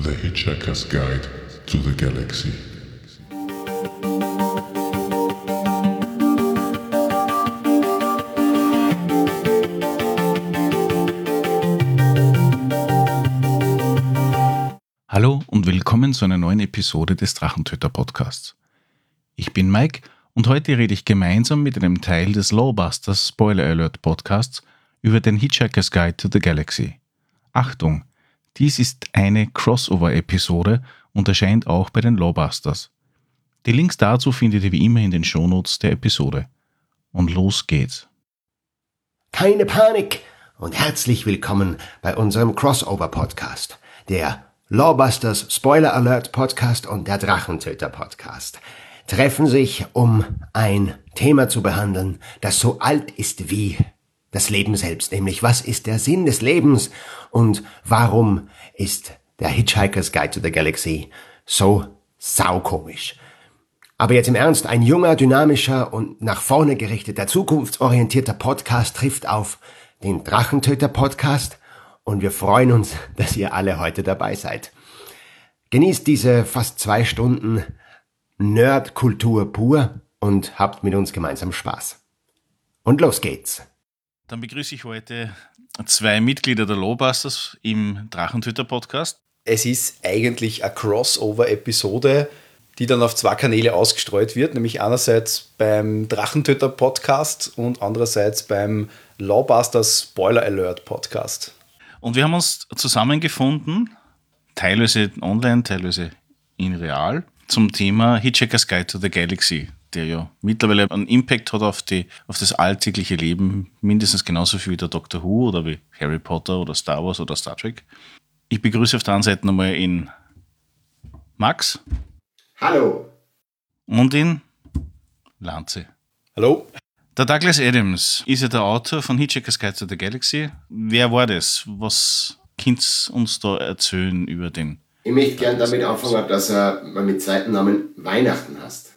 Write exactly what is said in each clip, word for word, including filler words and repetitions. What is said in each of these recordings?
The Hitchhiker's Guide to the Galaxy. Hallo und willkommen zu einer neuen Episode des Drachentöter Podcasts. Ich bin Mike und heute rede ich gemeinsam mit einem Teil des Lawbusters Spoiler Alert Podcasts über den Hitchhiker's Guide to the Galaxy. Achtung, dies ist eine Crossover-Episode und erscheint auch bei den Lawbusters. Die Links dazu findet ihr wie immer in den Shownotes der Episode. Und los geht's. Keine Panik und herzlich willkommen bei unserem Crossover-Podcast, der Lawbusters Spoiler Alert Podcast und der Drachentöter Podcast treffen sich, um ein Thema zu behandeln, das so alt ist wie das Leben selbst, nämlich was ist der Sinn des Lebens und warum ist der Hitchhiker's Guide to the Galaxy so saukomisch. Aber jetzt im Ernst, ein junger, dynamischer und nach vorne gerichteter, zukunftsorientierter Podcast trifft auf den Drachentöter Podcast und wir freuen uns, dass ihr alle heute dabei seid. Genießt diese fast zwei Stunden Nerdkultur pur und habt mit uns gemeinsam Spaß. Und los geht's. Dann begrüße ich heute zwei Mitglieder der Lawbusters im Drachentöter-Podcast. Es ist eigentlich eine Crossover-Episode, die dann auf zwei Kanäle ausgestreut wird, nämlich einerseits beim Drachentöter-Podcast und andererseits beim Lawbusters Spoiler Alert Podcast. Und wir haben uns zusammengefunden, teilweise online, teilweise in real, zum Thema Hitchhiker's Guide to the Galaxy, der ja mittlerweile einen Impact hat auf, die, auf das alltägliche Leben, mindestens genauso viel wie der Doctor Who oder wie Harry Potter oder Star Wars oder Star Trek. Ich begrüße auf der anderen Seite nochmal in Max. Hallo. Und in Lanze. Hallo. Der Douglas Adams ist ja der Autor von Hitchhiker's Guide to the Galaxy. Wer war das? Was könnt ihr uns da erzählen über den? Ich möchte gerne damit anfangen, dass er mal mit zweiten Namen Weihnachten heißt.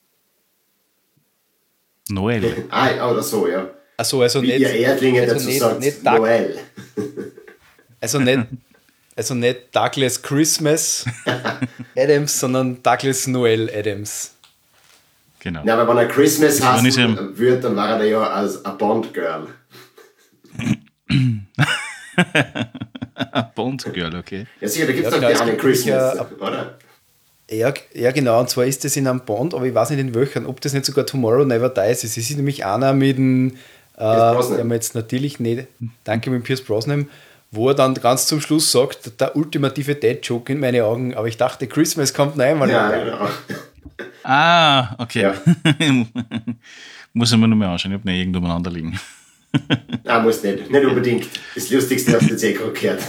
Noel. ah, oder so, ja. Also, also Wie nicht, ihr Erdlinge also dazu nicht, sagt, nicht Doug, Noel. also, nicht, also nicht Douglas Christmas Adams, sondern Douglas Noel Adams. Genau. Na, aber wenn er Christmas Wann ist heißen er- würde, dann war er ja als a Bond Girl. Bond Girl, okay. Ja, sicher, da gibt es Ja, doch genau, die es eine gibt Christmas, ja- oder? Ja, ja, genau, und zwar ist das in einem Bond, aber ich weiß nicht in welchen, ob das nicht sogar Tomorrow Never Dies ist. Es ist nämlich einer mit dem, äh, Brosnan. der mir jetzt natürlich nicht, danke mit Pierce Brosnan, wo er dann ganz zum Schluss sagt, der ultimative Dad-Joke in meine Augen, aber ich dachte, Christmas kommt noch einmal. Ja, genau. Ah, okay. Ja. Muss ich mir noch mal anschauen, ich habe nicht irgendwo umeinander liegen. Nein, muss nicht. Nicht unbedingt. Das Lustigste hast du jetzt eh gerade gehört.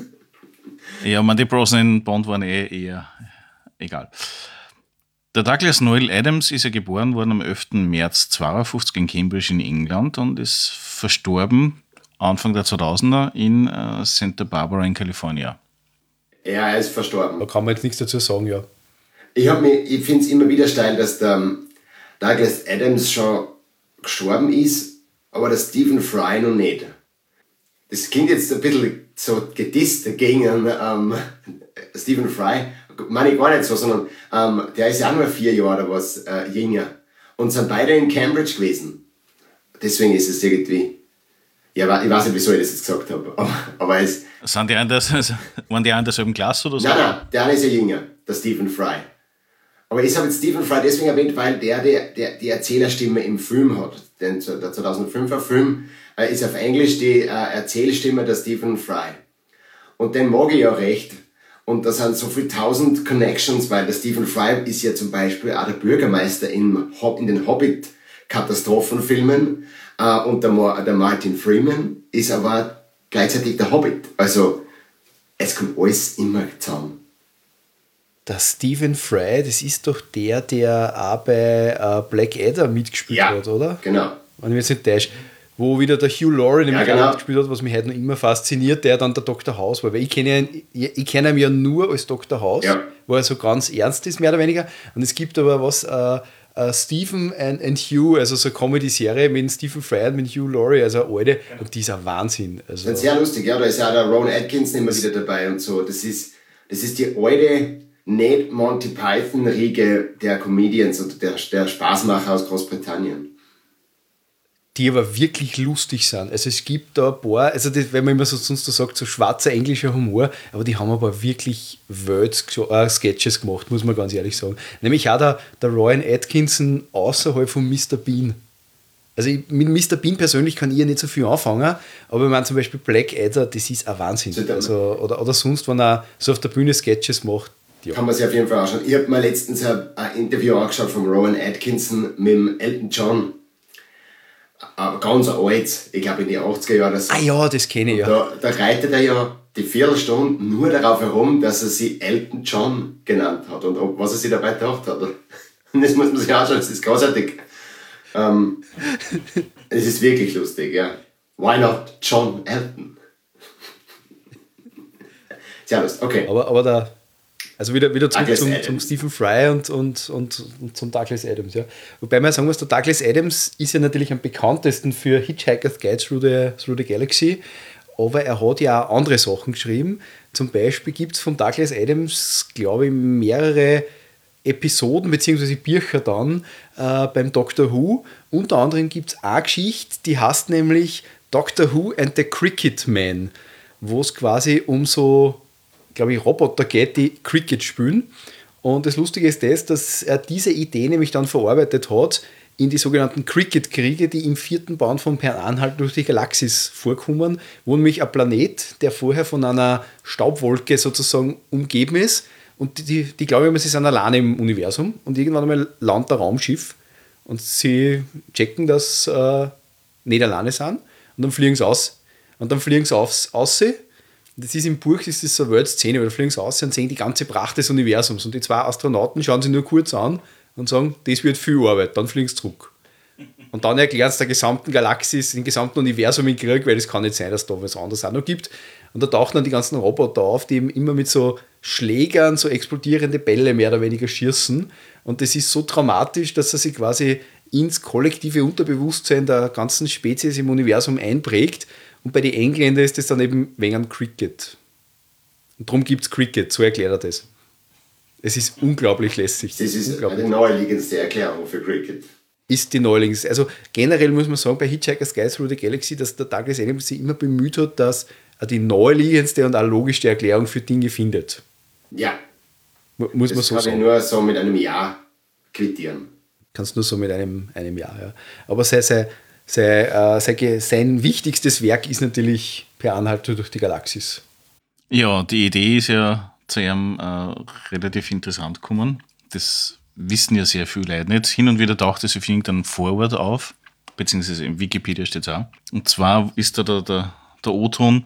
Ja, man, die Brosnan Bond waren eh eher egal. Der Douglas Noel Adams ist ja geboren worden am elften März zweiundfünfzig in Cambridge in England und ist verstorben Anfang der zweitausender in äh, Santa Barbara in Kalifornien. Ja, er ist verstorben. Da kann man jetzt nichts dazu sagen, ja. Ich, hab mich- ich finde es immer wieder steil, dass der ähm, Douglas Adams schon gestorben ist, aber der Stephen Fry noch nicht. Das klingt jetzt ein bisschen so gedisst gegen ähm, Stephen Fry. Meine ich gar nicht so, sondern ähm, der ist ja auch nur vier Jahre oder was äh, jünger. Und sind beide in Cambridge gewesen. Deswegen ist es irgendwie... Ja, wa- ich weiß nicht, wieso ich das jetzt gesagt habe. Aber, aber es... Sind die einen der, waren die einen derselben Klasse oder so? Nein, nein, der eine ist ja jünger, der Stephen Fry. Aber ich habe jetzt Stephen Fry deswegen erwähnt, weil der, der, der die Erzählerstimme im Film hat. Denn der zweitausendfünfer Film äh, ist auf Englisch die äh, Erzählstimme der Stephen Fry. Und den mag ich ja recht. Und da sind so viele tausend Connections, weil der Stephen Fry ist ja zum Beispiel auch der Bürgermeister in, Hob- in den Hobbit-Katastrophenfilmen. Äh, und der, Mar- der Martin Freeman ist aber gleichzeitig der Hobbit. Also es kommt alles immer zusammen. Der Stephen Fry, das ist doch der, der auch bei äh, Black Adder mitgespielt Ja, hat, oder? genau. Wenn ich mich jetzt nicht täusche. Wo wieder der Hugh Laurie nämlich Ja, genau. auch mitgespielt hat, was mich heute noch immer fasziniert, der dann der Doktor House war. Weil ich kenne ihn, ich, ich kenne ihn ja nur als Doktor House, Ja. wo er so ganz ernst ist, mehr oder weniger. Und es gibt aber was, äh, äh, Stephen and, and Hugh, also so eine Comedy-Serie mit Stephen Fry und mit Hugh Laurie, also eine alte, und die ist ein Wahnsinn. Also, Das ist sehr lustig, ja, da ist ja auch der Ron Atkinson immer wieder dabei und so. Das ist, Das ist die alte, nicht Monty Python-Riege der Comedians oder der, der Spaßmacher aus Großbritannien. Die aber wirklich lustig sind. Also es gibt da ein paar, also das, wenn man immer so sonst so sagt, so schwarzer englischer Humor, aber die haben aber wirklich Welt-Sketches gemacht, muss man ganz ehrlich sagen. Nämlich auch der, der Rowan Atkinson außerhalb von Mister Bean. Also ich, mit Mister Bean persönlich kann ich ja nicht so viel anfangen, aber ich meine zum Beispiel Black Adder, das ist ein Wahnsinn. Also, oder, oder sonst, wenn er so auf der Bühne Sketches macht. Ja. Kann man sich auf jeden Fall anschauen. Ich habe mir letztens ein, ein Interview angeschaut von Rowan Atkinson mit dem Elton John. Aber ganz alt, ich glaube in die achtziger Jahre. Das, ah ja, das kenne ich ja. Da, da reitet er ja die Viertelstunde nur darauf herum, dass er sie Elton John genannt hat und ob, was er sich dabei gedacht hat. Und das muss man sich anschauen, das ist großartig. Ähm, es ist wirklich lustig, ja. Why not John Elton? Sehr lustig, okay. Aber, aber der, also wieder, wieder zurück Douglas zum, Adams. zum Stephen Fry und, und, und, und zum Douglas Adams. Ja. Wobei man sagen muss, der Douglas Adams ist ja natürlich am bekanntesten für Hitchhiker's Guide Through the, Through the Galaxy, aber er hat ja auch andere Sachen geschrieben. Zum Beispiel gibt es von Douglas Adams, glaube ich, mehrere Episoden bzw. Bücher dann äh, beim Doctor Who. Unter anderem gibt es eine Geschichte, die heißt nämlich Doctor Who and the Cricket Man, wo es quasi um so, glaube ich, Roboter geht, die Cricket spielen. Und das Lustige ist das, dass er diese Idee nämlich dann verarbeitet hat in die sogenannten Cricket-Kriege, die im vierten Band von Per Anhalter durch die Galaxis vorkommen, wo nämlich ein Planet, der vorher von einer Staubwolke sozusagen umgeben ist, und die, die, die glauben immer, sie sind alleine im Universum, und irgendwann einmal landet ein Raumschiff und sie checken, dass äh, nicht alleine sind, und dann fliegen sie aus. Und dann fliegen sie aufs, aus. Das ist im Buch, das ist so eine Weltszene, weil da fliegen sie aus und sehen die ganze Pracht des Universums. Und die zwei Astronauten schauen sie nur kurz an und sagen, das wird viel Arbeit, dann fliegen sie zurück. Und dann erklären sie der gesamten Galaxis, dem gesamten Universum in Krieg, weil es kann nicht sein, dass es da was anderes auch noch gibt. Und da tauchen dann die ganzen Roboter auf, die eben immer mit so Schlägern, so explodierende Bälle mehr oder weniger schießen. Und das ist so traumatisch, dass er sich quasi ins kollektive Unterbewusstsein der ganzen Spezies im Universum einprägt. Und bei den Engländern ist das dann eben wegen am Cricket. Und darum gibt es Cricket, so erklärt er das. Es ist unglaublich lässig. Das ist unglaublich. eine naheliegendste Erklärung für Cricket. Ist die Neulings. Also generell muss man sagen, bei Hitchhiker's Guide Through the Galaxy, dass der Douglas Adams sich immer bemüht hat, dass er die naheliegendste und auch logischste Erklärung für Dinge findet. Ja, Mu- Muss man das so kann ich sagen. nur so mit einem Ja quittieren. Kannst nur so mit einem, einem Jahr. Ja. Aber sein, sein, sein, äh, sein, ge- sein wichtigstes Werk ist natürlich Per Anhalter durch die Galaxis. Ja, die Idee ist ja zu ihm äh, relativ interessant gekommen. Das wissen ja sehr viele Leute nicht. Hin und wieder taucht es auf irgendeinem Vorwort auf, beziehungsweise im Wikipedia steht es auch. Und zwar ist da der, der, der O-Ton: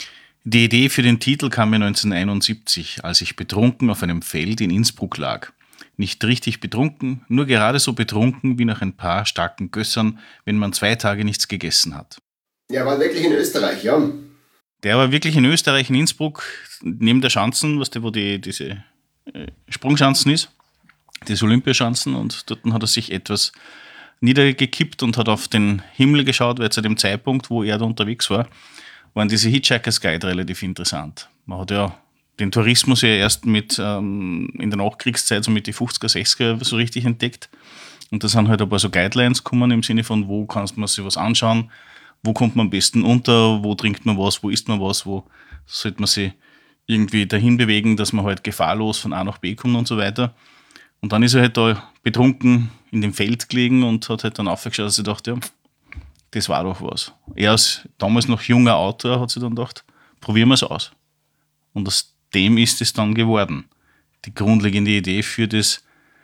Die Idee für den Titel kam mir neunzehnhunderteinundsiebzig, als ich betrunken auf einem Feld in Innsbruck lag. Nicht richtig betrunken, nur gerade so betrunken wie nach ein paar starken Gössern, wenn man zwei Tage nichts gegessen hat. Ja, war wirklich in Österreich, ja. Der war wirklich in Österreich, in Innsbruck, neben der Schanzen, was die, wo die, diese äh, Sprungschanzen ist, diese Olympiaschanzen, und dort hat er sich etwas niedergekippt und hat auf den Himmel geschaut, weil zu dem Zeitpunkt, wo er da unterwegs war, waren diese Hitchhiker's Guide relativ interessant. Man hat ja den Tourismus ja erst mit ähm, in der Nachkriegszeit, so mit den fünfziger, sechziger so richtig entdeckt. Und da sind halt ein paar so Guidelines gekommen im Sinne von, wo kann man sich was anschauen, wo kommt man am besten unter, wo trinkt man was, wo isst man was, wo sollte man sich irgendwie dahin bewegen, dass man halt gefahrlos von A nach B kommt und so weiter. Und dann ist er halt da betrunken in dem Feld gelegen und hat halt dann aufgeschaut, dass er dachte, ja, das war doch was. Er als damals noch junger Autor hat sich dann gedacht, probieren wir es aus. Und aus dem ist es dann geworden. Die grundlegende Idee für das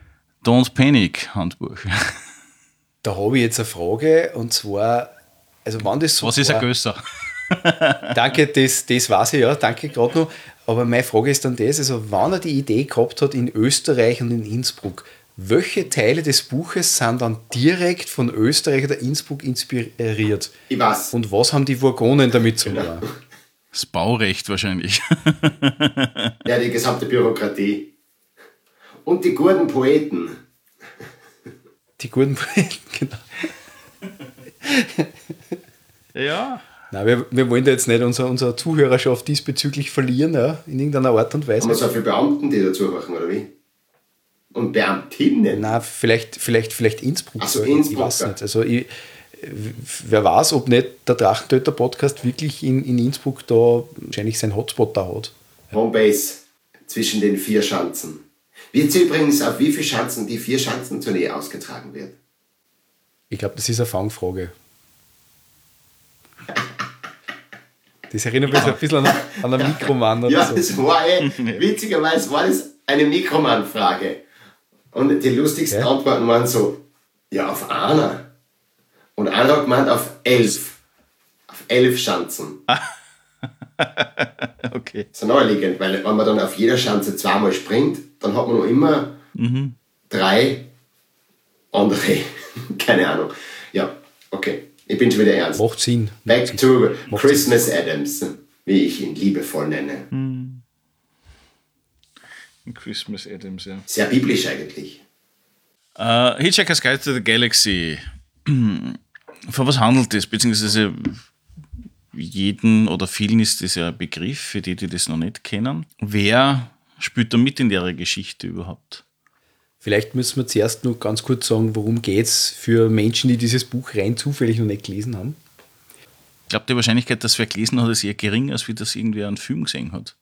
Don't Panic Handbuch. Da habe ich jetzt eine Frage, und zwar, also wann das so Was ist ein war- Gösser? Danke, das, das weiß ich, ja, danke gerade noch. Aber meine Frage ist dann das, also wann er die Idee gehabt hat in Österreich und in Innsbruck, welche Teile des Buches sind dann direkt von Österreich oder Innsbruck inspiriert? Ich weiß. Und was haben die Wurgonen damit zu tun? Genau. Das Baurecht wahrscheinlich. Ja, die gesamte Bürokratie. Und die guten Poeten. Die guten Poeten, genau. Ja, Nein, wir, wir wollen da jetzt nicht unsere, unsere Zuhörerschaft diesbezüglich verlieren, ja, in irgendeiner Art und Weise. Haben wir so viele Beamten, die dazu machen, oder wie? Und Beamtinnen? Nein, vielleicht, vielleicht, vielleicht Innsbruck. Ach so, ich Innsbruck, weiß ja. nicht. Also ich, wer weiß, ob nicht der Drachentöter-Podcast wirklich in, in Innsbruck da wahrscheinlich seinen Hotspot da hat. Homebase zwischen den vier Schanzen. Wird sie übrigens auf wie viele Schanzen die vier Schanzentournee ausgetragen wird? Ich glaube, das ist eine Fangfrage. Das erinnert mich ja. ein bisschen an, an einen Mikroman oder Ja, so. das war eh, witzigerweise war das eine Mikroman-Frage. Und die lustigsten Ja? Antworten waren so, ja, auf einer. Und einer hat gemeint, auf elf. Auf elf Schanzen. Okay. Das ist naheliegend, weil wenn man dann auf jeder Schanze zweimal springt, dann hat man noch immer Mhm. drei andere. Keine Ahnung. Ja, okay. Ich bin schon wieder ernst. Macht Sinn. Back to Christmas Adams, wie ich ihn liebevoll nenne. Christmas Adams, ja. Sehr biblisch eigentlich. Uh, Hitchhiker's Guide to the Galaxy. Von was handelt es? Beziehungsweise jeden oder vielen ist das ja ein Begriff, für die, die das noch nicht kennen. Wer spielt da mit in der Geschichte überhaupt? Vielleicht müssen wir zuerst noch ganz kurz sagen, worum geht es für Menschen, die dieses Buch rein zufällig noch nicht gelesen haben. Ich glaube, die Wahrscheinlichkeit, dass wer gelesen hat, ist eher gering, als wie das irgendwer einen Film gesehen hat.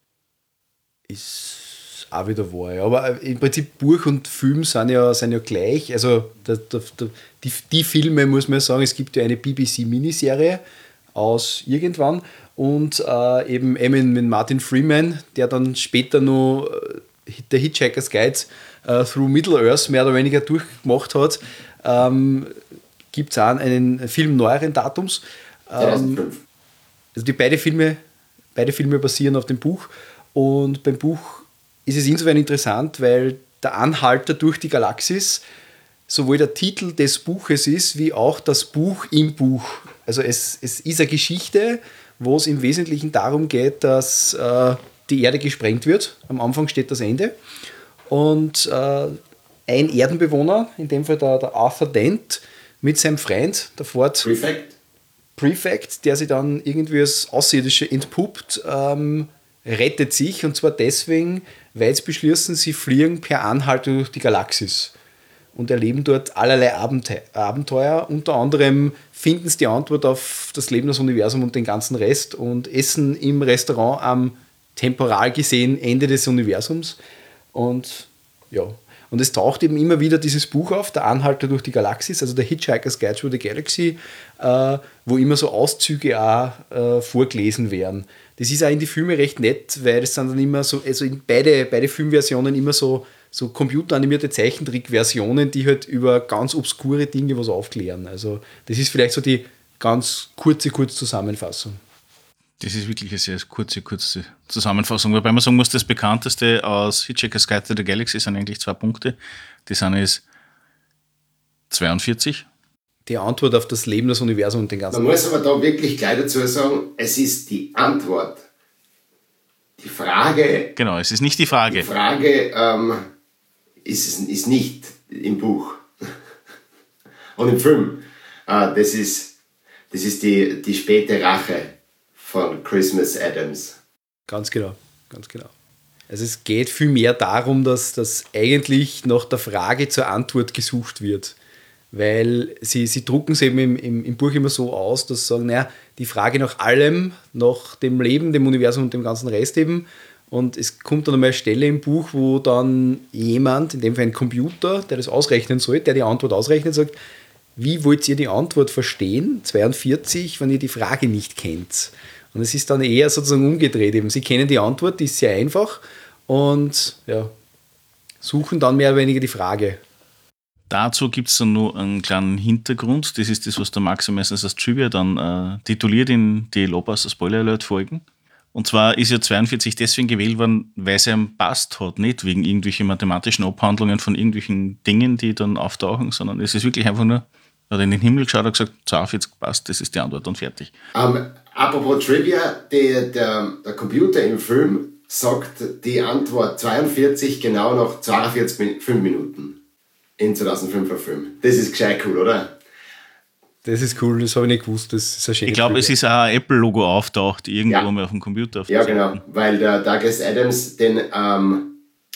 Ist auch wieder wahr. Ja. Aber im Prinzip Buch und Film sind ja, sind ja gleich. Also der, der, der, die, die Filme, muss man sagen, es gibt ja eine B B C-Miniserie aus irgendwann und äh, eben, eben mit Martin Freeman, der dann später noch äh, der Hitchhiker's Guide äh, through Middle-earth mehr oder weniger durchgemacht hat. Ähm, gibt es auch einen Film neueren Datums. Ähm, also die beide Filme, beide Filme basieren auf dem Buch und beim Buch ist es insofern interessant, weil der Anhalter durch die Galaxis sowohl der Titel des Buches ist, wie auch das Buch im Buch. Also es, es ist eine Geschichte, wo es im Wesentlichen darum geht, dass äh, die Erde gesprengt wird. Am Anfang steht das Ende. Und äh, ein Erdenbewohner, in dem Fall der, der Arthur Dent, mit seinem Freund, der Ford Prefect. Prefect, der sich dann irgendwie als Außerirdische entpuppt, ähm, rettet sich. Und zwar deswegen, weil sie beschließen, sie fliegen per Anhalter durch die Galaxis und erleben dort allerlei Abente- Abenteuer. Unter anderem finden sie die Antwort auf das Leben, das Universum und den ganzen Rest und essen im Restaurant am temporal gesehen Ende des Universums. Und ja, und es taucht eben immer wieder dieses Buch auf, der Anhalter durch die Galaxis, also der Hitchhiker's Guide to the Galaxy, äh, wo immer so Auszüge auch äh, vorgelesen werden. Das ist auch in die Filme recht nett, weil es sind dann immer so, also in beide, beide Filmversionen immer so, so computeranimierte Zeichentrickversionen, die halt über ganz obskure Dinge was aufklären. Also das ist vielleicht so die ganz kurze, kurze Zusammenfassung. Das ist wirklich eine sehr kurze, kurze Zusammenfassung, wobei man sagen muss, das bekannteste aus Hitchhiker's Guide to the Galaxy sind eigentlich zwei Punkte. Das eine ist zweiundvierzig. Die Antwort auf das Leben, das Universum und den ganzen... Man muss aber da wirklich gleich dazu sagen, es ist die Antwort. Die Frage, Genau, es ist nicht die Frage. die Frage ähm, ist, ist nicht im Buch und im Film. Äh, das ist, das ist die, die späte Rache von Christmas Adams. Ganz genau, ganz genau. Also es geht vielmehr darum, dass, dass eigentlich nach der Frage zur Antwort gesucht wird. Weil sie, sie drucken es eben im, im, im Buch immer so aus, dass sie sagen, naja, die Frage nach allem, nach dem Leben, dem Universum und dem ganzen Rest eben. Und es kommt dann einmal eine Stelle im Buch, wo dann jemand, in dem Fall ein Computer, der das ausrechnen soll, der die Antwort ausrechnet, sagt, wie wollt ihr die Antwort verstehen, zweiundvierzig, wenn ihr die Frage nicht kennt? Und es ist dann eher sozusagen umgedreht eben. Sie kennen die Antwort, die ist sehr einfach und ja, suchen dann mehr oder weniger die Frage. Dazu gibt es dann nur einen kleinen Hintergrund. Das ist das, was der Max meistens als Trivia dann äh, tituliert in die Lobbuster Spoiler Alert Folgen. Und zwar ist ja zweiundvierzig deswegen gewählt worden, weil es einem passt hat, nicht wegen irgendwelchen mathematischen Abhandlungen von irgendwelchen Dingen, die dann auftauchen, sondern es ist wirklich einfach nur, er hat in den Himmel geschaut und gesagt, zweiundvierzig passt, das ist die Antwort und fertig. Ähm, apropos Trivia, die, der, der Computer im Film sagt die Antwort zweiundvierzig genau nach zweiundvierzig Min- fünf Minuten im zweitausendfünfer Film. Das ist gescheit cool, oder? Das ist cool, das habe ich nicht gewusst. Das ist eine schöne Ich glaube, Flüge. es ist auch ein Apple-Logo auftaucht, irgendwo Ja. mal auf dem Computer. Auf Ja, der genau, Seite. weil der Douglas Adams den ähm,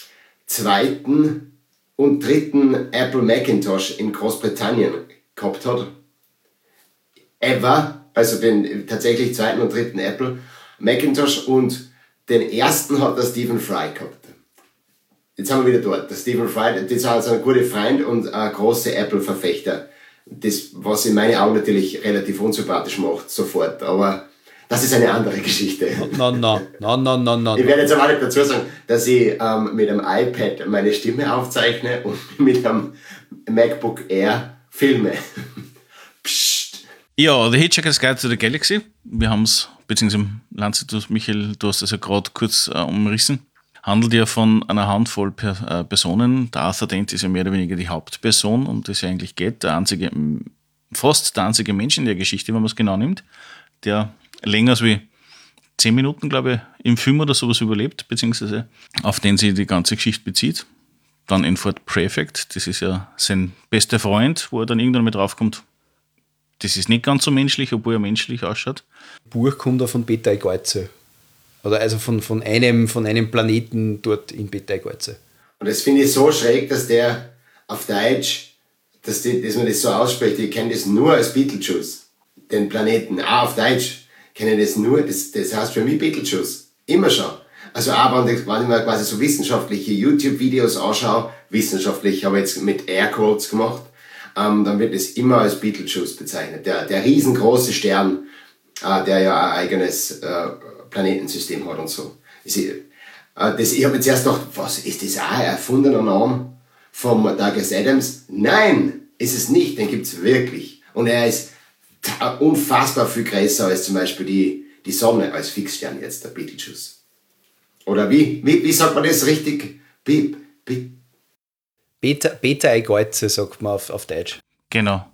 zweiten und dritten Apple Macintosh in Großbritannien gehabt hat. Ever, also den tatsächlich zweiten und dritten Apple Macintosh, und den ersten hat der Stephen Fry gehabt. Jetzt haben wir wieder dort. Der Stephen Fry, das ist also ein guter Freund und ein großer Apple-Verfechter. Das, was in meinen Augen natürlich relativ unsympathisch macht, sofort. Aber das ist eine andere Geschichte. Nein, nein, nein, nein, nein, nein. Ich werde jetzt aber nicht dazu sagen, dass ich ähm, mit einem iPad meine Stimme aufzeichne und mit einem MacBook Air filme. Psst. Ja, The Hitchhiker's Guide to the Galaxy. Wir haben es, beziehungsweise Lanze, du, Michael, du hast es ja gerade kurz äh, umrissen. Handelt ja von einer Handvoll per, äh, Personen. Der Arthur Dent ist ja mehr oder weniger die Hauptperson, um das ja eigentlich geht. Der einzige, fast der einzige Mensch in der Geschichte, wenn man es genau nimmt, der länger als wie zehn Minuten, glaube ich, im Film oder sowas überlebt, beziehungsweise auf den sich die ganze Geschichte bezieht. Dann Enford Prefect, das ist ja sein bester Freund, wo er dann irgendwann mit draufkommt. Das ist nicht ganz so menschlich, obwohl er menschlich ausschaut. Buch kommt auch von Beta Egeuze. Oder also von, von, einem, von einem Planeten dort in Beta Egeuze. Und das finde ich so schräg, dass der auf Deutsch, dass, die, dass man das so ausspricht, ich kenne das nur als Beetlejuice. Den Planeten, auch auf Deutsch, kenne ich das nur, das, das heißt für mich Beetlejuice. Immer schon. Also auch wenn ich, wenn ich mir quasi so wissenschaftliche YouTube-Videos anschaue, wissenschaftlich habe ich jetzt mit Airquotes gemacht, ähm, dann wird es immer als Beetlejuice bezeichnet. Der, der riesengroße Stern, äh, der ja ein eigenes äh, Planetensystem hat und so. Ich, äh, das, ich habe jetzt erst gedacht, was, ist das auch ein erfundener Name vom Douglas Adams? Nein, ist es nicht, den gibt's wirklich. Und er ist t- unfassbar viel größer als zum Beispiel die, die Sonne als Fixstern jetzt, der Betelgeuse. Oder wie, wie, wie sagt man das richtig? Be, be, Beta, Beta Egeuze sagt man auf, auf Deutsch. Genau.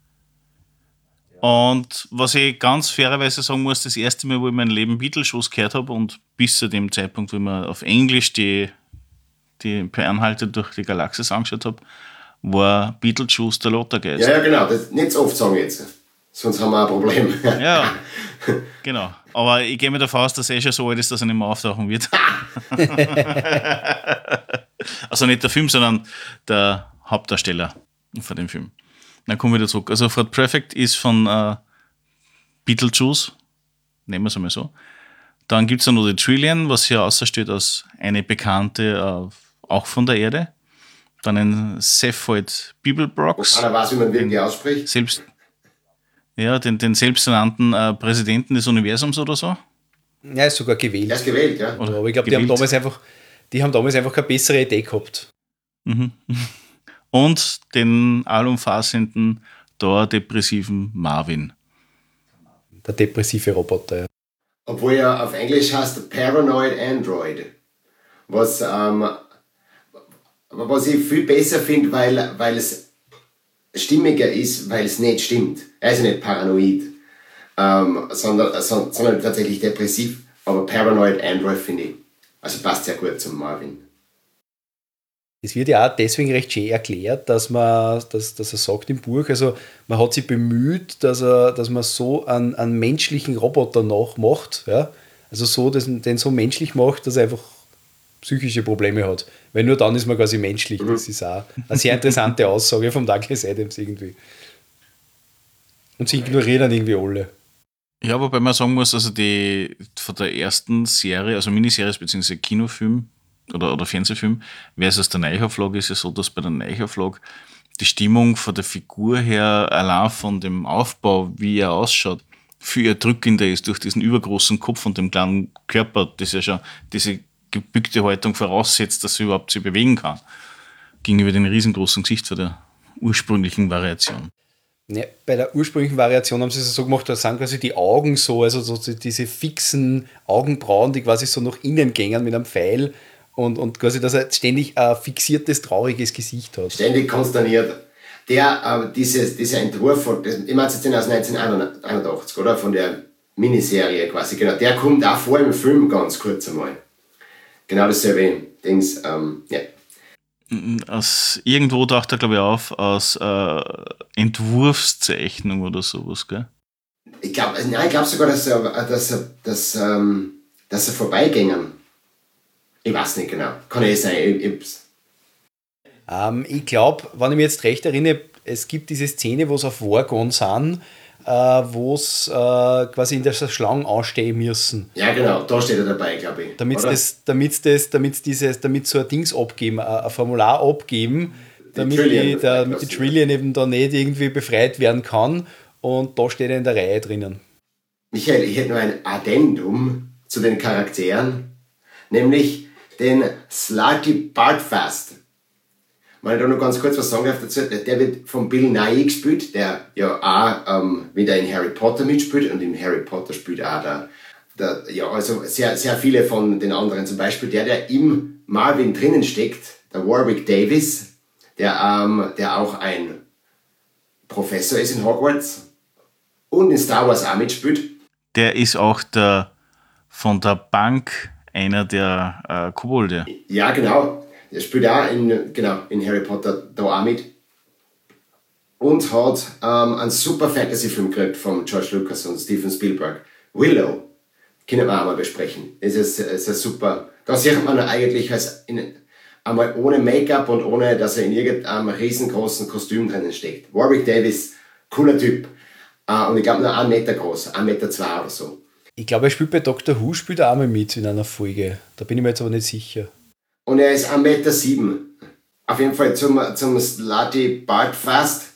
Und was ich ganz fairerweise sagen muss, das erste Mal, wo ich mein Leben Beetlejuice gehört habe und bis zu dem Zeitpunkt, wo ich mir auf Englisch die, die per Anhalte durch die Galaxis angeschaut habe, war Beetlejuice der Lottergeist. ja, ja, genau, das nicht so oft sagen jetzt. Sonst haben wir ein Problem. Ja, genau. Aber ich gehe mir davon aus, dass er schon so alt ist, dass er nicht mehr auftauchen wird. Also nicht der Film, sondern der Hauptdarsteller von dem Film. Dann kommen wir wieder zurück. Also Ford Perfect ist von äh, Beetlejuice, nehmen wir es einmal so. Dann gibt es noch die Trillion, was hier außersteht als eine Bekannte, äh, auch von der Erde. Dann ein Cepheid Bibelbrox. Keiner weiß, wie man wirklich ausspricht. Selbst, ja, den, den selbsternannten äh, Präsidenten des Universums oder so. Ja, ist sogar gewählt. Er ist gewählt, ja. Oder Aber ich glaube, die haben gewählt. damals einfach, die haben damals einfach keine bessere Idee gehabt. Mhm. Und den allumfassenden, dauerdepressiven Marvin. Der depressive Roboter. Ja. Obwohl er auf Englisch heißt Paranoid Android. Was, ähm, was ich viel besser finde, weil, weil es stimmiger ist, weil es nicht stimmt. Er ist ja nicht paranoid, ähm, sondern, so, sondern tatsächlich depressiv. Aber Paranoid Android finde ich, also passt sehr gut zum Marvin. Es wird ja auch deswegen recht schön erklärt, dass man, dass, dass er sagt im Buch, also man hat sich bemüht, dass, er, dass man so einen, einen menschlichen Roboter nachmacht, ja? Also so, dass, den so menschlich macht, dass er einfach psychische Probleme hat. Weil nur dann ist man quasi menschlich. Mhm. Das ist auch eine sehr interessante Aussage vom Douglas Adams irgendwie. Und sie ignorieren dann irgendwie alle. Ja, wobei man sagen muss, also die von der ersten Serie, also Miniseries bzw. Kinofilm oder, oder Fernsehfilm, versus der Neuauflage ist ja so, dass bei der Neuauflage die Stimmung von der Figur her, allein von dem Aufbau, wie er ausschaut, viel erdrückender ist durch diesen übergroßen Kopf und dem kleinen Körper, das ja schon diese gebückte Haltung voraussetzt, dass er überhaupt sich bewegen kann, gegenüber dem riesengroßen Gesicht von der ursprünglichen Variation. Ja, bei der ursprünglichen Variation haben sie es so gemacht, da sind quasi die Augen so, also so diese fixen Augenbrauen, die quasi so nach innen gängen mit einem Pfeil und, und quasi, dass er ständig ein fixiertes, trauriges Gesicht hat. Ständig konsterniert. Der, äh, dieses, dieser Entwurf, von, das, ich meine jetzt den aus neunzehnhunderteinundachtzig, oder? Von der Miniserie quasi, genau. Der kommt auch vor im Film ganz kurz einmal. Genau dasselbe Dings, ähm, ja. Aus, irgendwo taucht er, glaube ich, auf, aus äh, Entwurfszeichnung oder sowas, gell? Ich glaube ich glaub sogar, dass er, dass er, dass, ähm, dass er vorbeigängen. Ich weiß nicht genau. Kann eh sein. Ich, ich, Ähm, ich glaube, wenn ich mich jetzt recht erinnere, es gibt diese Szene, wo es auf Wargon sind, äh, wo es äh, quasi in der Schlange anstehen müssen. Ja, genau, da steht er dabei, glaube ich. Damit sie das, damit das, damit dieses, damit so ein Dings abgeben, ein, ein Formular abgeben, damit die, Trillian die, befreit damit die lassen, Trillian eben da nicht irgendwie befreit werden kann. Und da steht er in der Reihe drinnen. Michael, ich hätte noch ein Addendum zu den Charakteren, nämlich den Slutty Bartfast. Wenn ich da noch ganz kurz was sagen darf dazu, der wird von Bill Nighy gespielt, der ja auch ähm, wieder in Harry Potter mitspielt, und in Harry Potter spielt auch der, der ja, also sehr, sehr viele von den anderen, zum Beispiel der, der im Marvin drinnen steckt, der Warwick Davis, der, ähm, der auch ein Professor ist in Hogwarts und in Star Wars auch mitspielt. Der ist auch der von der Bank einer der äh, Kobolde. Ja, genau. Der spielt auch in, genau, in Harry Potter da auch mit. Und hat ähm, einen super Fantasy-Film gekriegt von George Lucas und Steven Spielberg. Willow. Können wir auch mal besprechen. Es ist, es ist super. Da sieht man eigentlich als in, einmal ohne Make-up und ohne, dass er in irgendeinem riesengroßen Kostüm drinnen steckt. Warwick Davis, cooler Typ. Uh, und ich glaube nur einen Meter groß, ein Meter zwei oder so. Ich glaube, er spielt bei Doctor Who, spielt er auch mal mit in einer Folge. Da bin ich mir jetzt aber nicht sicher. Und er ist ein Meter sieben. Auf jeden Fall zum, zum Slutty Bartfast.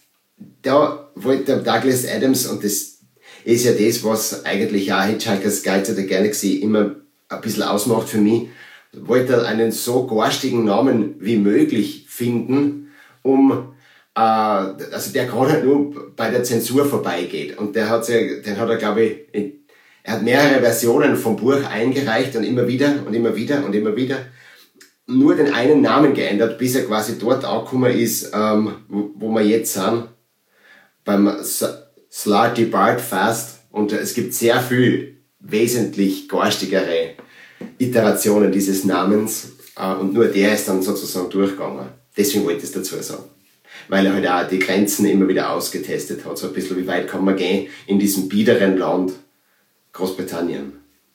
Da wollte der Douglas Adams, und das ist ja das, was eigentlich auch Hitchhiker's Guide to the Galaxy immer ein bisschen ausmacht für mich, wollte einen so garstigen Namen wie möglich finden, um also der gerade halt nur bei der Zensur vorbeigeht. Und der hat sich, den hat er, glaube ich, er hat mehrere Versionen vom Buch eingereicht und immer wieder und immer wieder und immer wieder nur den einen Namen geändert, bis er quasi dort angekommen ist, ähm, wo, wo wir jetzt sind, beim Slutty Bartfast. Und es gibt sehr viel wesentlich garstigere Iterationen dieses Namens, äh, und nur der ist dann sozusagen durchgegangen. Deswegen wollte ich es dazu sagen. Weil er halt auch die Grenzen immer wieder ausgetestet hat. So ein bisschen, wie weit kann man gehen in diesem biederen Land Großbritannien.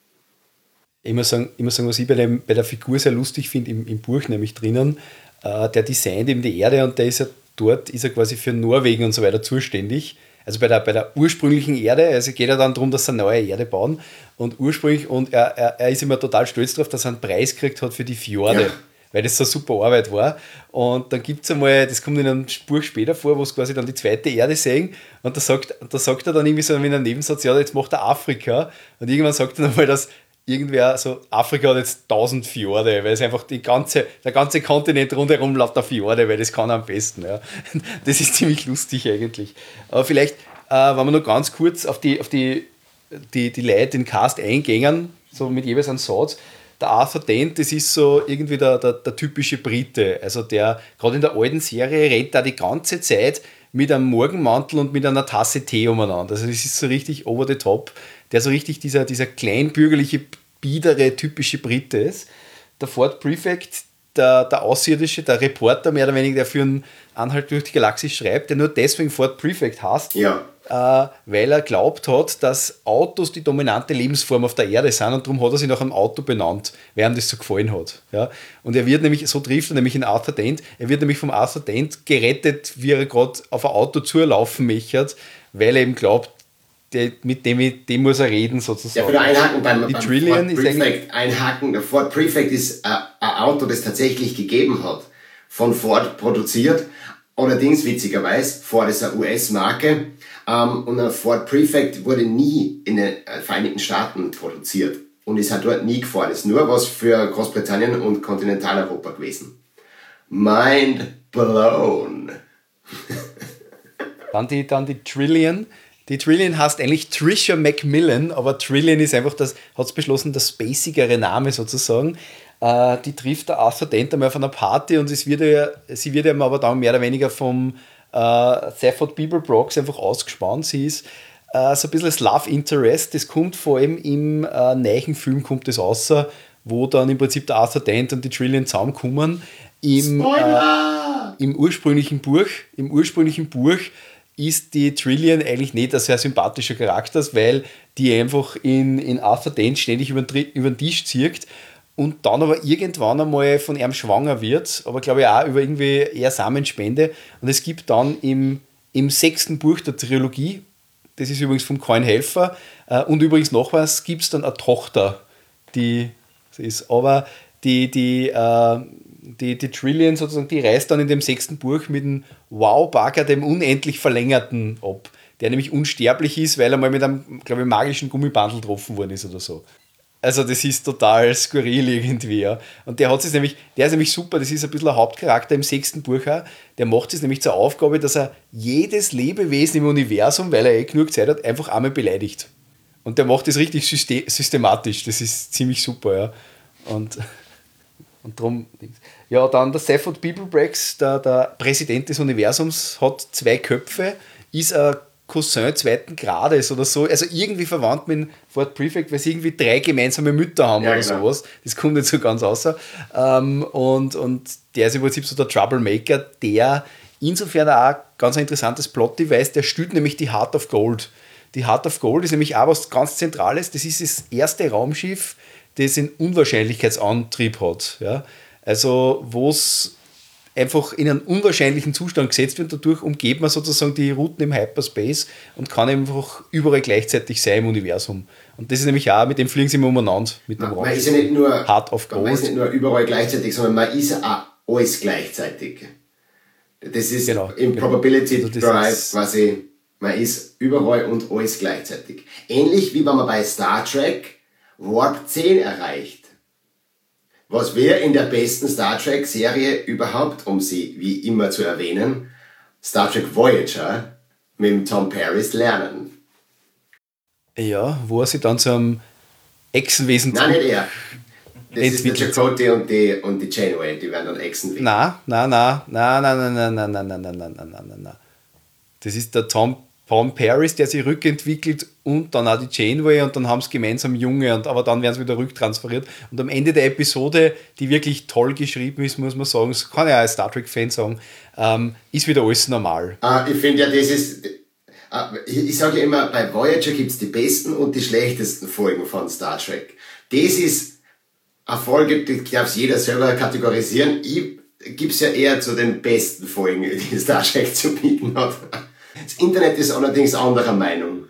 Ich muss sagen, ich muss sagen, was ich bei, dem, bei der Figur sehr lustig finde, im, im Buch nämlich drinnen, äh, der designt eben die Erde, und der ist ja dort, ist er quasi für Norwegen und so weiter zuständig. Also bei der, bei der ursprünglichen Erde, also geht er dann darum, dass sie eine neue Erde bauen. Und ursprünglich, und er, er, er ist immer total stolz darauf, dass er einen Preis gekriegt hat für die Fjorde. Ja. Weil das so super Arbeit war. Und dann gibt es einmal, das kommt in einem Buch später vor, wo es quasi dann die zweite Erde sehen, und da sagt, da sagt er dann irgendwie so in einem Nebensatz, ja, jetzt macht er Afrika, und irgendwann sagt er dann mal, dass irgendwer so, Afrika hat jetzt tausend Fjorde, weil es einfach die ganze, der ganze Kontinent rundherum lauter Fjorde, weil das kann er am besten. Ja. Das ist ziemlich lustig eigentlich. Aber vielleicht, äh, wenn wir noch ganz kurz auf die, auf die, die, die Leute, den Cast eingängen, so mit jeweils einem Satz. Der Arthur Dent, das ist so irgendwie der, der, der typische Brite. Also der, gerade in der alten Serie, rennt da die ganze Zeit mit einem Morgenmantel und mit einer Tasse Tee umeinander. Also das ist so richtig over the top. Der so richtig dieser, dieser kleinbürgerliche, biedere, typische Brite ist. Der Ford Prefect, der, der Außerirdische, der Reporter, mehr oder weniger, der für einen Anhalt durch die Galaxie schreibt, der nur deswegen Ford Prefect heißt, ja. äh, weil er glaubt hat, dass Autos die dominante Lebensform auf der Erde sind, und darum hat er sich nach einem Auto benannt, weil ihm das so gefallen hat. Ja? Und er wird nämlich, so trifft er nämlich in Arthur Dent, er wird nämlich vom Arthur Dent gerettet, wie er gerade auf ein Auto zulaufen möchte, weil er eben glaubt, der, mit dem, mit dem muss er reden, sozusagen. Ja, wieder einhaken beim, die beim Trillian Ford ist Prefect. Einhaken, der Ford Prefect ist ein, ein Auto, das tatsächlich gegeben hat, von Ford produziert. Allerdings, witzigerweise, Ford ist eine U S-Marke, ähm, und ein Ford Prefect wurde nie in den Vereinigten Staaten produziert und ist halt dort nie gefahren. Ist nur was für Großbritannien und Kontinentaleuropa gewesen. Mind blown. Dann die, dann die Trillian. Die Trillian heißt eigentlich Tricia Macmillan, aber Trillian ist einfach das, hat es beschlossen, der spacigere Name sozusagen. Äh, die trifft der Arthur Dent einmal auf einer Party, und es wird ja, sie wird ihm aber dann mehr oder weniger vom äh, Stafford Beeblebrox einfach ausgespannt. Sie ist äh, so ein bisschen das Love Interest, das kommt vor allem im äh, neuen Film, kommt das raus, wo dann im Prinzip der Arthur Dent und die Trillian zusammenkommen. im, äh, im ursprünglichen Buch, im ursprünglichen Buch ist die Trillian eigentlich nicht ein sehr sympathischer Charakter, weil die einfach in, in Arthur Dent ständig über den, über den Tisch zieht und dann aber irgendwann einmal von ihm schwanger wird, aber glaube ich auch über irgendwie eher Samenspende. Und es gibt dann im, im sechsten Buch der Trilogie, das ist übrigens vom Coin Helfer, äh, und übrigens noch was, gibt es dann eine Tochter, die ist, aber die, die, äh, die, die Trillian sozusagen, die reist dann in dem sechsten Buch mit dem Wow-Bagger, dem unendlich Verlängerten, ab, der nämlich unsterblich ist, weil er mal mit einem, glaube ich, magischen Gummibandel getroffen worden ist oder so. Also das ist total skurril irgendwie. Ja. Und der hat es nämlich, der ist nämlich super, das ist ein bisschen ein Hauptcharakter im sechsten Buch auch. Der macht es nämlich zur Aufgabe, dass er jedes Lebewesen im Universum, weil er eh genug Zeit hat, einfach einmal beleidigt. Und der macht das richtig systematisch. Das ist ziemlich super, ja. Und, und darum, ja, dann der Stafford Beeblebrex, der, der Präsident des Universums, hat zwei Köpfe, ist ein Cousin zweiten Grades oder so, also irgendwie verwandt mit dem Fort Prefect, weil sie irgendwie drei gemeinsame Mütter haben, ja, oder genau. Sowas. Das kommt nicht so ganz außer. Ähm, und, und der ist im Prinzip so der Troublemaker, der insofern auch ganz ein interessantes Plot-Device, der stülpt nämlich die Heart of Gold. Die Heart of Gold ist nämlich auch was ganz Zentrales, das ist das erste Raumschiff, das einen Unwahrscheinlichkeitsantrieb hat. Ja? Also wo es einfach in einen unwahrscheinlichen Zustand gesetzt wird. Dadurch umgeht man sozusagen die Routen im Hyperspace und kann einfach überall gleichzeitig sein im Universum. Und das ist nämlich auch, mit dem fliegen sie immer umeinander. Mit dem man, man ist ja nicht nur, Heart of Gold. Man ist nicht nur überall gleichzeitig, sondern man ist auch alles gleichzeitig. Das ist genau, im genau. Probability also Drive ist quasi, man ist überall und alles gleichzeitig. Ähnlich wie wenn man bei Star Trek Warp zehn erreicht. Was wir in der besten Star Trek-Serie überhaupt, um sie wie immer zu erwähnen, Star Trek Voyager mit dem Tom Paris lernen. Ja, wo er sich dann zu einem Echsenwesen... Nein, nicht er. Das ist der Chakotay und die, und die Janeway, die werden dann Echsenwesen. Nein, nein, nein, nein, nein, nein, nein, nein, nein, nein, nein, nein, nein, nein, nein. Das ist der Tom, Tom Paris, der sich rückentwickelt und dann auch die Janeway und dann haben sie gemeinsam Junge, und, aber dann werden sie wieder rücktransferiert. Und am Ende der Episode, die wirklich toll geschrieben ist, muss man sagen, das kann ja als Star Trek-Fan sagen, ähm, ist wieder alles normal. Ah, ich finde ja, das ist... Ich, ich sage ja immer, bei Voyager gibt es die besten und die schlechtesten Folgen von Star Trek. Das ist eine Folge, die darf jeder selber kategorisieren. Ich gebe es ja eher zu den besten Folgen, die Star Trek zu bieten hat. Das Internet ist allerdings anderer Meinung.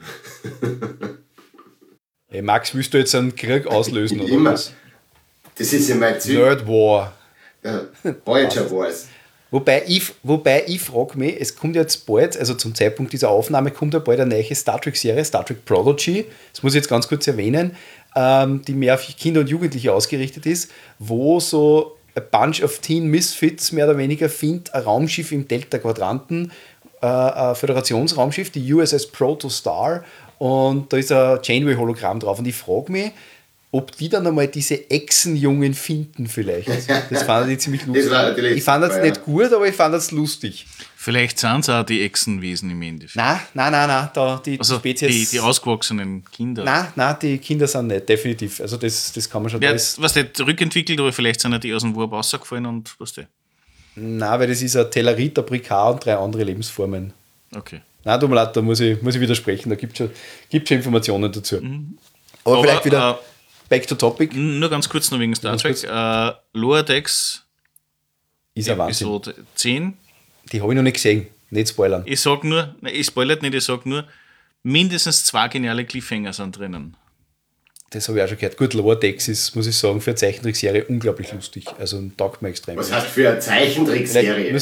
Hey Max, willst du jetzt einen Krieg auslösen oder immer. Was? Das ist ja mein Ziel. Nerd War. Ja, Voyager Wars. Wobei ich, wobei ich frage mich, es kommt jetzt bald, also zum Zeitpunkt dieser Aufnahme kommt ja bald eine neue Star Trek-Serie, Star Trek Prodigy, das muss ich jetzt ganz kurz erwähnen, ähm, die mehr auf Kinder und Jugendliche ausgerichtet ist, wo so a bunch of Teen Misfits mehr oder weniger findet ein Raumschiff im Delta-Quadranten, äh, ein Föderationsraumschiff, die U S S Protostar, und da ist ein Janeway-Hologramm drauf, und ich frage mich, ob die dann einmal diese Echsenjungen finden vielleicht. Das fand ich ziemlich lustig. Ich fand das nicht gut, aber ich fand das lustig. Vielleicht sind es auch die Echsenwesen im Endeffekt. Nein, nein, nein, nein. Da, die also Spezies, die, die ausgewachsenen Kinder. Nein, nein, die Kinder sind nicht, definitiv. Also das, das kann man schon... Ja, was nicht rückentwickelt, aber vielleicht sind ja die aus dem Warp rausgefallen und was der? Nein, weil das ist ein Tellerit, ein Brikar und drei andere Lebensformen. Okay. Nein, tut mir leid, da muss ich, muss ich widersprechen. Da gibt es schon, gibt's schon Informationen dazu. Mhm. Aber, aber vielleicht wieder... Äh, Back to topic. Nur ganz kurz noch wegen Star Trek. Äh, Lower Decks ist ein Wahnsinn. Episode zehn. Die habe ich noch nicht gesehen. Nicht spoilern. Ich sage nur, nein, ich spoilert nicht, ich sage nur, mindestens zwei geniale Cliffhanger sind drinnen. Das habe ich auch schon gehört. Gut, Lower Decks ist, muss ich sagen, für eine Zeichentrickserie unglaublich lustig. Also taugt mir extrem. Was heißt für eine Zeichentrickserie?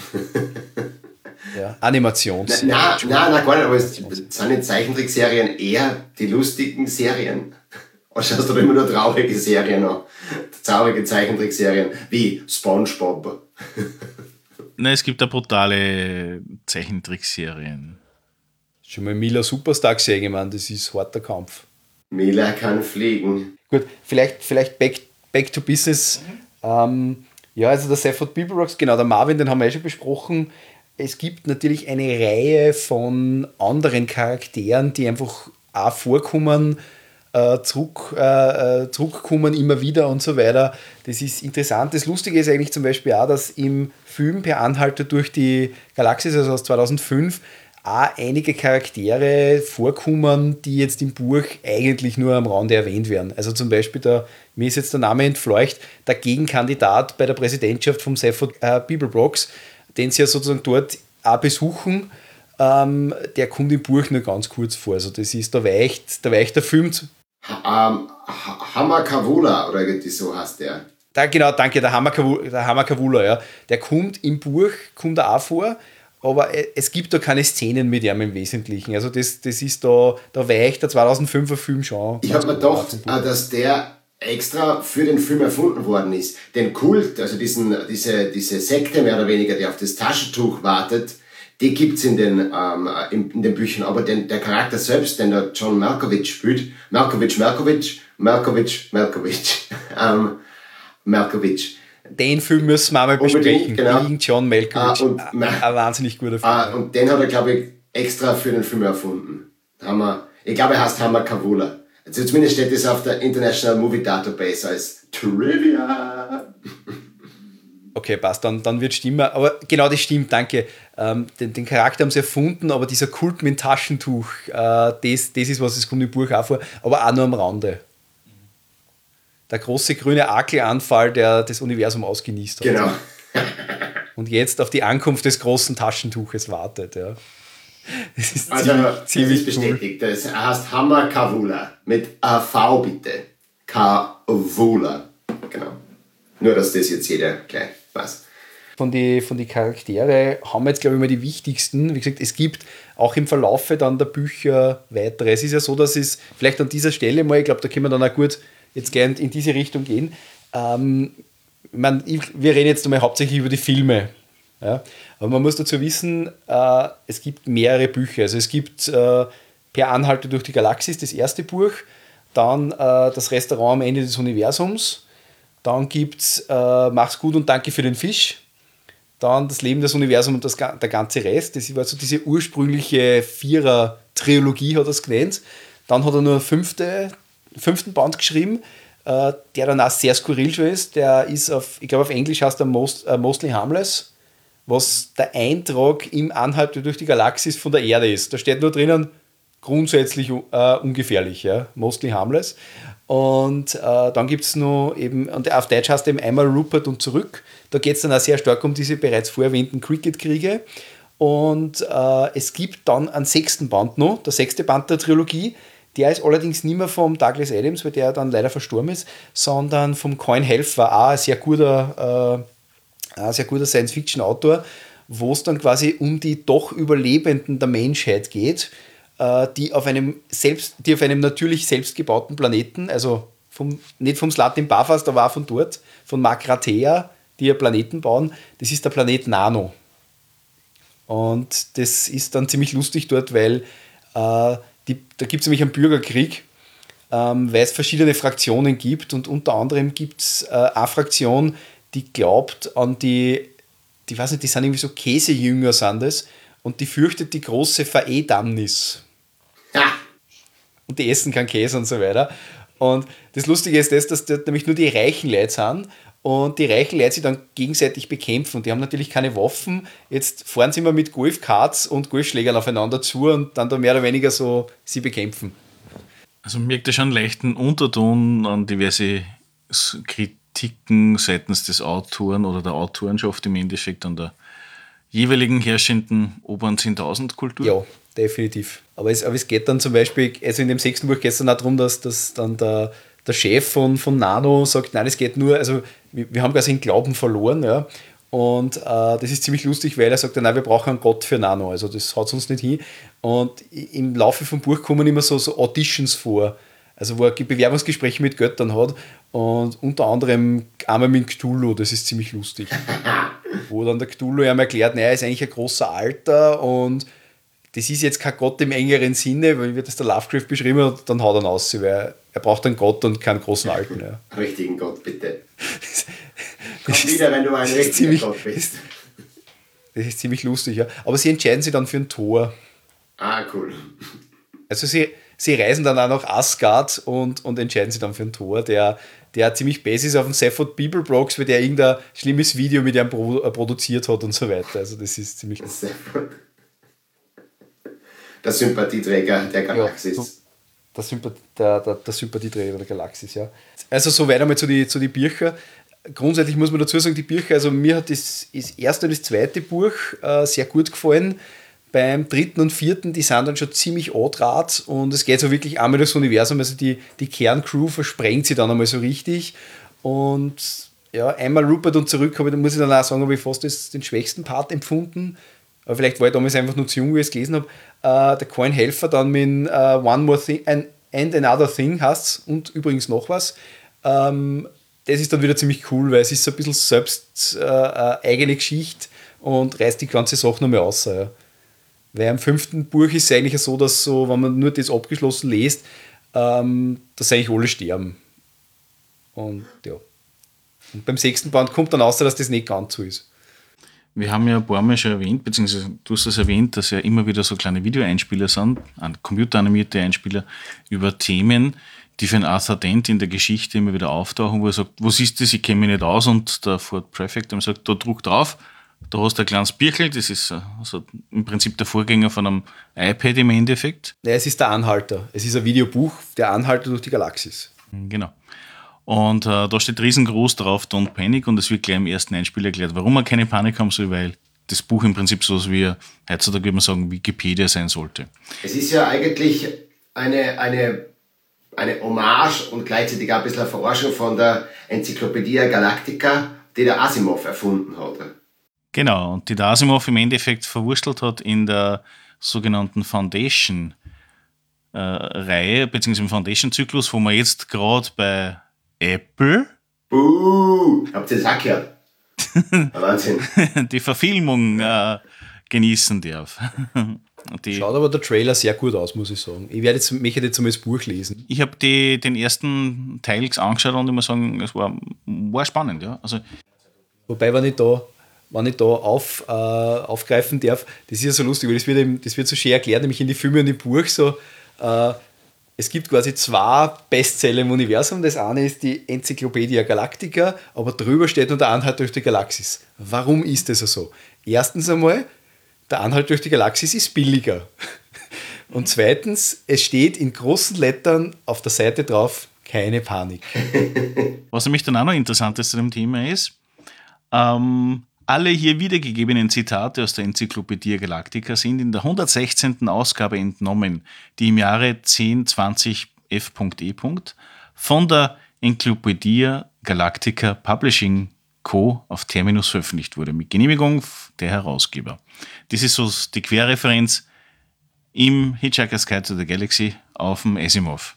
Ja, Animations. Nein, nein, nein, gar nicht, aber es sind in Zeichentrickserien eher die lustigen Serien. Oder schaust du immer nur traurige Serien an? Traurige Zeichentrickserien wie SpongeBob. Nein, es gibt da brutale Zeichentrickserien. Schon mal Mila Superstar gesehen, ich meine, das ist harter Kampf. Mila kann fliegen. Gut, vielleicht, vielleicht back, back to business. Mhm. Ähm, ja, also der Stafford Beeblebrex, genau, der Marvin, den haben wir ja schon besprochen. Es gibt natürlich eine Reihe von anderen Charakteren, die einfach auch vorkommen, äh, zurück, äh, zurückkommen immer wieder und so weiter. Das ist interessant. Das Lustige ist eigentlich zum Beispiel auch, dass im Film Per Anhalter durch die Galaxis, also aus zweitausendfünf, auch einige Charaktere vorkommen, die jetzt im Buch eigentlich nur am Rande erwähnt werden. Also zum Beispiel, der, mir ist jetzt der Name entfleucht, der Gegenkandidat bei der Präsidentschaft vom Stafford äh, Beeblebrox, den sie ja sozusagen dort auch besuchen, ähm, der kommt im Buch nur ganz kurz vor. Also das ist, da weicht, da weicht der Film. Ha, ähm, Hammer Kavula, oder irgendwie so heißt der. Da, genau, danke, der Hammer Kavula, der Hammer Kavula, ja. Der kommt im Buch, kommt er auch vor, aber es gibt da keine Szenen mit ihm im Wesentlichen. Also das, das ist da, da weicht der zweitausendfünfer Film schon. Ich habe mir gedacht, dass der extra für den Film erfunden worden ist. Den Kult, also diesen, diese, diese Sekte mehr oder weniger, die auf das Taschentuch wartet, die gibt's in den, ähm, in, in den Büchern. Aber den, der Charakter selbst, den der John Malkovich spielt, Malkovich, Malkovich, Malkovich, Malkovich, ähm, Malkovich. Den Film müssen wir einmal besprechen. Genau. Gegen John Malkovich. Ah, und, ein, ein wahnsinnig guter Film. Ah, und den hat er, glaube ich, extra für den Film erfunden. Hammer, ich glaube, er heißt Hammer Kavula. Also zumindest steht das auf der International Movie Database als Trivia. Okay, passt, dann, dann wird stimmen. Aber genau, das stimmt, danke. Ähm, den, den Charakter haben sie erfunden, aber dieser Kult mit dem Taschentuch, äh, das, das ist was, das kommt im Buch auch vor, aber auch nur am Rande. Der große grüne Akelanfall, der das Universum ausgenießt hat. Genau. Und jetzt auf die Ankunft des großen Taschentuches wartet. Ja. Das ist Also, ziemlich, ziemlich das ist cool. bestätigt. Das heißt Hammer Kavula. Mit A V bitte. Kavula. Genau. Nur, dass das jetzt jeder gleich weiß. Von den von die Charaktere haben wir jetzt, glaube ich, mal die wichtigsten. Wie gesagt, es gibt auch im Verlaufe dann der Bücher weitere. Es ist ja so, dass es vielleicht an dieser Stelle mal, ich glaube, da können wir dann auch gut jetzt gerne in diese Richtung gehen. Ähm, ich mein, ich, wir reden jetzt einmal hauptsächlich über die Filme. Ja? Aber man muss dazu wissen, äh, es gibt mehrere Bücher. Also es gibt äh, Per Anhalter durch die Galaxis, das erste Buch, dann äh, das Restaurant am Ende des Universums, dann gibt es äh, Mach's gut und danke für den Fisch, dann das Leben, das Universum und das, der ganze Rest. Das war so diese ursprüngliche Vierer-Trilogie, hat er es genannt. Dann hat er nur einen fünfte, fünften Band geschrieben, äh, der dann auch sehr skurril schon ist. Der ist auf, ich glaube auf Englisch heißt er Most, äh, Mostly Harmless, was der Eintrag im Anhalter durch die Galaxis von der Erde ist. Da steht nur drinnen, grundsätzlich äh, ungefährlich, ja? Mostly Harmless. Und äh, dann gibt es noch eben, und auf Deutsch heißt er eben einmal Rupert und zurück. Da geht es dann auch sehr stark um diese bereits vorher erwähnten Cricket-Kriege. Und äh, es gibt dann einen sechsten Band noch, der sechste Band der Trilogie. Der ist allerdings nicht mehr vom Douglas Adams, weil der dann leider verstorben ist, sondern vom Colin Helfer, auch ein sehr guter, äh, ein sehr guter Science-Fiction-Autor, wo es dann quasi um die doch Überlebenden der Menschheit geht, die auf einem selbst, die auf einem natürlich selbstgebauten Planeten, also vom, nicht vom Slatin Bafas, da war von dort, von Makratea, die ja Planeten bauen, das ist der Planet Nano. Und das ist dann ziemlich lustig dort, weil äh, die, da gibt es nämlich einen Bürgerkrieg, ähm, weil es verschiedene Fraktionen gibt und unter anderem gibt es äh, eine Fraktion, die glaubt an die, die weiß nicht, die sind irgendwie so Käsejünger sind das, und die fürchtet die große Veredamnis. Ja. Und die essen keinen Käse und so weiter. Und das Lustige ist das, dass dort nämlich nur die reichen Leute sind und die reichen Leute sich dann gegenseitig bekämpfen. Und die haben natürlich keine Waffen. Jetzt fahren sie immer mit Golfkarts und Golfschlägern aufeinander zu und dann da mehr oder weniger so sie bekämpfen. Also merkt ihr schon einen leichten Unterton an diverse Kritiken seitens des Autoren oder der Autorenschaft im Endeffekt an der jeweiligen herrschenden oberen zehntausend-Kultur? Ja, definitiv. Aber es, aber es geht dann zum Beispiel, also in dem sechsten Buch geht es dann auch darum, dass, dass dann der, der Chef von, von Nano sagt, nein, es geht nur, also wir, wir haben quasi den Glauben verloren, ja. Und äh, das ist ziemlich lustig, weil er sagt, nein, wir brauchen einen Gott für Nano, also das haut uns nicht hin. Und im Laufe vom Buch kommen immer so, so Auditions vor, also wo er Bewerbungsgespräche mit Göttern hat und unter anderem einmal mit Cthulhu, das ist ziemlich lustig. Wo dann der Cthulhu ihm erklärt, naja, er ist eigentlich ein großer Alter und das ist jetzt kein Gott im engeren Sinne, weil wie das der Lovecraft beschrieben hat, dann haut er ihn aus, weil er braucht einen Gott und keinen großen Alten. Ja. Richtigen Gott, bitte. Das, Komm das wieder, wenn du ein richtiger ziemlich, Gott bist. Das ist ziemlich lustig, ja. Aber sie entscheiden sich dann für ein Tor. Ah, cool. Also sie, sie reisen dann auch nach Asgard und, und entscheiden sich dann für einen Thor, der, der ziemlich basic ist auf dem Sephiroth Bibelbrox, weil der irgendein schlimmes Video mit ihm pro, äh, produziert hat und so weiter. Also das ist ziemlich gut. Der Sympathieträger der Galaxis. Ja, so der, Sympath- der, der, der Sympathieträger der Galaxis, ja. Also so weit einmal zu den zu die Büchern. Grundsätzlich muss man dazu sagen, die Bücher, also mir hat das, das erste und das zweite Buch äh, sehr gut gefallen. Beim dritten und vierten, die sind dann schon ziemlich andraht und es geht so wirklich einmal durchs Universum, also die, die Kerncrew versprengt sich dann einmal so richtig und ja, einmal Rupert und zurück, aber da muss ich dann auch sagen, habe ich fast das, den schwächsten Part empfunden, aber vielleicht war ich damals einfach nur zu jung, wie ich es gelesen habe. Äh, der Coin Helfer dann mit uh, One More Thing and, and Another Thing heißt und übrigens noch was. Ähm, das ist dann wieder ziemlich cool, weil es ist so ein bisschen selbst äh, äh, eigene Geschichte und reißt die ganze Sache nochmal aus. Ja. Weil im fünften Buch ist es eigentlich so, dass so, wenn man nur das abgeschlossen liest, ähm, dass eigentlich alle sterben. Und ja. Und beim sechsten Band kommt dann raus, dass das nicht ganz so ist. Wir haben ja ein paar Mal schon erwähnt, beziehungsweise du hast es erwähnt, dass ja immer wieder so kleine Videoeinspieler sind, computeranimierte Einspieler über Themen, die für einen Arthur Dent in der Geschichte immer wieder auftauchen, wo er sagt, was ist das, ich kenne mich nicht aus, und der Ford Prefect sagt, da druck drauf, da hast du ein kleines Birkel, das ist also im Prinzip der Vorgänger von einem iPad im Endeffekt. Ja, es ist der Anhalter, es ist ein Videobuch, der Anhalter durch die Galaxis. Genau. Und äh, da steht riesengroß drauf, Don't Panic, und es wird gleich im ersten Einspiel erklärt, warum man keine Panik haben soll, weil das Buch im Prinzip so ist, wie heutzutage würde man sagen, Wikipedia sein sollte. Es ist ja eigentlich eine, eine, eine Hommage und gleichzeitig auch ein bisschen eine Verarschung von der Enzyklopädie Galactica, die der Asimov erfunden hat. Genau, und die der Asimov im Endeffekt verwurstelt hat in der sogenannten Foundation-Reihe, äh, beziehungsweise im Foundation-Zyklus, wo wir jetzt gerade bei Apple Buh, habt ihr das auch gehört? Wahnsinn. die Verfilmung äh, genießen darf. Die, Schaut aber der Trailer sehr gut aus, muss ich sagen. Ich werde jetzt, möchte jetzt einmal das Buch lesen. Ich habe den ersten Teil angeschaut und ich muss sagen, es war, war spannend. Ja. Also, Wobei, wenn ich da, wenn ich da auf, äh, aufgreifen darf, das ist ja so lustig, weil das wird, eben, das wird so schön erklärt, nämlich in die Filme und im Buch so, äh, es gibt quasi zwei Bestseller im Universum. Das eine ist die Enzyklopädie Galactica, aber drüber steht nur der Anhalt durch die Galaxis. Warum ist das so? Erstens einmal, der Anhalt durch die Galaxis ist billiger. Und zweitens, es steht in großen Lettern auf der Seite drauf, keine Panik. Was nämlich dann auch noch interessant ist zu dem Thema ist, ähm, alle hier wiedergegebenen Zitate aus der Enzyklopädie Galactica sind in der hundertsechzehnten Ausgabe entnommen, die im Jahre zehn zwanzig F E von der Enzyklopädie Galactica Publishing Co. auf Terminus veröffentlicht wurde, mit Genehmigung der Herausgeber. Das ist so die Querreferenz im Hitchhiker's Guide to the Galaxy auf dem Asimov.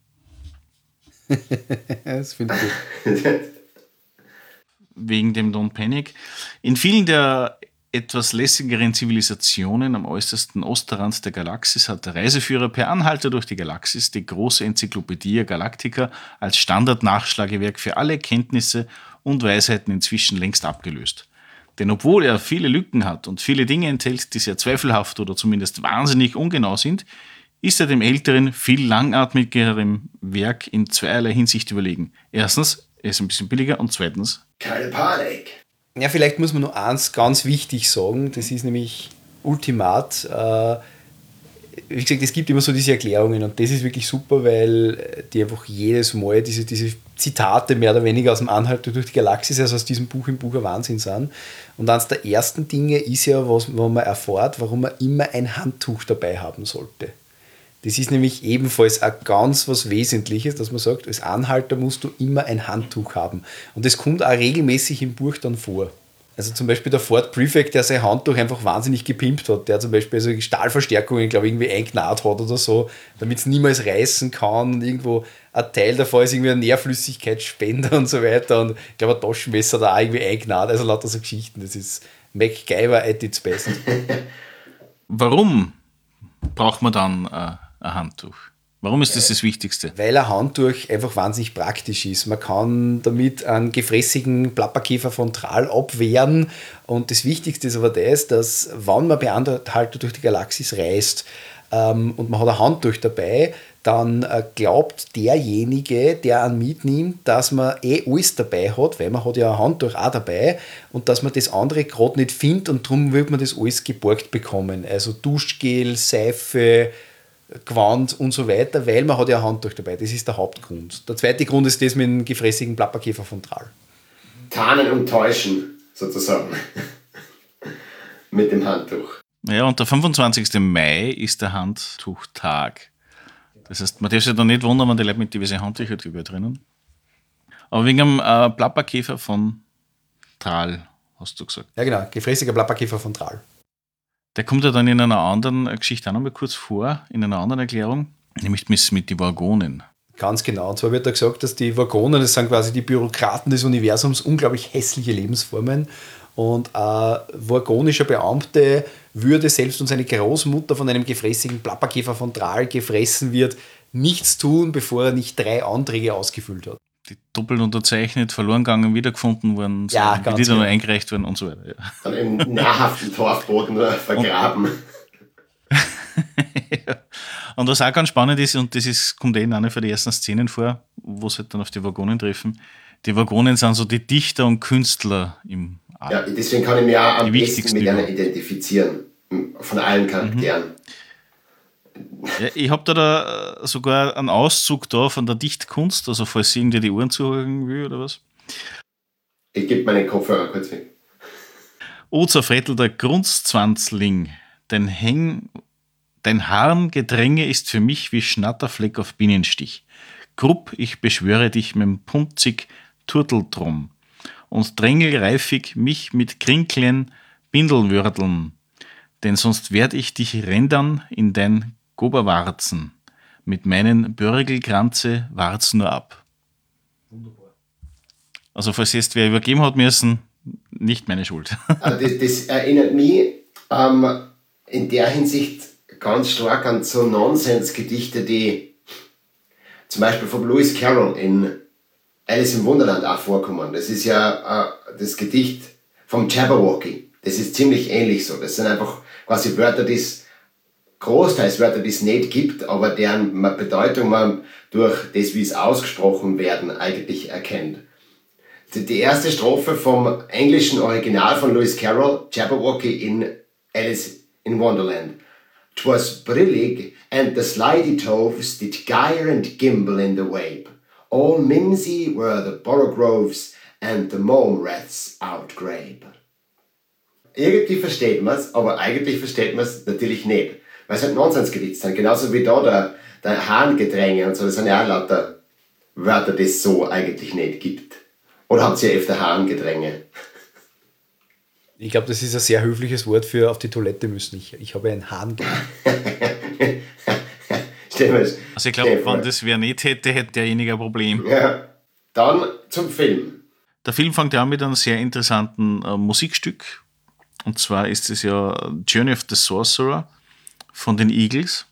Das finde ich gut. Wegen dem Don't Panic. In vielen der etwas lässigeren Zivilisationen am äußersten Ostrand der Galaxis hat der Reiseführer per Anhalter durch die Galaxis die große Enzyklopädie Galactica als Standardnachschlagewerk für alle Kenntnisse und Weisheiten inzwischen längst abgelöst. Denn obwohl er viele Lücken hat und viele Dinge enthält, die sehr zweifelhaft oder zumindest wahnsinnig ungenau sind, ist er dem älteren, viel langatmigeren Werk in zweierlei Hinsicht überlegen. Erstens, er ist ein bisschen billiger, und zweitens, keine Panik. Ja, vielleicht muss man nur eins ganz wichtig sagen, das ist nämlich Ultimat. Äh, wie gesagt, es gibt immer so diese Erklärungen und das ist wirklich super, weil die einfach jedes Mal diese, diese Zitate mehr oder weniger aus dem Anhalt durch die Galaxis, also aus diesem Buch im Buch ein Wahnsinn sind. Und eines der ersten Dinge ist ja, was, wo man erfährt, warum man immer ein Handtuch dabei haben sollte. Das ist nämlich ebenfalls auch ganz was Wesentliches, dass man sagt, als Anhalter musst du immer ein Handtuch haben. Und das kommt auch regelmäßig im Buch dann vor. Also zum Beispiel der Ford Prefect, der sein Handtuch einfach wahnsinnig gepimpt hat, der zum Beispiel so Stahlverstärkungen, glaube ich, irgendwie eingenäht hat oder so, damit es niemals reißen kann, und irgendwo ein Teil davon ist irgendwie ein Nährflüssigkeitsspender und so weiter, und ich glaube ein Taschenmesser da auch irgendwie eingenäht, also lauter so Geschichten. Das ist MacGyver at its best. warum braucht man dann äh, ein Handtuch? Warum ist das das Wichtigste? Weil ein Handtuch einfach wahnsinnig praktisch ist. Man kann damit einen gefräßigen Plapperkäfer frontal abwehren. Und das Wichtigste ist aber das, dass, wenn man bei Anhalter durch die Galaxis reist ähm, und man hat ein Handtuch dabei, dann äh, glaubt derjenige, der einen mitnimmt, dass man eh alles dabei hat, weil man hat ja ein Handtuch auch dabei und dass man das andere gerade nicht findet und darum wird man das alles geborgt bekommen. Also Duschgel, Seife, Gewand und so weiter, weil man hat ja ein Handtuch dabei. Das ist der Hauptgrund. Der zweite Grund ist das mit dem gefräßigen Plapperkäfer von Tral. Tarnen und täuschen, sozusagen. Mit dem Handtuch. Ja, und der fünfundzwanzigster Mai ist der Handtuchtag. Das heißt, man darf sich da nicht wundern, wenn die Leute mit diversen Handtüchern drüber drinnen. Aber wegen dem äh, Plapperkäfer von Tral, hast du gesagt. Ja genau, gefräßiger Plapperkäfer von Tral. Der kommt ja dann in einer anderen Geschichte auch noch mal kurz vor, in einer anderen Erklärung, nämlich mit den Vorgonen. Ganz genau. Und zwar wird da gesagt, dass die Vorgonen, das sind quasi die Bürokraten des Universums, unglaublich hässliche Lebensformen. Und ein vorgonischer Beamte würde, selbst wenn seine Großmutter von einem gefräßigen Plapperkäfer von Tral gefressen wird, nichts tun, bevor er nicht drei Anträge ausgefüllt hat. Die doppelt unterzeichnet, verloren gegangen, wiedergefunden worden, ja, die wieder noch eingereicht worden und so weiter. Ja. Dann im nahrhaften Torfboden vergraben. Ja. Und was auch ganz spannend ist, und das ist, kommt eh in einer von den ersten Szenen vor, wo sie halt dann auf die Vorgonen treffen, die Vorgonen sind so die Dichter und Künstler im All. Ja, deswegen kann ich mich auch am Die besten mit überhaupt. einer identifizieren. Von allen Charakteren. Ja, ich habe da, da sogar einen Auszug da von der Dichtkunst, also falls irgendwie die Ohren zuhören will oder was. Ich gebe meinen Kopfhörer kurz weg. O zerfrettelter Grunzzwanzling, dein Häng, dein Harngedränge ist für mich wie Schnatterfleck auf Bienenstich. Grupp, ich beschwöre dich mit'm punzig Turteltrum und drängel reifig mich mit Krinklen Bindelwürdeln, denn sonst werd ich dich rendern in dein Goberwarzen, mit meinen Börgelkranze wart's nur ab. Wunderbar. Also falls jetzt wer übergeben hat müssen, nicht meine Schuld. Also das, das erinnert mich ähm, in der Hinsicht ganz stark an so Nonsensgedichte, die zum Beispiel von Lewis Carroll in Alice im Wunderland auch vorkommen. Das ist ja äh, das Gedicht vom Jabberwocky. Das ist ziemlich ähnlich so. Das sind einfach quasi Wörter, die es großteils Wörter, die es nicht gibt, aber deren Bedeutung man durch das, wie es ausgesprochen werden, eigentlich erkennt. Die erste Strophe vom englischen Original von Lewis Carroll, Jabberwocky in Alice in Wonderland. 'Twas brillig, and the slidey toves did gyre and gimble in the wabe. All mimsy were the borogroves, and the mome rats outgrabe. Irgendwie versteht man es, aber eigentlich versteht man es natürlich nicht. Weil es halt Nonsensgedichte sind. Genauso wie da der, der Harngedränge und so. Das sind ja auch lauter Wörter, die es so eigentlich nicht gibt. Oder habt ihr öfter Harngedränge? Ich glaube, das ist ein sehr höfliches Wort für auf die Toilette müssen. Ich, ich habe einen Hahn. Stimmt. Also ich glaube, wenn das wer nicht hätte, hätte derjenige ein Problem. Ja. Dann zum Film. Der Film fängt ja an mit einem sehr interessanten äh, Musikstück. Und zwar ist es ja Journey of the Sorcerer von den Eagles,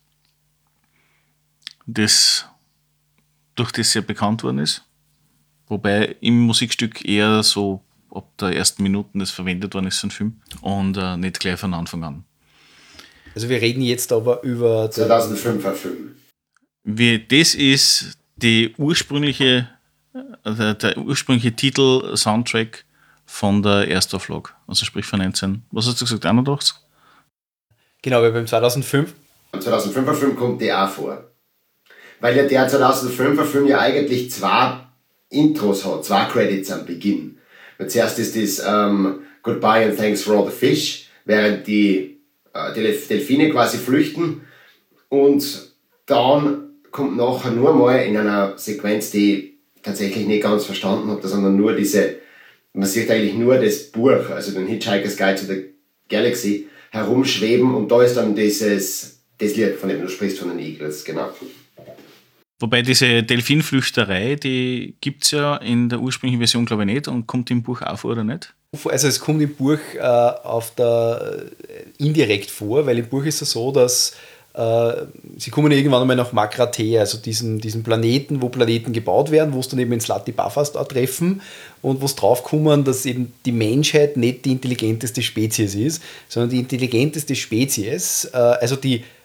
das durch das sehr bekannt worden ist. Wobei im Musikstück eher so ab der ersten Minuten das verwendet worden ist, so ein Film. Und äh, nicht gleich von Anfang an. Also wir reden jetzt aber über... zweitausendfünfer Film. Wie, das ist die ursprüngliche, äh, der, der ursprüngliche Titel-Soundtrack von der Erstauflage. Also sprich von neunzehn. Was hast du gesagt, einundachtzig? Genau, weil beim zweitausendfünf... Am zweitausendfünfer Film kommt der auch vor. Weil ja der zweitausendfünfer Film ja eigentlich zwei Intros hat, zwei Credits am Beginn. Und zuerst ist das um, Goodbye and Thanks for all the Fish, während die, uh, die Delfine quasi flüchten. Und dann kommt nachher nur mal in einer Sequenz, die ich tatsächlich nicht ganz verstanden habe, sondern nur diese, man sieht eigentlich nur das Buch, also den Hitchhiker's Guide to the Galaxy, herumschweben und da ist dann dieses, das Lied, von dem du sprichst, von den Eagles, genau. Wobei diese Delfinflüchterei, die gibt es ja in der ursprünglichen Version, glaube ich, nicht und kommt im Buch auch vor, oder nicht? Also es kommt im Buch äh, auf der, äh, indirekt vor, weil im Buch ist es so, dass äh, sie kommen irgendwann einmal nach Makratea, also diesen, diesen Planeten, wo Planeten gebaut werden, wo es dann eben in Slati Bafast auch treffen und wo es draufkommen, dass eben die Menschheit nicht die intelligenteste Spezies ist, sondern die intelligenteste Spezies, äh, also die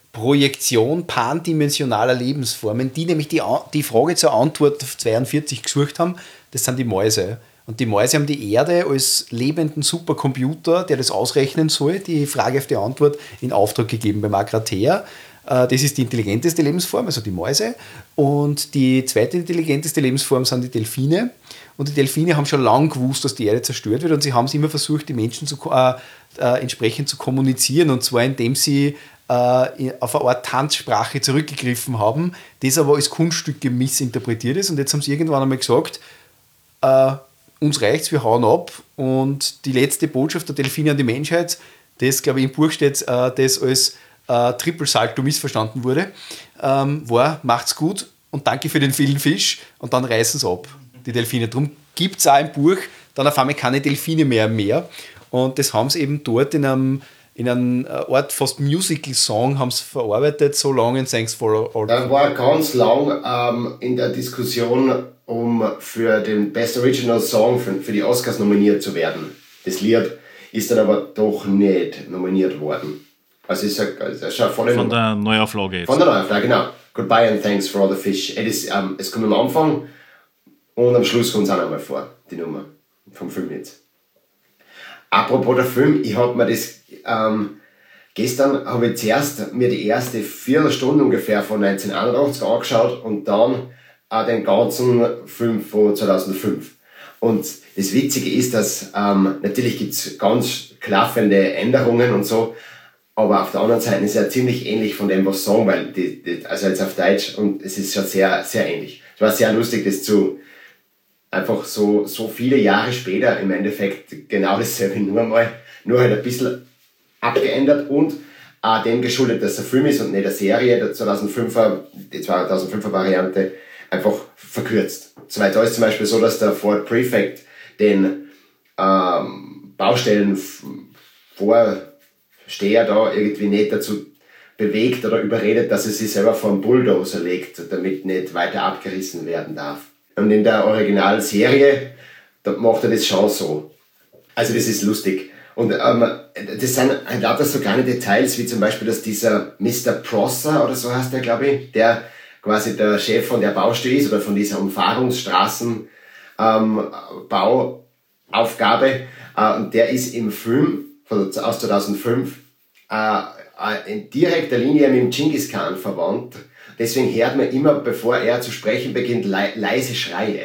Projektion pandimensionaler Lebensformen, die nämlich die, die Frage zur Antwort auf zweiundvierzig gesucht haben, das sind die Mäuse. Und die Mäuse haben die Erde als lebenden Supercomputer, der das ausrechnen soll, die Frage auf die Antwort, in Auftrag gegeben beim Agrathea. Das ist die intelligenteste Lebensform, also die Mäuse. Und die zweite intelligenteste Lebensform sind die Delfine. Und die Delfine haben schon lange gewusst, dass die Erde zerstört wird. Und sie haben es immer versucht, die Menschen zu, äh, äh, entsprechend zu kommunizieren. Und zwar indem sie äh, auf eine Art Tanzsprache zurückgegriffen haben, das aber als Kunststücke missinterpretiert ist. Und jetzt haben sie irgendwann einmal gesagt, äh, uns reicht's, wir hauen ab. Und die letzte Botschaft der Delfine an die Menschheit, das, glaube ich, im Buch steht, äh, das als äh, Triple Salto missverstanden wurde, ähm, war, macht's gut und danke für den vielen Fisch und dann reißen sie ab, die Delfine. Darum gibt es auch im Buch dann auf einmal keine Delfine mehr im Meer. Und das haben sie eben dort in einem, in einem Art fast Musical-Song haben sie verarbeitet, so long and thanks for all. Da war ganz lang ähm, in der Diskussion, um für den Best Original Song für, für die Oscars nominiert zu werden. Das Lied ist dann aber doch nicht nominiert worden. Also es ist eine, schon voll Von der Neuauflage jetzt. Von der Neuauflage, genau. Goodbye and thanks for all the fish. Es, ähm, es kommt am Anfang und am Schluss kommt es auch nochmal vor, die Nummer vom Film jetzt. Apropos der Film, ich habe mir das ähm, gestern habe ich zuerst mir die erste Viertelstunde ungefähr von neunzehnhunderteinundachtzig angeschaut und dann äh, den ganzen Film von zweitausendfünf. Und das Witzige ist, dass ähm, natürlich gibt es ganz klaffende Änderungen und so, aber auf der anderen Seite ist es ja ziemlich ähnlich von dem, was sagen, weil die, die, also jetzt auf Deutsch, und es ist schon sehr, sehr ähnlich. Es war sehr lustig, das zu einfach so, so viele Jahre später im Endeffekt genau dasselbe, nur mal, nur halt ein bisschen abgeändert und auch dem geschuldet, dass es ein Film ist und nicht eine Serie, der zweitausendfünfer, die zweitausendfünfer Variante einfach verkürzt. Soweit da ist zum Beispiel so, dass der Ford Prefect den ähm, Baustellen Vorsteher da irgendwie nicht dazu bewegt oder überredet, dass er sich selber vom Bulldozer legt, damit nicht weiter abgerissen werden darf. Und in der Originalserie, da macht er das schon so. Also das ist lustig. Und ähm, das sind halt lauter so kleine Details, wie zum Beispiel, dass dieser Mister Prosser, oder so heißt der, glaube ich, der quasi der Chef von der Baustelle ist, oder von dieser Umfahrungsstraßen ähm, Bauaufgabe. Äh, und der ist im Film von, aus zweitausendfünf äh, in direkter Linie mit dem Genghis Khan verwandt. Deswegen hört man immer, bevor er zu sprechen beginnt, le- leise Schreie.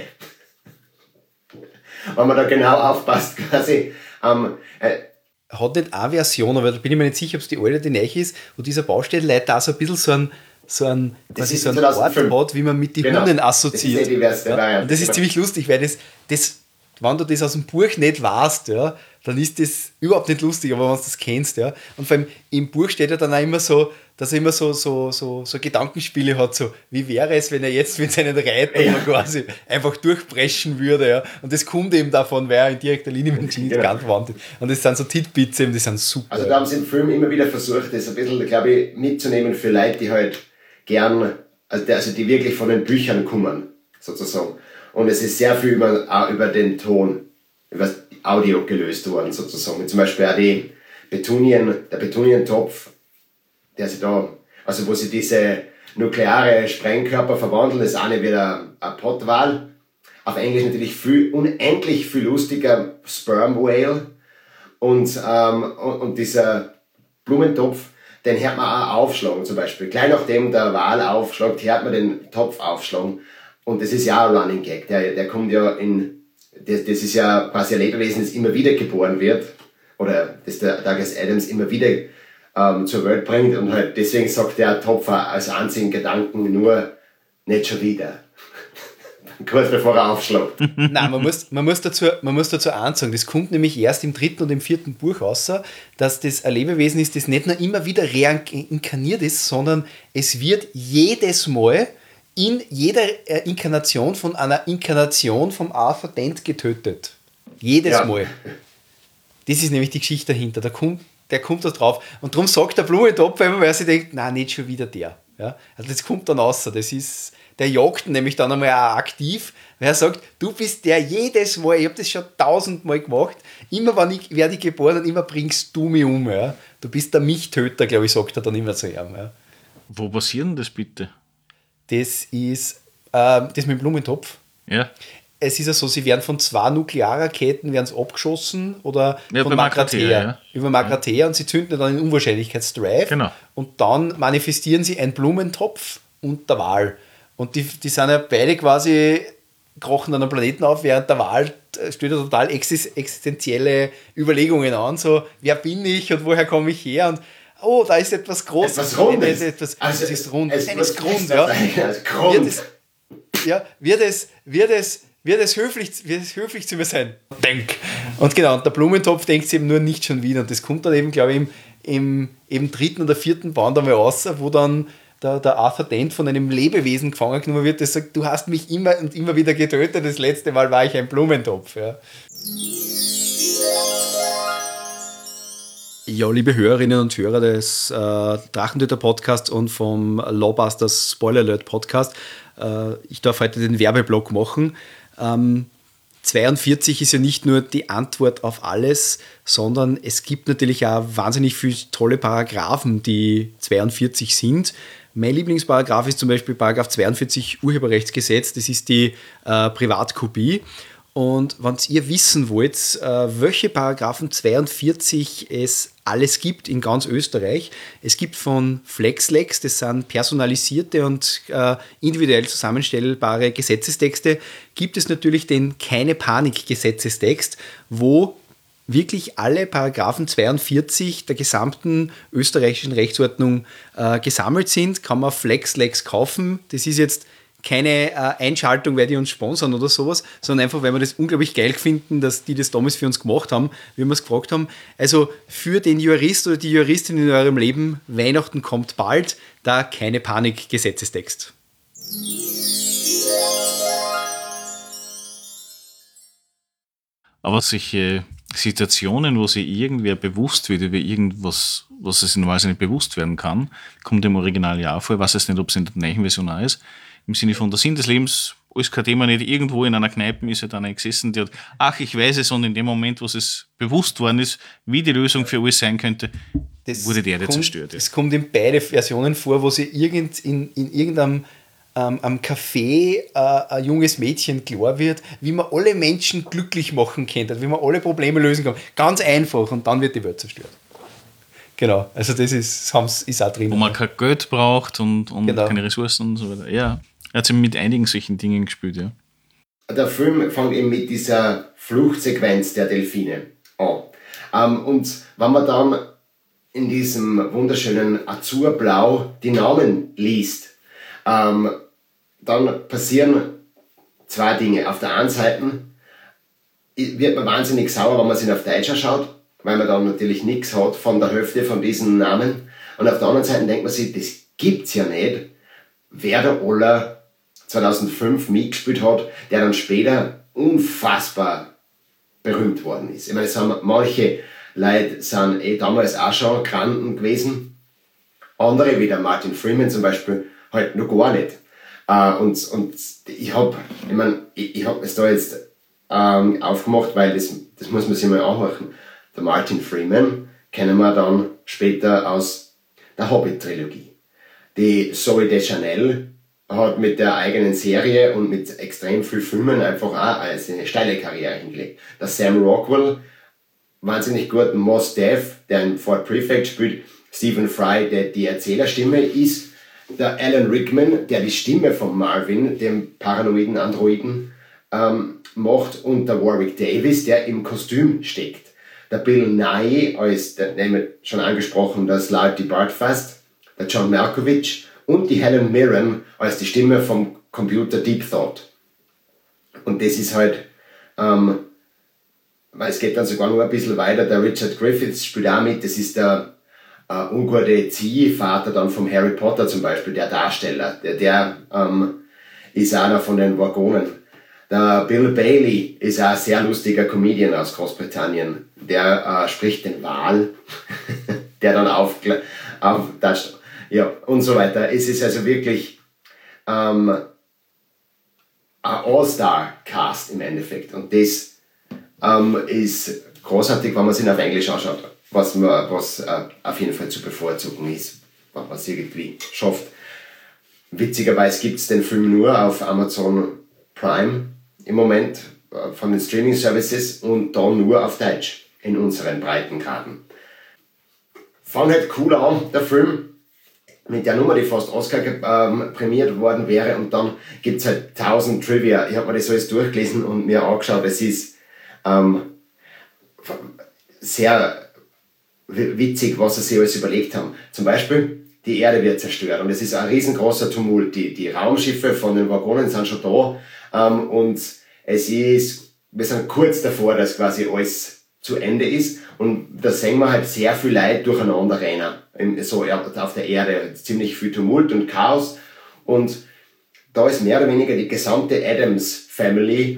Wenn man da genau aufpasst, quasi. Ähm, äh, Hat nicht eine Version, aber da bin ich mir nicht sicher, ob es die alte oder die neue ist, wo dieser Baustellenleiter auch so ein bisschen so ein, so ein, Das ist so ein zweitausendfünf. Ort hat, wie man mit den Genau. Hunden Das assoziiert. ist die Vers- ja. Variante. Und das ist ziemlich lustig, weil das, das, wenn du das aus dem Buch nicht weißt, ja, dann ist das überhaupt nicht lustig, aber wenn du das kennst, ja. Und vor allem im Buch steht ja dann auch immer so, dass er immer so, so, so, so Gedankenspiele hat, so, wie wäre es, wenn er jetzt mit seinen Reitern ja. quasi einfach durchbrechen würde, ja. Und das kommt eben davon, weil er in direkter Linie mit dem Genghis Khan verwandt ist. Und das sind so Titbits eben, die sind super. Also da haben sie im Film immer wieder versucht, das ein bisschen, glaube ich, mitzunehmen für Leute, die halt gern, also die, also die wirklich von den Büchern kommen, sozusagen. Und es ist sehr viel über, auch über den Ton, über das Audio gelöst worden, sozusagen. Zum Beispiel auch die Petunien, der Petunientopf, der sich da, also wo sie diese nukleare Sprengkörper verwandeln, das eine wird ein, ein Pottwal, auf Englisch natürlich viel, unendlich viel lustiger Sperm Whale und, ähm, und, und dieser Blumentopf, den hört man auch aufschlagen zum Beispiel. Gleich nachdem der Wal aufschlägt, hört man den Topf aufschlagen. Und das ist ja auch ein Running Gag, der, der kommt ja in, das, das ist ja quasi ein Lebewesen, das immer wieder geboren wird, oder das der Douglas Adams immer wieder ähm, zur Welt bringt, und halt deswegen sagt der Topfer als einzigen Gedanken nur, nicht schon wieder. Kurz bevor er aufschlägt. Nein, man muss, man, muss dazu, man muss dazu eins sagen, das kommt nämlich erst im dritten und im vierten Buch raus, dass das ein Lebewesen ist, das nicht nur immer wieder reinkarniert ist, sondern es wird jedes Mal in jeder Inkarnation von einer Inkarnation vom Arthur Dent getötet. Jedes Ja. Mal. Das ist nämlich die Geschichte dahinter. Der kommt, der kommt da drauf. Und darum sagt der Blumentopf immer, weil er sich denkt, nein, nicht schon wieder der. Ja? Also das kommt dann raus. Das ist, der jagt ihn nämlich dann einmal auch aktiv, weil er sagt, du bist der jedes Mal, ich habe das schon tausendmal gemacht, immer wenn ich werde ich geboren und immer bringst du mich um. Ja? Du bist der Michtöter, glaube ich, sagt er dann immer zu ihm. Ja? Wo passiert denn das bitte? Das ist äh, das mit dem Blumentopf. Ja. Es ist ja so, sie werden von zwei Nuklearraketen werden abgeschossen oder Ja, von bei Magrathea. Magrathea, ja. Über Magrathea und sie zünden dann einen Unwahrscheinlichkeitsdrive. Genau. Und dann manifestieren sie einen Blumentopf und der Wal. Und die, die sind ja beide quasi, krochen dann am Planeten auf, während der Wal stellt ja total existenzielle Überlegungen an. So, wer bin ich und woher komme ich her? Und oh, da ist etwas Großes. Etwas Rundes. Etwas, Also, es ist rund. es Nein, muss es ist Grund. fester Ja. sein als Grund. Wird es, ja, wird es, wird es, wird es höflich, wird es höflich zu mir sein? Denk. Und genau, und der Blumentopf denkt sich eben nur nicht schon wieder. Und das kommt dann eben, glaube ich, im, im, im dritten oder vierten Band einmal raus, wo dann der, der Arthur Dent von einem Lebewesen gefangen genommen wird, das sagt, du hast mich immer und immer wieder getötet, das letzte Mal war ich ein Blumentopf. Ja. Ja, liebe Hörerinnen und Hörer des äh, Drachentöter Podcasts und vom Lawbusters Spoiler Alert Podcast, äh, ich darf heute den Werbeblock machen. Ähm, zweiundvierzig ist ja nicht nur die Antwort auf alles, sondern es gibt natürlich auch wahnsinnig viele tolle Paragraphen, die zweiundvierzig sind. Mein Lieblingsparagraph ist zum Beispiel Paragraph zweiundvierzig Urheberrechtsgesetz, das ist die äh, Privatkopie. Und wenn ihr wissen wollt, äh, welche Paragraphen zweiundvierzig es alles gibt in ganz Österreich, es gibt von FlexLex, das sind personalisierte und äh, individuell zusammenstellbare Gesetzestexte, gibt es natürlich den Keine-Panik-Gesetzestext, wo wirklich alle Paragraphen zweiundvierzig der gesamten österreichischen Rechtsordnung äh, gesammelt sind, kann man auf FlexLex kaufen. Das ist jetzt keine äh, Einschaltung, weil die uns sponsern oder sowas, sondern einfach, weil wir das unglaublich geil finden, dass die das damals für uns gemacht haben, wie wir es gefragt haben. Also für den Jurist oder die Juristin in eurem Leben, Weihnachten kommt bald, da keine Panik, Gesetzestext. Aber solche Situationen, wo sich irgendwer bewusst wird über irgendwas, was es normalerweise nicht bewusst werden kann, kommt im Original ja auch vor. Ich weiß jetzt nicht, ob es in der neuen Version auch ist. Im Sinne von der Sinn des Lebens, alles kein Thema, nicht irgendwo in einer Kneipe ist halt einer gesessen, der hat, ach, ich weiß es, und in dem Moment, wo es bewusst worden ist, wie die Lösung für alles sein könnte, Das wurde der, der kommt, zerstört. Es kommt in beide Versionen vor, wo sie irgend, in, in irgendeinem ähm, am Café äh, ein junges Mädchen klar wird, wie man alle Menschen glücklich machen könnte, wie man alle Probleme lösen kann. Ganz einfach, und dann wird die Welt zerstört. Genau, also das ist, das ist auch drin. Wo man kein Geld braucht und, und Genau. keine Ressourcen und so weiter. Ja, er hat sich mit einigen solchen Dingen gespielt, ja. Der Film fängt eben mit dieser Fluchtsequenz der Delfine an. Ähm, und wenn man dann in diesem wunderschönen Azurblau die Namen liest, ähm, dann passieren zwei Dinge. Auf der einen Seite wird man wahnsinnig sauer, wenn man sich auf Deutsch anschaut, weil man dann natürlich nichts hat von der Hälfte von diesen Namen. Und auf der anderen Seite denkt man sich, das gibt's ja nicht. Wer der Oller zweitausendfünf mitgespielt hat, der dann später unfassbar berühmt worden ist. Ich meine, es haben manche Leute sind eh damals auch schon Granden gewesen. Andere, wie der Martin Freeman zum Beispiel, halt noch gar nicht. Äh, und, und ich habe, ich meine, ich, ich habe es da jetzt ähm, aufgemacht, weil das, das muss man sich mal anmachen. Der Martin Freeman kennen wir dann später aus der Hobbit-Trilogie. Die Zoe Deschanel hat mit der eigenen Serie und mit extrem vielen Filmen einfach auch eine steile Karriere hingelegt. Der Sam Rockwell, wahnsinnig gut, Mos Def, der in Fort Prefect spielt, Stephen Fry, der die Erzählerstimme ist, der Alan Rickman, der die Stimme von Marvin, dem paranoiden Androiden, ähm, macht, und der Warwick Davis, der im Kostüm steckt. Der Bill Nighy als, der, den wir schon angesprochen, der Slarty Bartfast, der John Malkovich und die Helen Mirren als die Stimme vom Computer Deep Thought. Und das ist halt, ähm, weil es geht dann sogar noch ein bisschen weiter, der Richard Griffiths spielt auch mit, das ist der äh, ungute Ziehvater dann vom Harry Potter zum Beispiel, der Darsteller, der, der ähm, ist einer von den Wagonen. Der Bill Bailey ist auch ein sehr lustiger Comedian aus Großbritannien, der äh, spricht den Wal, der dann auf, auf das, ja, und so weiter. Es ist also wirklich ähm, ein All-Star-Cast im Endeffekt. Und das ähm, ist großartig, wenn man sich auf Englisch anschaut, was, man, was äh, auf jeden Fall zu bevorzugen ist. was irgendwie schafft. Witzigerweise gibt es den Film nur auf Amazon Prime im Moment von den Streaming-Services und dann nur auf Deutsch in unseren Breitengraden. Fang halt cool an, der Film, mit der Nummer, die fast Oscar ähm, prämiert worden wäre, und dann gibt es halt tausend Trivia. Ich habe mir das alles durchgelesen und mir angeschaut. Es ist ähm, sehr witzig, was sie sich alles überlegt haben. Zum Beispiel, die Erde wird zerstört und es ist ein riesengroßer Tumult. Die, die Raumschiffe von den Waggonen sind schon da ähm, und es ist, wir sind kurz davor, dass quasi alles zu Ende ist, und da sehen wir halt sehr viel Leute durcheinander rennen, so auf der Erde, ziemlich viel Tumult und Chaos, und da ist mehr oder weniger die gesamte Addams Family,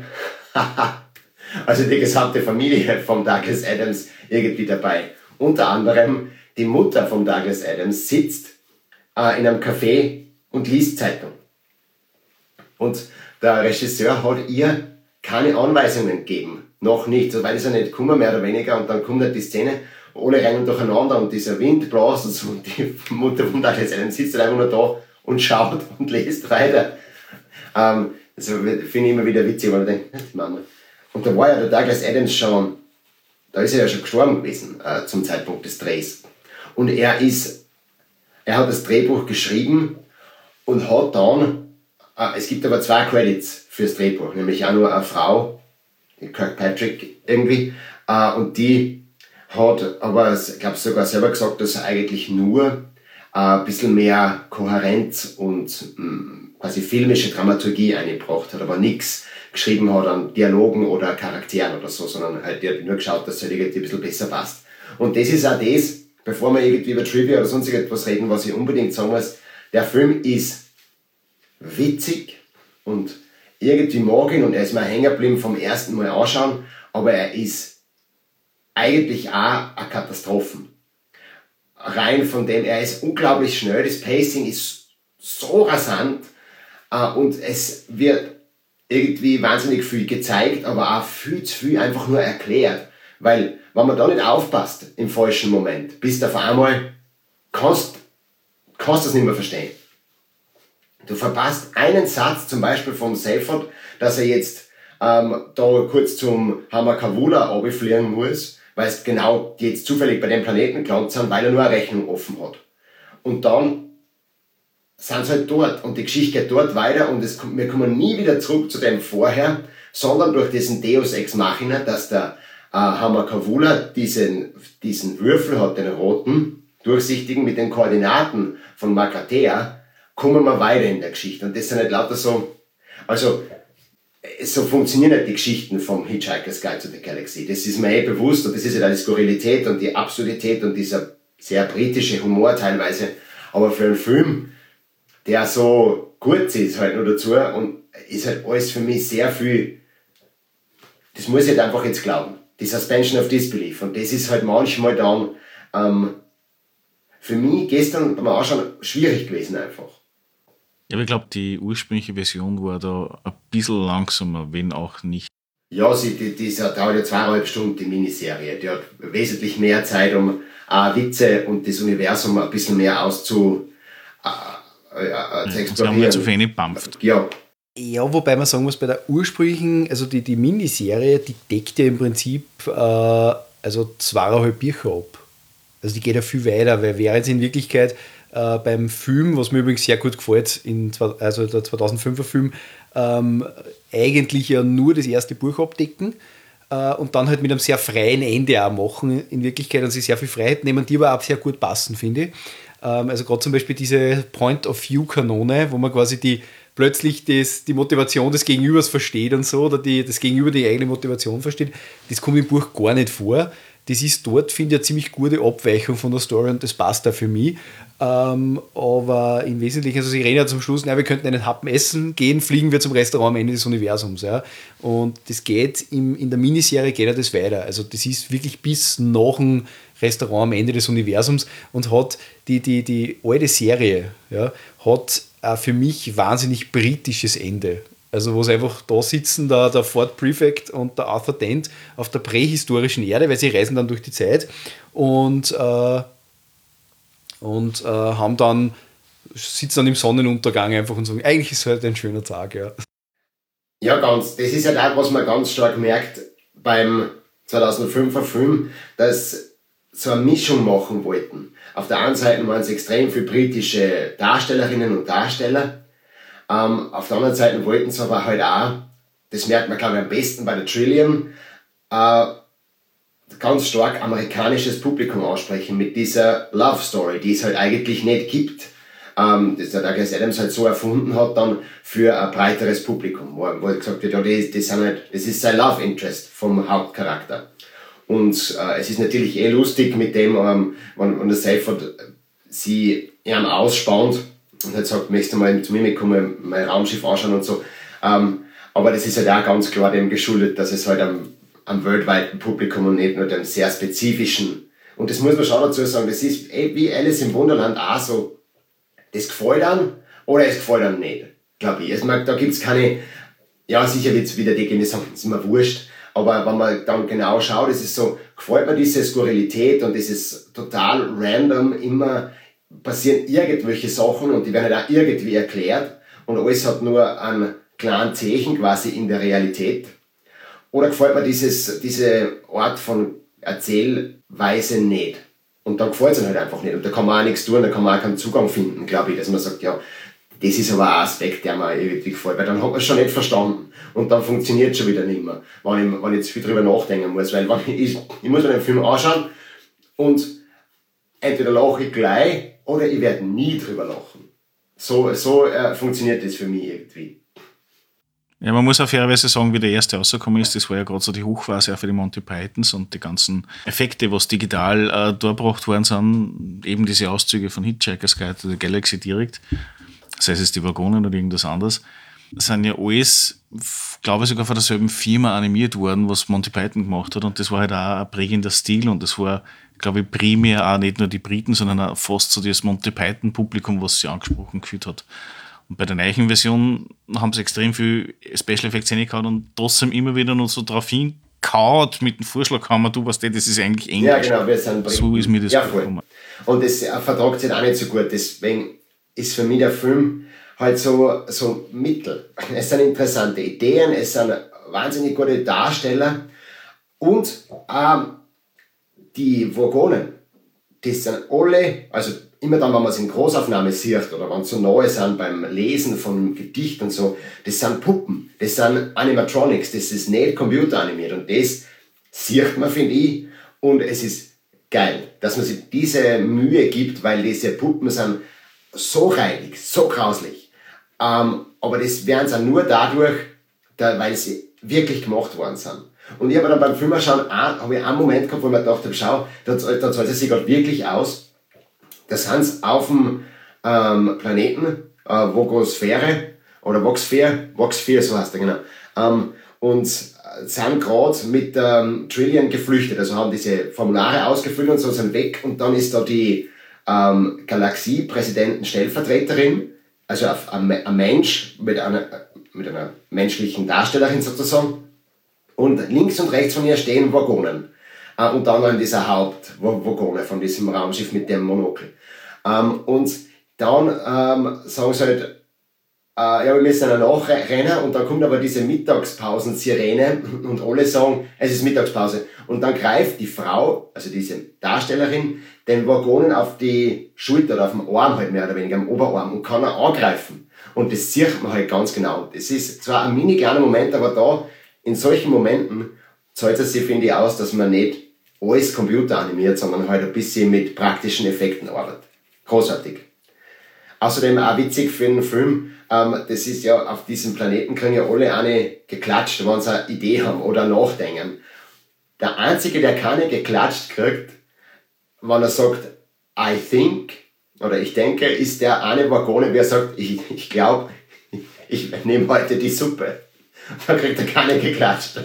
also die gesamte Familie von Douglas Adams irgendwie dabei. Unter anderem die Mutter von Douglas Adams sitzt äh, in einem Café und liest Zeitung. Und der Regisseur hat ihr keine Anweisungen gegeben. Noch nicht, so weit ist er nicht gekommen, mehr oder weniger, und dann kommt halt die Szene, alle rennen durcheinander und dieser Wind bläst und so, und die Mutter von Douglas Adams sitzt halt einfach nur da und schaut und liest weiter. Ähm, das finde ich immer wieder witzig, weil ich denke, die Mama. Und da war ja der Douglas Adams schon, da ist er ja schon gestorben gewesen, äh, zum Zeitpunkt des Drehs. Und er ist, er hat das Drehbuch geschrieben und hat dann, äh, es gibt aber zwei Credits fürs Drehbuch, nämlich auch nur eine Frau, die Kirkpatrick irgendwie, äh, und die hat aber, ich glaube sogar selber gesagt, dass er eigentlich nur äh, ein bisschen mehr Kohärenz und mh, quasi filmische Dramaturgie eingebracht hat, aber nichts geschrieben hat an Dialogen oder Charakteren oder so, sondern halt, die hat nur geschaut, dass es halt irgendwie ein bisschen besser passt. Und das ist auch das, bevor wir irgendwie über Trivia oder sonst irgendwas reden, was ich unbedingt sagen muss, der Film ist witzig und irgendwie mag ihn, und er ist mir hängen geblieben vom ersten Mal anschauen, aber er ist eigentlich auch eine Katastrophe. Rein von dem, er ist unglaublich schnell, das Pacing ist so rasant äh, und es wird irgendwie wahnsinnig viel gezeigt, aber auch viel zu viel einfach nur erklärt. Weil, wenn man da nicht aufpasst im falschen Moment, bist du auf einmal, kannst, kannst du es nicht mehr verstehen. Du verpasst einen Satz, zum Beispiel vom Seyfert, dass er jetzt ähm, da kurz zum Hamakavula runterfliegen muss, weil es genau jetzt zufällig bei dem Planeten gelandet sind, weil er nur eine Rechnung offen hat. Und dann sind sie halt dort und die Geschichte geht dort weiter, und es, wir kommen nie wieder zurück zu dem vorher, sondern durch diesen Deus Ex Machina, dass der äh, Hamakavula diesen, diesen Würfel hat, den roten, durchsichtigen mit den Koordinaten von Makatea, kommen wir weiter in der Geschichte. Und das sind nicht lauter so, also so funktionieren nicht die Geschichten vom Hitchhiker's Guide to the Galaxy. Das ist mir eh bewusst, und das ist ja die Skurrilität und die Absurdität und dieser sehr britische Humor teilweise. Aber für einen Film, der so kurz ist halt nur dazu, und ist halt alles für mich sehr viel, das muss ich halt einfach jetzt glauben. Die Suspension of Disbelief. Und das ist halt manchmal dann ähm, für mich gestern beim Anschauen schwierig gewesen einfach. Ja, aber ich glaube, die ursprüngliche Version war da ein bisschen langsamer, wenn auch nicht. Ja, sie, die, die, die dauert ja zweieinhalb Stunden, die Miniserie. Die hat wesentlich mehr Zeit, um äh, Witze und das Universum ein bisschen mehr auszu, äh, äh, zu explorieren. Sie haben ja zu wenig gepampft. Ja. Ja, wobei man sagen muss, bei der ursprünglichen, also die, die Miniserie, die deckt ja im Prinzip äh, also zweieinhalb Bücher ab. Also die geht ja viel weiter, weil während sie in Wirklichkeit äh, beim Film, was mir übrigens sehr gut gefällt, in, also der zweitausendfünfer Film, ähm, eigentlich ja nur das erste Buch abdecken äh, und dann halt mit einem sehr freien Ende auch machen in Wirklichkeit und sich sehr viel Freiheit nehmen, die aber auch sehr gut passen, finde ich. Ähm, also gerade zum Beispiel diese Point-of-View-Kanone, wo man quasi die plötzlich das, die Motivation des Gegenübers versteht und so, oder die, das Gegenüber die eigene Motivation versteht, das kommt im Buch gar nicht vor. Das ist dort, finde ich, eine ziemlich gute Abweichung von der Story, und das passt da für mich. Ähm, aber im Wesentlichen, also sie reden ja zum Schluss, na, wir könnten einen Happen essen, gehen, fliegen wir zum Restaurant am Ende des Universums. Ja? Und das geht im, in der Miniserie geht ja das weiter. Also das ist wirklich bis nach dem Restaurant am Ende des Universums, und hat die, die, die alte Serie, ja, hat äh, für mich wahnsinnig britisches Ende. Also wo sie einfach da sitzen, der, der Ford Prefect und der Arthur Dent auf der prähistorischen Erde, weil sie reisen dann durch die Zeit und, äh, und äh, haben dann, sitzen dann im Sonnenuntergang einfach und sagen, eigentlich ist heute ein schöner Tag, ja. Ja, ganz. Das ist ja halt auch, was man ganz stark merkt beim zweitausendfünfer Film, dass so eine Mischung machen wollten. Auf der einen Seite waren es extrem viele britische Darstellerinnen und Darsteller. Ähm, auf der anderen Seite wollten sie aber halt auch, das merkt man glaube ich am besten bei der Trillium, äh, ganz stark amerikanisches Publikum aussprechen mit dieser Love Story, die es halt eigentlich nicht gibt. Ähm, das der Douglas Adams halt so erfunden hat dann für ein breiteres Publikum, wo, wo gesagt wird, ja, das, das, sind halt, das ist sein Love Interest vom Hauptcharakter. Und äh, es ist natürlich eh lustig mit dem, ähm, wenn, wenn der Seyfried sie ihm ausspannt und halt sagt, möchtest du mal zu mir mitkommen, mein Raumschiff anschauen und so. Ähm, aber das ist halt auch ganz klar dem geschuldet, dass es halt am, am weltweiten Publikum und nicht nur dem sehr spezifischen. Und das muss man schon dazu sagen, das ist eh wie Alice im Wunderland auch so, das gefällt einem oder es gefällt einem nicht, glaube ich. Also, da gibt es keine, ja sicher wird es wieder die gehen, die sagen, das ist mir wurscht, aber wenn man dann genau schaut, es ist so, gefällt mir diese Skurrilität und dieses total random, immer passieren irgendwelche Sachen und die werden halt auch irgendwie erklärt und alles hat nur einen kleinen Zeichen quasi in der Realität. Oder gefällt mir dieses, diese Art von Erzählweise nicht. Und dann gefällt es einem halt einfach nicht. Und da kann man auch nichts tun, da kann man auch keinen Zugang finden, glaube ich, dass man sagt, ja, das ist aber ein Aspekt, der mir irgendwie gefällt, weil dann hat man es schon nicht verstanden und dann funktioniert es schon wieder nicht mehr, wenn ich, wenn ich jetzt viel drüber nachdenken muss, weil wenn ich, ich muss mir den Film anschauen und entweder lache ich gleich oder ich werde nie drüber lachen. So, so äh, funktioniert das für mich irgendwie. Ja, man muss auf fairerweise sagen, wie der erste rausgekommen ist, das war ja gerade so die Hochphase auch für die Monty Pythons und die ganzen Effekte, was digital äh, dargebracht worden sind, eben diese Auszüge von Hitchhiker's Guide to the Galaxy direkt, sei es die Waggonen oder irgendwas anderes, sind ja alles, glaube ich, sogar von derselben Firma animiert worden, was Monty Python gemacht hat und das war halt auch ein prägender Stil und das war, glaube ich, primär auch nicht nur die Briten, sondern auch fast so das Monty Python-Publikum, was sie angesprochen gefühlt hat. Und bei der neuen Version haben sie extrem viel Special Effects reingehauen und trotzdem immer wieder noch so drauf hingehauen mit dem Vorschlaghammer, du weißt, das ist eigentlich Englisch. Ja, genau, wir sind Briten. So ist mir das ja, gekommen. Und das vertragt sich auch nicht so gut, deswegen ist für mich der Film halt so, so mittel. Es sind interessante Ideen, es sind wahnsinnig gute Darsteller und ähm, die Waggonen, die sind alle, also immer dann, wenn man es in Großaufnahme sieht oder wenn es so nahe sind beim Lesen von Gedicht und so, das sind Puppen, das sind Animatronics, das ist nicht computeranimiert und das sieht man, finde ich, und es ist geil, dass man sich diese Mühe gibt, weil diese Puppen sind so reinig, so grauslich, ähm, aber das werden sie nur dadurch, da, weil sie wirklich gemacht worden sind. Und ich habe dann beim Filmerschauen habe ich einen Moment gehabt, wo ich mir gedacht habe, schau, da, da zahlt es sich gerade wirklich aus. Da sind sie auf dem ähm, Planeten, äh, Vogosphäre oder Voxsphere, Voxsphere, so heißt der genau, ähm, und sind gerade mit ähm, Trillium geflüchtet, also haben diese Formulare ausgefüllt und so, sind weg und dann ist da die ähm, Galaxie-Präsidenten-Stellvertreterin, also ein, ein Mensch mit einer, mit einer menschlichen Darstellerin sozusagen. Und links und rechts von ihr stehen Waggonen. Äh, und dann in dieser Hauptwaggone von diesem Raumschiff mit dem Monokel. Ähm, und dann ähm, sagen sie halt, äh, ja, wir müssen ja nachrennen. Und dann kommt aber diese Mittagspausen-Sirene und alle sagen, es ist Mittagspause. Und dann greift die Frau, also diese Darstellerin, den Waggonen auf die Schulter oder auf den Arm halt mehr oder weniger, am Oberarm und kann er angreifen. Und das sieht man halt ganz genau. Das ist zwar ein mini kleiner Moment, aber da in solchen Momenten zahlt es sich, finde ich, aus, dass man nicht alles computeranimiert, sondern halt ein bisschen mit praktischen Effekten arbeitet. Großartig. Außerdem auch witzig für einen Film, ähm, das ist ja, auf diesem Planeten kriegen ja alle eine geklatscht, wenn sie eine Idee haben oder nachdenken. Der Einzige, der keine geklatscht kriegt, wenn er sagt, I think, oder ich denke, ist der eine Waggone, wer sagt, ich, ich glaube, ich nehme heute die Suppe. Da kriegt er keine geklatscht.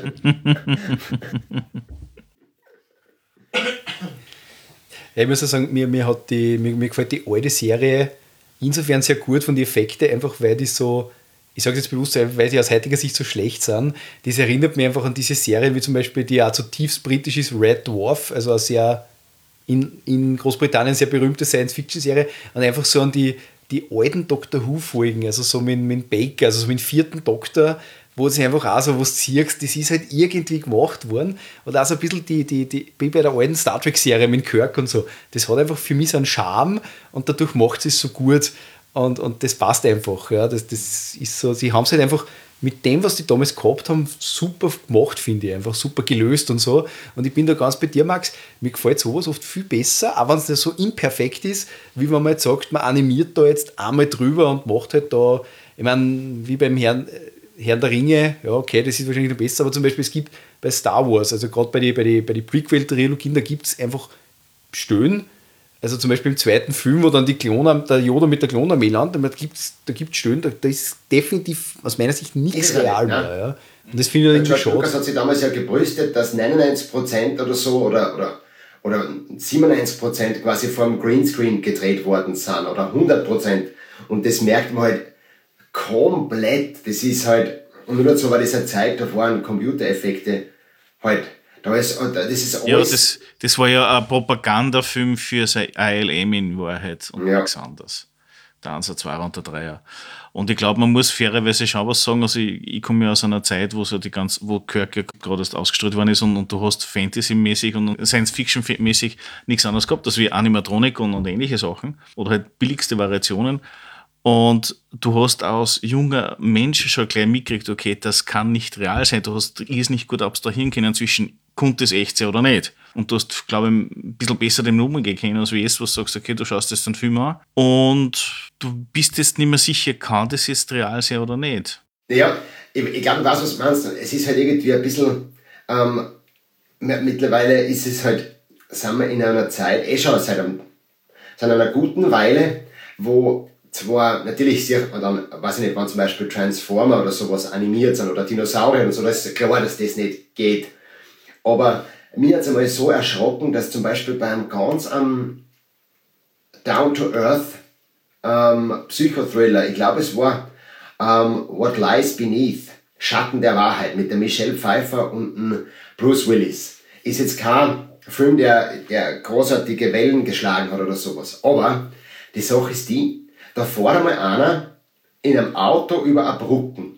Ja, ich muss ja sagen, mir, mir, hat die, mir, mir gefällt die alte Serie insofern sehr gut von den Effekten, einfach weil die so, ich sage jetzt bewusst, weil die aus heutiger Sicht so schlecht sind. Das erinnert mich einfach an diese Serien, wie zum Beispiel, die auch zutiefst britisch ist, Red Dwarf, also eine sehr in, in Großbritannien sehr berühmte Science-Fiction-Serie und einfach so an die, die alten Doctor Who-Folgen, also so mit, mit Baker, also so mit dem vierten Doktor, wo sie einfach auch so was siehst, das ist halt irgendwie gemacht worden. Und auch so ein bisschen die, die, die wie bei der alten Star Trek-Serie mit Kirk und so. Das hat einfach für mich so einen Charme und dadurch macht es so gut und, und das passt einfach. Ja. Das, das ist so, sie haben es halt einfach mit dem, was die damals gehabt haben, super gemacht, finde ich. Einfach super gelöst und so. Und ich bin da ganz bei dir, Max. Mir gefällt sowas oft viel besser, auch wenn es nicht so imperfekt ist, wie wenn man jetzt sagt, man animiert da jetzt einmal drüber und macht halt da, ich meine, wie beim Herrn, Herrn der Ringe, ja, okay, das ist wahrscheinlich noch besser, aber zum Beispiel, es gibt bei Star Wars, also gerade bei den bei die, bei die Prequel-Trilogien, da gibt es einfach Stöhnen. Also zum Beispiel im zweiten Film, wo dann die Klone, der Yoda mit der Klonarmee landet, da gibt es da gibt's Stöhnen, da, da ist definitiv aus meiner Sicht nichts real mehr. Ja. Ja. Und das finde ich irgendwie George schade. Lucas hat sich damals ja gebrüstet, dass neunundneunzig Prozent oder so oder, oder, oder siebenundneunzig Prozent quasi vom Greenscreen gedreht worden sind oder hundert Prozent. Und das merkt man halt komplett. Das ist halt, und nur dazu war das eine Zeit, da waren Computereffekte halt. Da ist, das ist alles. Ja, das, das war ja ein Propagandafilm für sein I L M in Wahrheit und ja. nichts anderes. Der Einser, Zweier und der Dreier. Und ich glaube, man muss fairerweise schon was sagen. Also ich, ich komme ja aus einer Zeit, wo so die ganz, wo Kirk ja gerade erst ausgestrahlt worden ist und, und du hast Fantasy-mäßig und Science-Fiction-mäßig nichts anderes gehabt, als wie Animatronik und, und ähnliche Sachen. Oder halt billigste Variationen. Und du hast als junger Mensch schon gleich mitgekriegt, okay, das kann nicht real sein. Du hast es nicht gut abstrahieren können zwischen, konnte es echt sein oder nicht. Und du hast, glaube ich, ein bisschen besser dem umgehen können, als wie jetzt, wo du sagst, okay, du schaust jetzt den Film an und du bist jetzt nicht mehr sicher, kann das jetzt real sein oder nicht. Ja, ich, ich glaube, ich weiß, was du meinst. Es ist halt irgendwie ein bisschen, ähm, mittlerweile ist es halt, sind wir in einer Zeit, eh schon seit, einem, seit einer guten Weile, wo zwar natürlich, dann, weiß ich nicht, wenn zum Beispiel Transformer oder sowas animiert sind oder Dinosaurier und so, das ist klar, dass das nicht geht. Aber mir hat es einmal so erschrocken, dass zum Beispiel beim ganz um, Down-to-Earth um, Psychothriller, ich glaube es war um, What Lies Beneath, Schatten der Wahrheit mit der Michelle Pfeiffer und dem Bruce Willis. Ist jetzt kein Film, der, der großartige Wellen geschlagen hat oder sowas. Aber die Sache ist die, da fährt einmal einer in einem Auto über eine Brücken.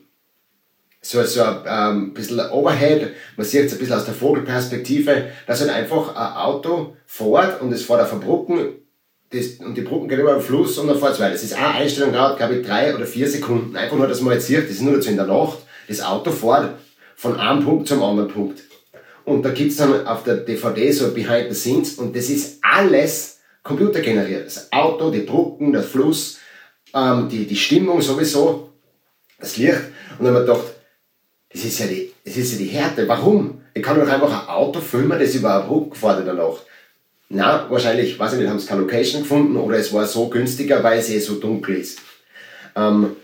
So, so ein ähm, bisschen Overhead, man sieht es ein bisschen aus der Vogelperspektive, dass halt einfach ein Auto fährt und es fährt auf eine Brücken das, und die Brücken geht über den Fluss und dann fährt es weiter. Das ist eine Einstellung, dauert glaube ich drei oder vier Sekunden. Einfach nur, dass man jetzt sieht, das ist nur dazu in der Nacht, das Auto fährt von einem Punkt zum anderen Punkt. Und da gibt es dann auf der D V D so Behind the Scenes und das ist alles computergeneriert. Das Auto, die Brücken, der Fluss, ähm, die, die Stimmung sowieso, das Licht. Und dann haben wir gedacht, das ist ja die, das ist ja die Härte. Warum? Ich kann doch einfach ein Auto filmen, das über eine Brücke fährt in der Nacht. Na, wahrscheinlich, weiß ich nicht, haben sie keine Location gefunden oder es war so günstiger, weil es eh so dunkel ist. Ähm,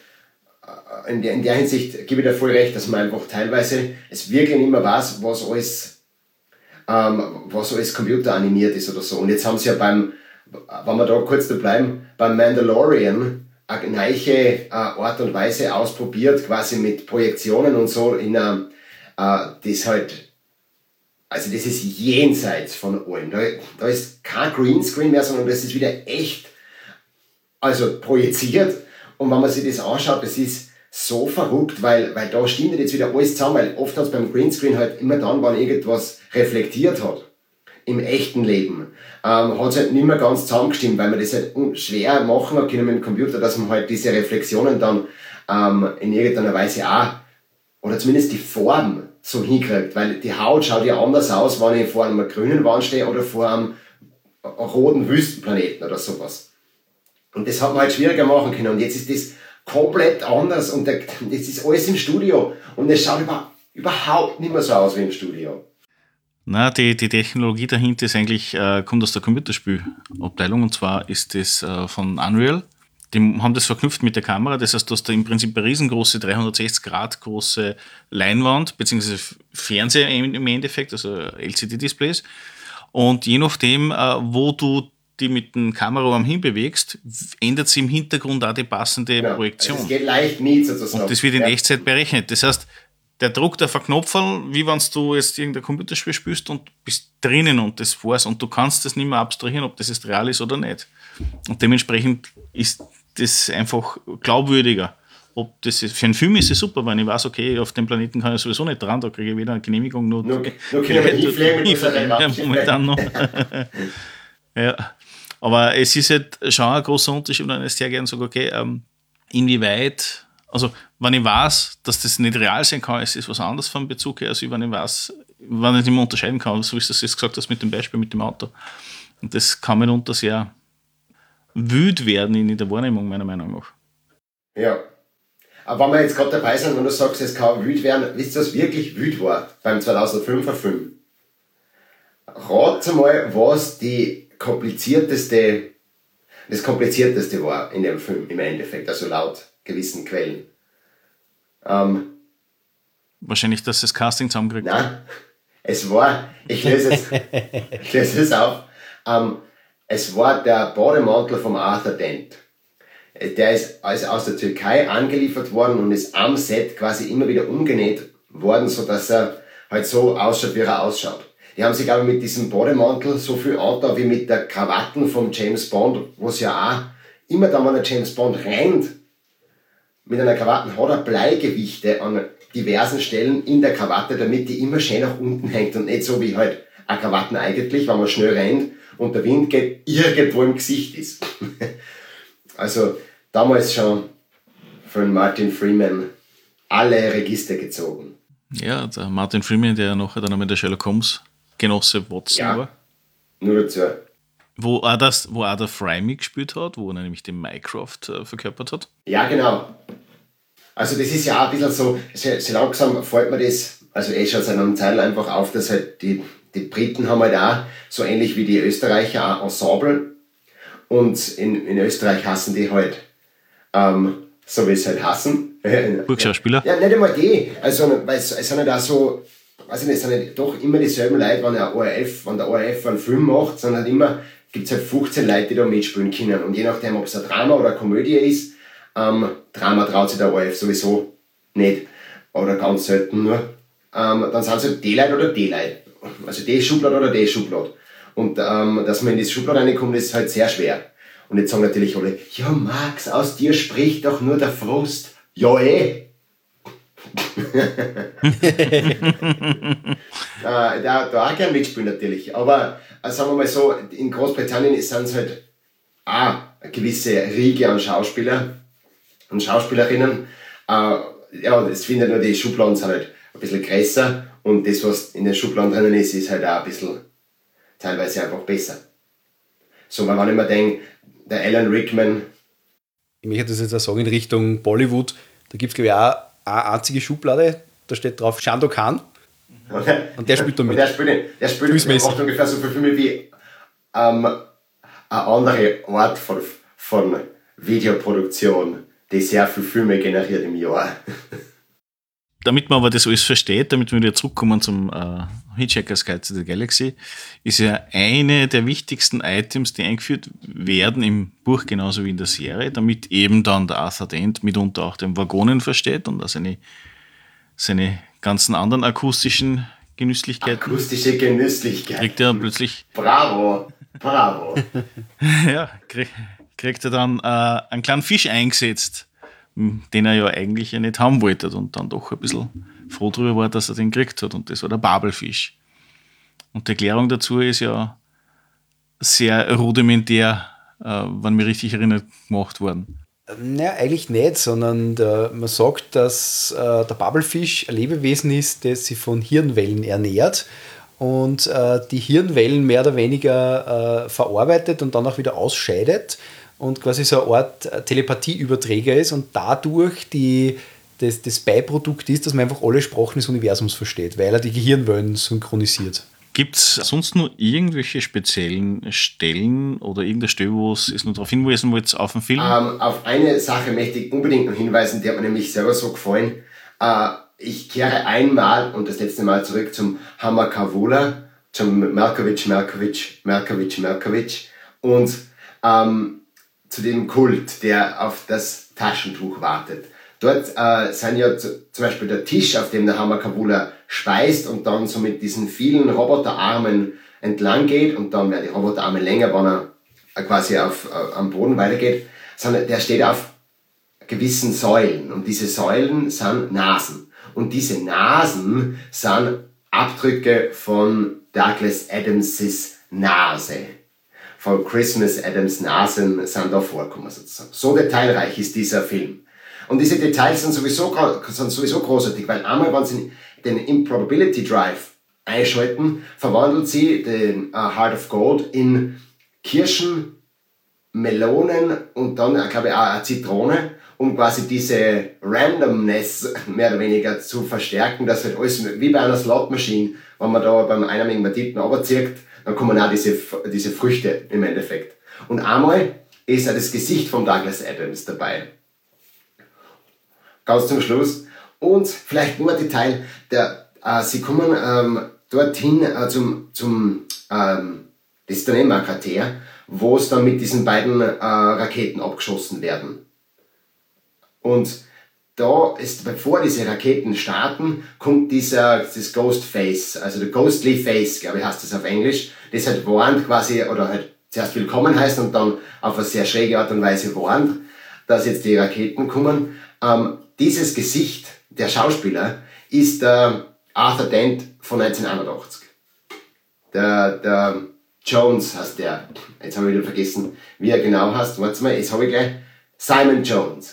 in, der, in der Hinsicht gebe ich dir voll recht, dass man einfach teilweise es wirklich nicht mehr weiß, was alles, ähm, was alles computeranimiert ist oder so. Und jetzt haben sie ja beim, wenn wir da kurz da bleiben, beim Mandalorian eine neue äh, Art und Weise ausprobiert, quasi mit Projektionen und so, in äh, das halt, also das ist jenseits von allem. Da, da ist kein Greenscreen mehr, sondern das ist wieder echt, also projiziert. Und wenn man sich das anschaut, das ist so verrückt, weil, weil da stimmt jetzt wieder alles zusammen, weil oft hat es beim Greenscreen halt immer dann, wenn irgendwas reflektiert hat. Im echten Leben ähm, hat es halt nicht mehr ganz zusammengestimmt, weil man das halt schwer machen kann mit dem Computer, dass man halt diese Reflexionen dann ähm, in irgendeiner Weise auch, oder zumindest die Form so hinkriegt, weil die Haut schaut ja anders aus, wenn ich vor einem grünen Wand stehe oder vor einem roten Wüstenplaneten oder sowas. Und das hat man halt schwieriger machen können und jetzt ist das komplett anders und der, das ist alles im Studio und es schaut über, überhaupt nicht mehr so aus wie im Studio. Na, die, die Technologie dahinter ist eigentlich, äh, kommt aus der Computerspielabteilung und zwar ist das äh, von Unreal. Die haben das verknüpft mit der Kamera, das heißt, du hast da im Prinzip eine riesengroße dreihundertsechzig Grad große Leinwand, beziehungsweise Fernseher im Endeffekt, also L C D-Displays. Und je nachdem, äh, wo du die mit dem Kameraarm hinbewegst, ändert sich im Hintergrund auch die passende ja, Projektion. Also es geht leicht mit sozusagen. Und das wird in ja. Echtzeit berechnet. Das heißt, der druckt auf ein Knopferl, wie wenn du jetzt irgendein Computerspiel spielst und bist drinnen und das war's. Und du kannst das nicht mehr abstrahieren, ob das jetzt real ist oder nicht. Und dementsprechend ist das einfach glaubwürdiger. Ob das ist, für einen Film ist es super, wenn ich weiß, okay, auf dem Planeten kann ich sowieso nicht dran, da kriege ich weder eine Genehmigung noch. Nur, nur können wir hinfliegen ja, momentan noch. Ja. Aber es ist halt schon ein großer Unterschied, wenn ich sehr gerne sage, okay, ähm, inwieweit, also wenn ich weiß, dass das nicht real sein kann, ist es was anderes vom Bezug her, als wenn ich weiß, wenn ich nicht mehr unterscheiden kann, so wie du es jetzt gesagt hast mit dem Beispiel mit dem Auto. Und das kann mitunter sehr wütend werden in der Wahrnehmung, meiner Meinung nach. Ja. Aber wenn wir jetzt gerade dabei sind, wenn du sagst, es kann wütend werden, wisst ihr, was wirklich wütend war beim zweitausendfünfer Film? Rat mal, was die komplizierteste, das komplizierteste war in dem Film im Endeffekt, also laut gewissen Quellen. Ähm, Wahrscheinlich, dass das Casting zusammenkriegt. Nein, es war, ich löse es, ich löse es auf, ähm, es war der Bademantel vom Arthur Dent. Der ist aus der Türkei angeliefert worden und ist am Set quasi immer wieder umgenäht worden, sodass er halt so ausschaut, wie er ausschaut. Die haben sich aber mit diesem Bademantel so viel angetan wie mit der Krawatten vom James Bond, wo es ja auch immer dann, wenn der James Bond rennt, mit einer Krawatte hat er Bleigewichte an diversen Stellen in der Krawatte, damit die immer schön nach unten hängt und nicht so wie halt eine Krawatten eigentlich, wenn man schnell rennt und der Wind geht, irgendwo im Gesicht ist. Also damals schon von Martin Freeman alle Register gezogen. Ja, der Martin Freeman, der nachher dann mit der Sherlock Holmes Genosse Watson Ja, war. nur dazu. Wo auch, das, wo auch der Fry mitgespielt hat, wo er nämlich den Mycroft äh, verkörpert hat. Ja, genau. Also das ist ja auch ein bisschen so, so, so langsam fällt mir das, also eh schon seit einem Teil einfach auf, dass halt die, die Briten haben halt auch, so ähnlich wie die Österreicher, auch Ensemble. Und in, in Österreich hassen die halt, ähm, so wie es halt hassen. Burgschauspieler? Ja, nicht einmal die. Also, weil es, es sind halt auch so, weiß ich nicht, es sind halt doch immer dieselben Leute, wenn der O R F, wenn der O R F einen Film macht, sondern halt immer, gibt es halt fünfzehn Leute, die da mitspielen können. Und je nachdem, ob es ein Drama oder eine Komödie ist, ähm, Drama traut sich der O R F sowieso nicht. Oder ganz selten nur. Ähm, dann sind es halt die Leute oder die Leute. Also die Schublade oder die Schublade. Und ähm, dass man in die Schublade reinkommt, ist halt sehr schwer. Und jetzt sagen natürlich alle, ja Max, aus dir spricht doch nur der Frust. Ja eh. äh, da, da auch gern mitspielen natürlich. Aber äh, sagen wir mal so, in Großbritannien sind es halt auch eine gewisse Riege an Schauspieler und Schauspielerinnen. Äh, ja, das finde ich nur, die Schubladen sind halt ein bisschen größer und das, was in den Schubladen drinnen ist, ist halt auch ein bisschen teilweise einfach besser. So, weil wenn ich mir denke, der Alan Rickman. Ich möchte das jetzt auch sagen in Richtung Bollywood, da gibt es glaube ich auch eine einzige Schublade, da steht drauf Shando Khan. Und der spielt da mit. Und der spielt, der spielt der macht ungefähr so viele Filme wie ähm, eine andere Art von, von Videoproduktion, die sehr viele Filme generiert im Jahr. Damit man aber das alles versteht, damit wir wieder zurückkommen zum äh, Hitchhiker's Guide to the Galaxy, ist ja eine der wichtigsten Items, die eingeführt werden im Buch genauso wie in der Serie, damit eben dann der Arthur Dent mitunter auch den Waggonen versteht und auch seine, seine ganzen anderen akustischen Genüsslichkeiten. Akustische Genüsslichkeiten. Kriegt er plötzlich. Bravo, bravo. Ja, krieg, kriegt er dann äh, einen kleinen Fisch eingesetzt, den er ja eigentlich ja nicht haben wollte und dann doch ein bisschen froh darüber war, dass er den gekriegt hat. Und das war der Babelfisch. Und die Erklärung dazu ist ja sehr rudimentär, äh, wenn mich richtig erinnert, gemacht worden. Naja, eigentlich nicht, sondern der, man sagt, dass äh, der Babelfisch ein Lebewesen ist, das sich von Hirnwellen ernährt und äh, die Hirnwellen mehr oder weniger äh, verarbeitet und dann auch wieder ausscheidet und quasi so eine Art Telepathieüberträger ist und dadurch die, das, das Beiprodukt ist, dass man einfach alle Sprachen des Universums versteht, weil er die Gehirnwellen synchronisiert. Gibt es sonst nur irgendwelche speziellen Stellen oder irgendeine Stelle, wo es noch darauf hinweisen wollt auf den Film? Ähm, auf eine Sache möchte ich unbedingt noch hinweisen, die hat mir nämlich selber so gefallen. Äh, ich kehre einmal und das letzte Mal zurück zum Hamakavola, zum Malkovich, Malkovich, Malkovich, Malkovich und ähm, zu dem Kult, der auf das Taschentuch wartet. dort äh, sind ja zu, zum Beispiel der Tisch, auf dem der Hammerkavula speist und dann so mit diesen vielen Roboterarmen entlang geht und dann werden die Roboterarme länger, wenn er äh, quasi auf, äh, am Boden weitergeht, sondern der steht auf gewissen Säulen und diese Säulen sind Nasen und diese Nasen sind Abdrücke von Douglas Adams' Nase. Von Christmas Adams Nasen sind da vorkommen sozusagen. So detailreich ist dieser Film. Und diese Details sind sowieso, sind sowieso großartig, weil einmal, wenn sie den Improbability Drive einschalten, verwandelt sie den uh, Heart of Gold in Kirschen, Melonen und dann, glaube ich, auch eine Zitrone, um quasi diese Randomness mehr oder weniger zu verstärken, dass halt alles wie bei einer Slot-Maschine, wenn man da beim einarmigen Banditen runterzieht, dann kommen auch diese, diese Früchte im Endeffekt. Und einmal ist auch das Gesicht von Douglas Adams dabei. Ganz zum Schluss. Und vielleicht nur ein Detail, der, äh, sie kommen ähm, dorthin äh, zum, zum ähm, das ist dann immer ein Krater, wo es dann mit diesen beiden äh, Raketen abgeschossen werden. Und da ist, bevor diese Raketen starten, kommt dieser, das Ghost Face, also der Ghostly Face, glaube ich, heißt das auf Englisch, das halt warnt quasi, oder halt zuerst willkommen heißt und dann auf eine sehr schräge Art und Weise warnt, dass jetzt die Raketen kommen. Ähm, dieses Gesicht der Schauspieler ist der Arthur Dent von neunzehnhunderteinundachtzig. Der, der Jones heißt der, jetzt habe ich wieder vergessen, wie er genau heißt, warte mal, jetzt habe ich gleich, Simon Jones.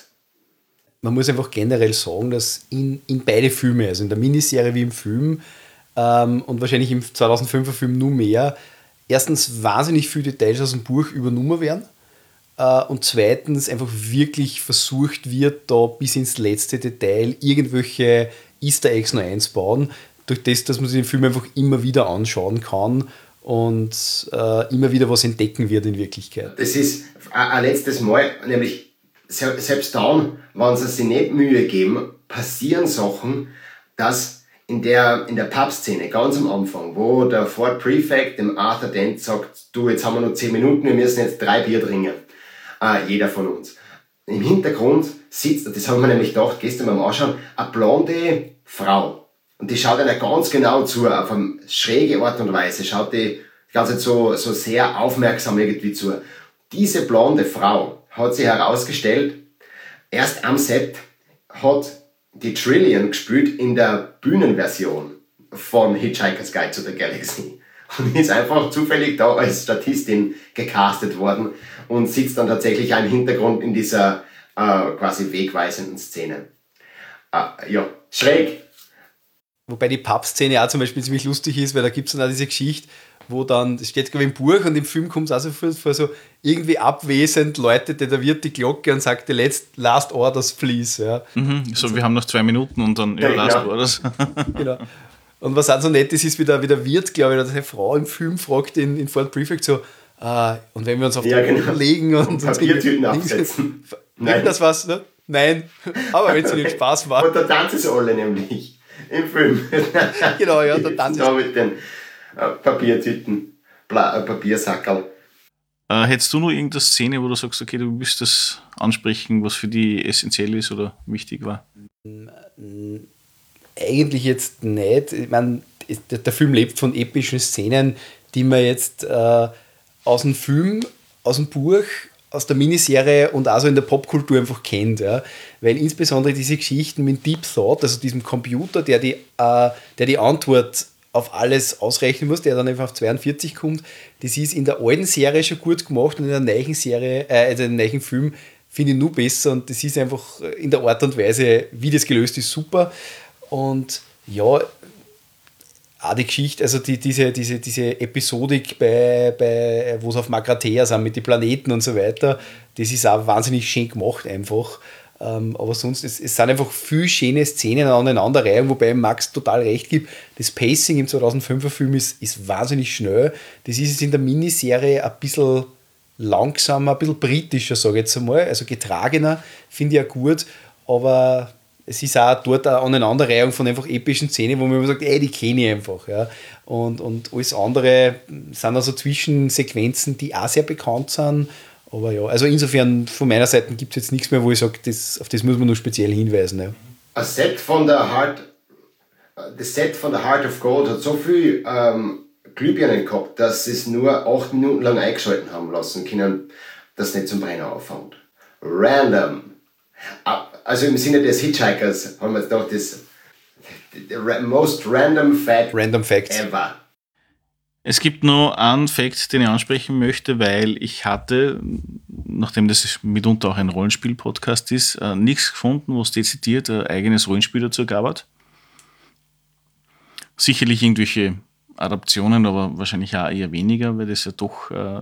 Man muss einfach generell sagen, dass in, in beide Filme, also in der Miniserie wie im Film ähm, und wahrscheinlich im zweitausendfünfer Film nur mehr, erstens wahnsinnig viele Details aus dem Buch übernommen werden äh, und zweitens einfach wirklich versucht wird, da bis ins letzte Detail irgendwelche Easter Eggs noch einzubauen, durch das, dass man sich den Film einfach immer wieder anschauen kann und äh, immer wieder was entdecken wird in Wirklichkeit. Das ist ein letztes Mal, nämlich selbst dann, wenn sie sich nicht Mühe geben, passieren Sachen, dass in der, in der Pub-Szene ganz am Anfang, wo der Fort Prefect dem Arthur Dent sagt, du, jetzt haben wir noch zehn Minuten, wir müssen jetzt drei Bier trinken, äh, jeder von uns. Im Hintergrund sitzt, das haben wir nämlich gedacht, gestern beim Anschauen, eine blonde Frau. Und die schaut einer ganz genau zu, auf eine schräge Art und Weise, schaut die die ganze Zeit so, so sehr aufmerksam irgendwie zu. Diese blonde Frau hat sich herausgestellt, erst am Set hat die Trillian gespielt in der Bühnenversion von Hitchhiker's Guide to the Galaxy. Und ist einfach zufällig da als Statistin gecastet worden und sitzt dann tatsächlich auch im Hintergrund in dieser äh, quasi wegweisenden Szene. Äh, ja, schräg. Wobei die Pub-Szene auch zum Beispiel ziemlich lustig ist, weil da gibt es dann auch diese Geschichte, wo dann, das steht glaube ich im Buch und im Film kommt es auch so vor, vor so irgendwie abwesend läutet der Wirt die Glocke und sagt, the last, last orders please. Ja. Mhm, so, also, wir haben noch zwei Minuten und dann ja, last genau. orders. Genau. Und was auch so nett ist, ist, wie der, wie der Wirt, glaube ich, dass eine Frau im Film fragt in, in Fort Prefect so, ah, und wenn wir uns auf ja, den genau. Boden legen und, und Papiertüten absetzen. Nein. Das was, ne? Nein. Aber wenn es ihnen Spaß macht. Und da tanzen sie alle nämlich im Film. Genau, ja, da tanzen sie. Da mit den äh, Papiertüten, Pla- äh, Papiersackerl. Äh, hättest du noch irgendeine Szene, wo du sagst, okay, du willst das ansprechen, was für die essentiell ist oder wichtig war? Eigentlich jetzt nicht. Ich meine, der Film lebt von epischen Szenen, die man jetzt äh, aus dem Film, aus dem Buch, aus der Miniserie und auch so in der Popkultur einfach kennt. Ja? Weil insbesondere diese Geschichten mit Deep Thought, also diesem Computer, der die, äh, der die Antwort auf alles ausrechnen muss, der dann einfach auf zweiundvierzig kommt, das ist in der alten Serie schon gut gemacht und in der neuen Serie, äh, also in der neuen Film finde ich nur besser und das ist einfach in der Art und Weise, wie das gelöst ist, super. Und ja, auch die Geschichte, also die, diese, diese, diese Episodik, bei, bei, wo es auf Magrathea sind mit den Planeten und so weiter, das ist auch wahnsinnig schön gemacht einfach. Ähm, aber sonst, es, es sind einfach viele schöne Szenen aneinanderreihung, wobei Max total recht gibt. Das Pacing im zweitausendfünfer Film ist, ist wahnsinnig schnell. Das ist jetzt in der Miniserie ein bisschen langsamer, ein bisschen britischer, sage ich jetzt einmal. Also getragener, finde ich auch gut. Aber es ist auch dort eine Aneinanderreihung von einfach epischen Szenen, wo man immer sagt, ey, die kenne ich einfach. Ja. Und, und alles andere sind also Zwischensequenzen, die auch sehr bekannt sind. Aber ja, also insofern von meiner Seite gibt es jetzt nichts mehr, wo ich sage, das, auf das muss man nur speziell hinweisen. Ja. Ein Set von der Heart, das Set von der Heart of Gold hat so viel ähm, Glühbirnen gehabt, dass sie es nur acht Minuten lang eingeschalten haben lassen können, dass es nicht zum Brennen anfängt. Random. Also im Sinne des Hitchhikers haben wir jetzt gedacht, das the most random fact Random Facts. ever. Es gibt noch einen Fact, den ich ansprechen möchte, weil ich hatte, nachdem das mitunter auch ein Rollenspiel-Podcast ist, äh, nichts gefunden, wo es dezidiert ein eigenes Rollenspiel dazu gab hat. Sicherlich irgendwelche Adaptionen, aber wahrscheinlich auch eher weniger, weil das ja doch äh,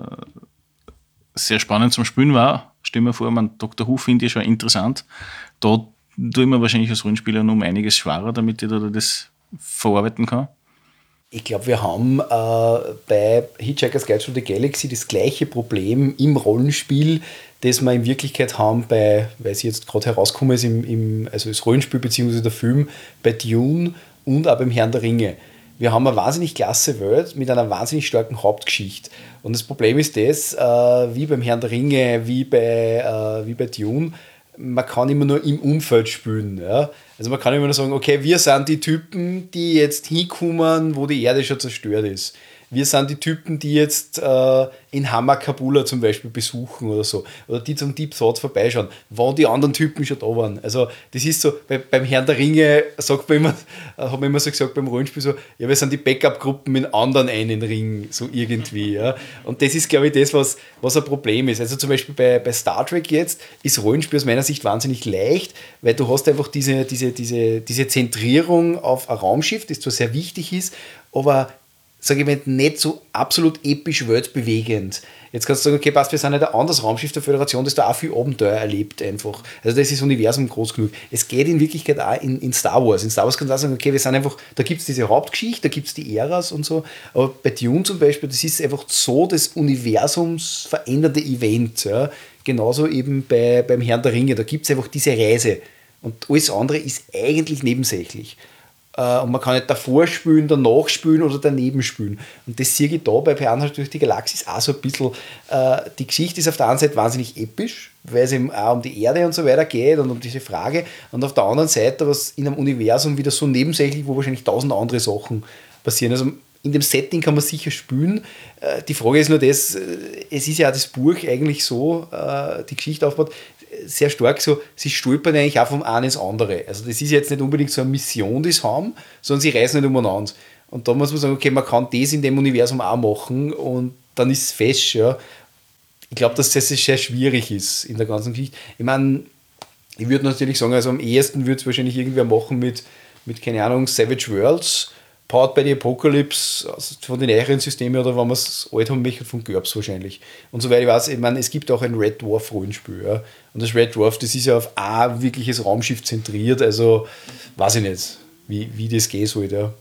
sehr spannend zum Spielen war. Stell mir vor, man Doktor Who finde ich schon interessant. Da tue ich mir wahrscheinlich als Rollenspieler noch um einiges schwerer, damit ich da das verarbeiten kann. Ich glaube, wir haben äh, bei Hitchhiker's Guide to the Galaxy das gleiche Problem im Rollenspiel, das wir in Wirklichkeit haben bei, weil es jetzt gerade herausgekommen ist, im, im, also das Rollenspiel bzw. der Film, bei Dune und auch beim Herrn der Ringe. Wir haben eine wahnsinnig klasse Welt mit einer wahnsinnig starken Hauptgeschichte. Und das Problem ist das, äh, wie beim Herrn der Ringe, wie bei, äh, wie bei Dune, man kann immer nur im Umfeld spielen. Ja? Also man kann immer nur sagen, okay, wir sind die Typen, die jetzt hinkommen, wo die Erde schon zerstört ist. Wir sind die Typen, die jetzt äh, in Hamakabula zum Beispiel besuchen oder so. Oder die zum Deep Thought vorbeischauen, wann die anderen Typen schon da waren. Also das ist so, bei, beim Herrn der Ringe sagt man immer, hat man immer so gesagt beim Rollenspiel so, ja, wir sind die Backup-Gruppen in anderen einen Ring, so irgendwie. Ja. Und das ist, glaube ich, das, was, was ein Problem ist. Also zum Beispiel bei, bei Star Trek jetzt ist Rollenspiel aus meiner Sicht wahnsinnig leicht, weil du hast einfach diese, diese, diese, diese Zentrierung auf ein Raumschiff, das zwar sehr wichtig ist, aber sage ich mal, nicht so absolut episch weltbewegend. Jetzt kannst du sagen, okay, passt, wir sind halt ein anderes Raumschiff der Föderation, das da auch viel Abenteuer erlebt einfach. Also das ist das Universum groß genug. Es geht in Wirklichkeit auch in, in Star Wars. In Star Wars kannst du auch sagen, okay, wir sind einfach, da gibt es diese Hauptgeschichte, da gibt es die Äras und so, aber bei Dune zum Beispiel, das ist einfach so das universumsverändernde Event. Ja. Genauso eben bei, beim Herrn der Ringe, da gibt es einfach diese Reise. Und alles andere ist eigentlich nebensächlich. Und man kann nicht davor spielen, danach spielen oder daneben spielen. Und das sehe ich da bei Per Anhalter durch die Galaxis auch so ein bisschen. Äh, die Geschichte ist auf der einen Seite wahnsinnig episch, weil es eben auch um die Erde und so weiter geht und um diese Frage. Und auf der anderen Seite was in einem Universum wieder so nebensächlich, wo wahrscheinlich tausend andere Sachen passieren. Also in dem Setting kann man sicher spielen. Äh, die Frage ist nur das, es ist ja auch das Buch eigentlich so, äh, die Geschichte aufbaut, sehr stark so, sie stolpern eigentlich auch vom einen ins andere. Also das ist jetzt nicht unbedingt so eine Mission, die sie haben, sondern sie reisen nicht umeinander. Und da muss man sagen, okay, man kann das in dem Universum auch machen und dann ist es fest. Ja. Ich glaube, dass das sehr schwierig ist in der ganzen Geschichte. Ich meine, ich würde natürlich sagen, also am ehesten würde es wahrscheinlich irgendwer machen mit, mit, keine Ahnung, Savage Worlds, Powered by the Apocalypse, also von den neueren Systemen, oder wenn man es alt haben möchte, von GURPS wahrscheinlich. Und soweit ich weiß, ich meine, es gibt auch ein Red Dwarf Rollenspiel. Ja. Und das Red Dwarf, das ist ja auf ein wirkliches Raumschiff zentriert, also weiß ich nicht, wie, wie das gehen soll. Ja.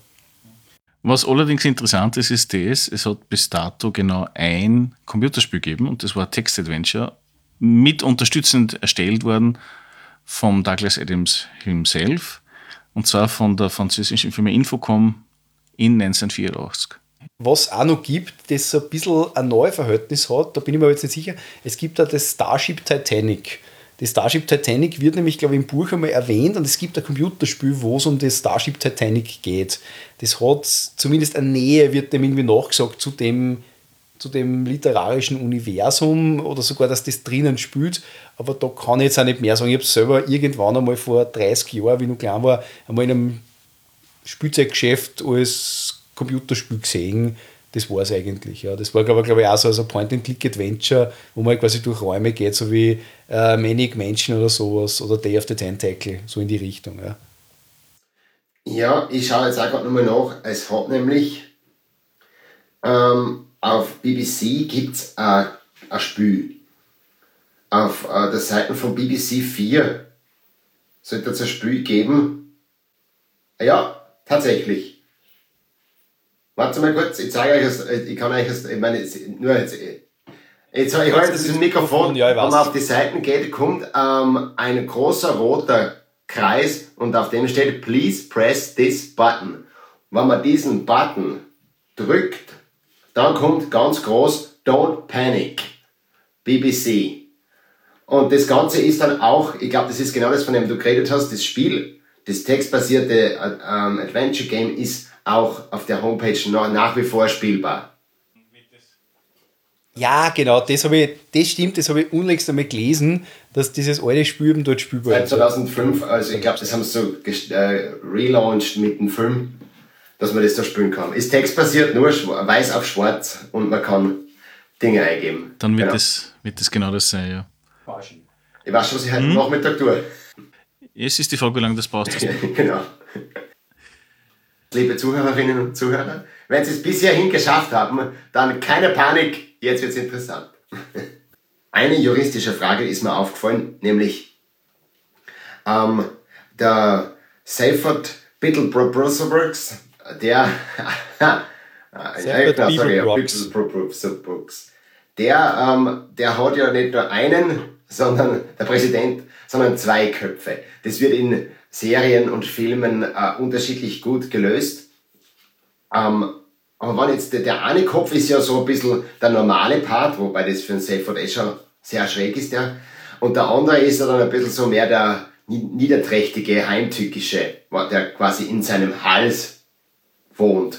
Was allerdings interessant ist, ist das, es hat bis dato genau ein Computerspiel gegeben und das war Text Adventure, mit unterstützend erstellt worden vom Douglas Adams himself, und zwar von der französischen Firma Infocom in neunzehnhundertvierundachtzig. Was auch noch gibt, das so ein bisschen ein neues Verhältnis hat, da bin ich mir jetzt nicht sicher, es gibt da das Starship Titanic. Das Starship Titanic wird nämlich, glaube ich, im Buch einmal erwähnt und es gibt ein Computerspiel, wo es um das Starship Titanic geht. Das hat zumindest eine Nähe, wird dem irgendwie nachgesagt, zu dem, zu dem literarischen Universum oder sogar, dass das drinnen spielt. Aber da kann ich jetzt auch nicht mehr sagen. Ich habe es selber irgendwann einmal vor dreißig Jahren, wie ich noch klein war, einmal in einem Spielzeuggeschäft als Computerspiel gesehen. Das war es eigentlich. Ja. Das war, glaube glaub ich, auch so also ein Point-and-Click-Adventure, wo man quasi durch Räume geht, so wie äh, Maniac Mansion oder sowas oder Day of the Tentacle, so in die Richtung. Ja, ja, ich schaue jetzt auch gerade nochmal nach. Es hat nämlich ähm, auf B B C gibt es ein Spiel. Auf äh, der Seite von B B C vier sollte es ein Spiel geben. Ja, tatsächlich. Warte mal kurz, ich zeige euch das, ich kann euch das, ich meine, nur jetzt, jetzt ich halte das Mikrofon, ja, wenn man auf die Seiten geht, kommt ähm, ein großer roter Kreis und auf dem steht, please press this button. Wenn man diesen Button drückt, dann kommt ganz groß, don't panic. B B C. Und das Ganze ist dann auch, ich glaube, das ist genau das, von dem du geredet hast, das Spiel, das textbasierte ähm, Adventure Game ist auch auf der Homepage noch, nach wie vor spielbar. Ja, genau, das, habe ich, das stimmt, das habe ich unlängst einmal gelesen, dass dieses alte Spiel eben dort spielbar Seit ist. zweitausendfünf, also ich glaube, das haben sie so äh, relaunched mit dem Film, dass man das da spielen kann. Ist textbasiert, nur schwa- weiß auf schwarz und man kann Dinge eingeben. Dann wird, Genau. das, wird das genau das sein, ja. Ich weiß schon, was ich heute Hm? Nachmittag tue. Es ist die Frage, wie lange das brauchst. Genau. Liebe Zuhörerinnen und Zuhörer, wenn Sie es bisher hingeschafft haben, dann keine Panik, jetzt wird es interessant. Eine juristische Frage ist mir aufgefallen, nämlich ähm, der Seifert Biddlebrooks, der Seifert Biddlebrooks, Brooks, der, ähm, der hat ja nicht nur einen, sondern der Präsident, sondern zwei Köpfe. Das wird in Serien und Filmen äh, unterschiedlich gut gelöst. Ähm, aber wenn jetzt der, der eine Kopf ist ja so ein bisschen der normale Part, wobei das für einen Seifert eh schon sehr schräg ist, der. Und der andere ist ja dann ein bisschen so mehr der niederträchtige, heimtückische, der quasi in seinem Hals wohnt.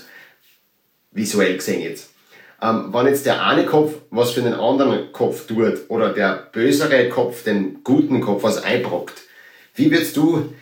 Visuell gesehen jetzt. Ähm, wenn jetzt der eine Kopf was für den anderen Kopf tut oder der bösere Kopf den guten Kopf was einbrockt, wie würdest du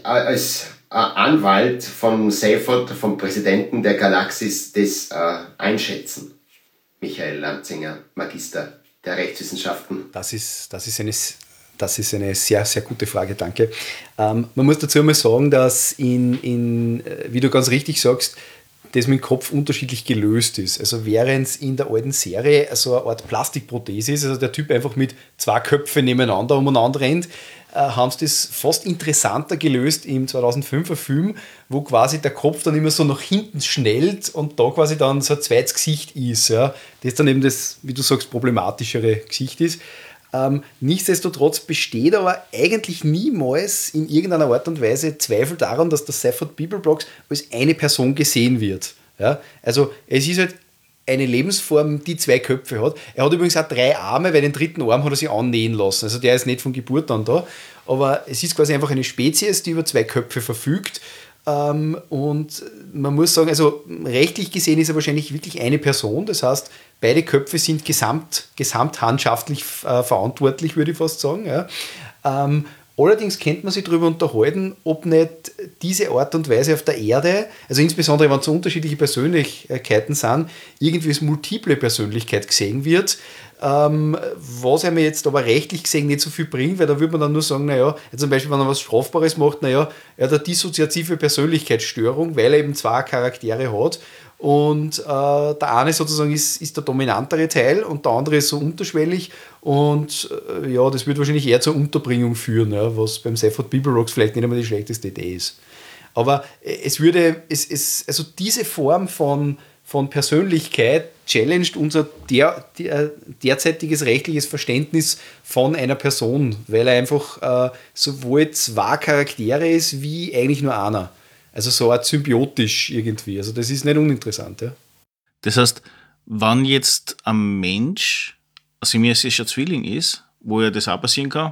als äh, Anwalt von Seifert, vom Präsidenten der Galaxis, das äh, einschätzen? Michael Lanzinger, Magister der Rechtswissenschaften. Das ist, das ist eine, das ist eine sehr, sehr gute Frage, danke. Ähm, man muss dazu mal sagen, dass in, in, wie du ganz richtig sagst, das mit dem Kopf unterschiedlich gelöst ist. Also während es in der alten Serie so eine Art Plastikprothese ist, also der Typ einfach mit zwei Köpfen nebeneinander umeinander rennt, äh, haben sie das fast interessanter gelöst im zweitausendfünfer Film, wo quasi der Kopf dann immer so nach hinten schnellt und da quasi dann so ein zweites Gesicht ist, ja, das dann eben das, wie du sagst, problematischere Gesicht ist. Ähm, nichtsdestotrotz besteht aber eigentlich niemals in irgendeiner Art und Weise Zweifel daran, dass der Seifert Biddlebrooks als eine Person gesehen wird. Ja? Also es ist halt eine Lebensform, die zwei Köpfe hat. Er hat übrigens auch drei Arme, weil den dritten Arm hat er sich annähen lassen. Also der ist nicht von Geburt an da. Aber es ist quasi einfach eine Spezies, die über zwei Köpfe verfügt. Ähm, und man muss sagen, also rechtlich gesehen ist er wahrscheinlich wirklich eine Person. Das heißt, beide Köpfe sind gesamt, gesamthandschaftlich äh, verantwortlich, würde ich fast sagen. Ja. Ähm, allerdings könnte man sich darüber unterhalten, ob nicht diese Art und Weise auf der Erde, also insbesondere wenn es so unterschiedliche Persönlichkeiten sind, irgendwie als multiple Persönlichkeit gesehen wird. Ähm, was er mir jetzt aber rechtlich gesehen nicht so viel bringt, weil da würde man dann nur sagen, naja, zum Beispiel, wenn er was Strafbares macht, naja, er hat eine dissoziative Persönlichkeitsstörung, weil er eben zwei Charaktere hat und äh, der eine sozusagen ist, ist der dominantere Teil und der andere ist so unterschwellig und äh, ja, das wird wahrscheinlich eher zur Unterbringung führen, ja, was beim Seifert Biddlebrooks vielleicht nicht einmal die schlechteste Idee ist. Aber es würde, es, es, also diese Form von von Persönlichkeit challenged unser der, der, derzeitiges rechtliches Verständnis von einer Person, weil er einfach äh, sowohl zwei Charaktere ist, wie eigentlich nur einer. Also so eine Art symbiotisch irgendwie. Also das ist nicht uninteressant. Ja? Das heißt, wenn jetzt ein Mensch ein siamesischer Zwilling ist, wo ja das auch passieren kann,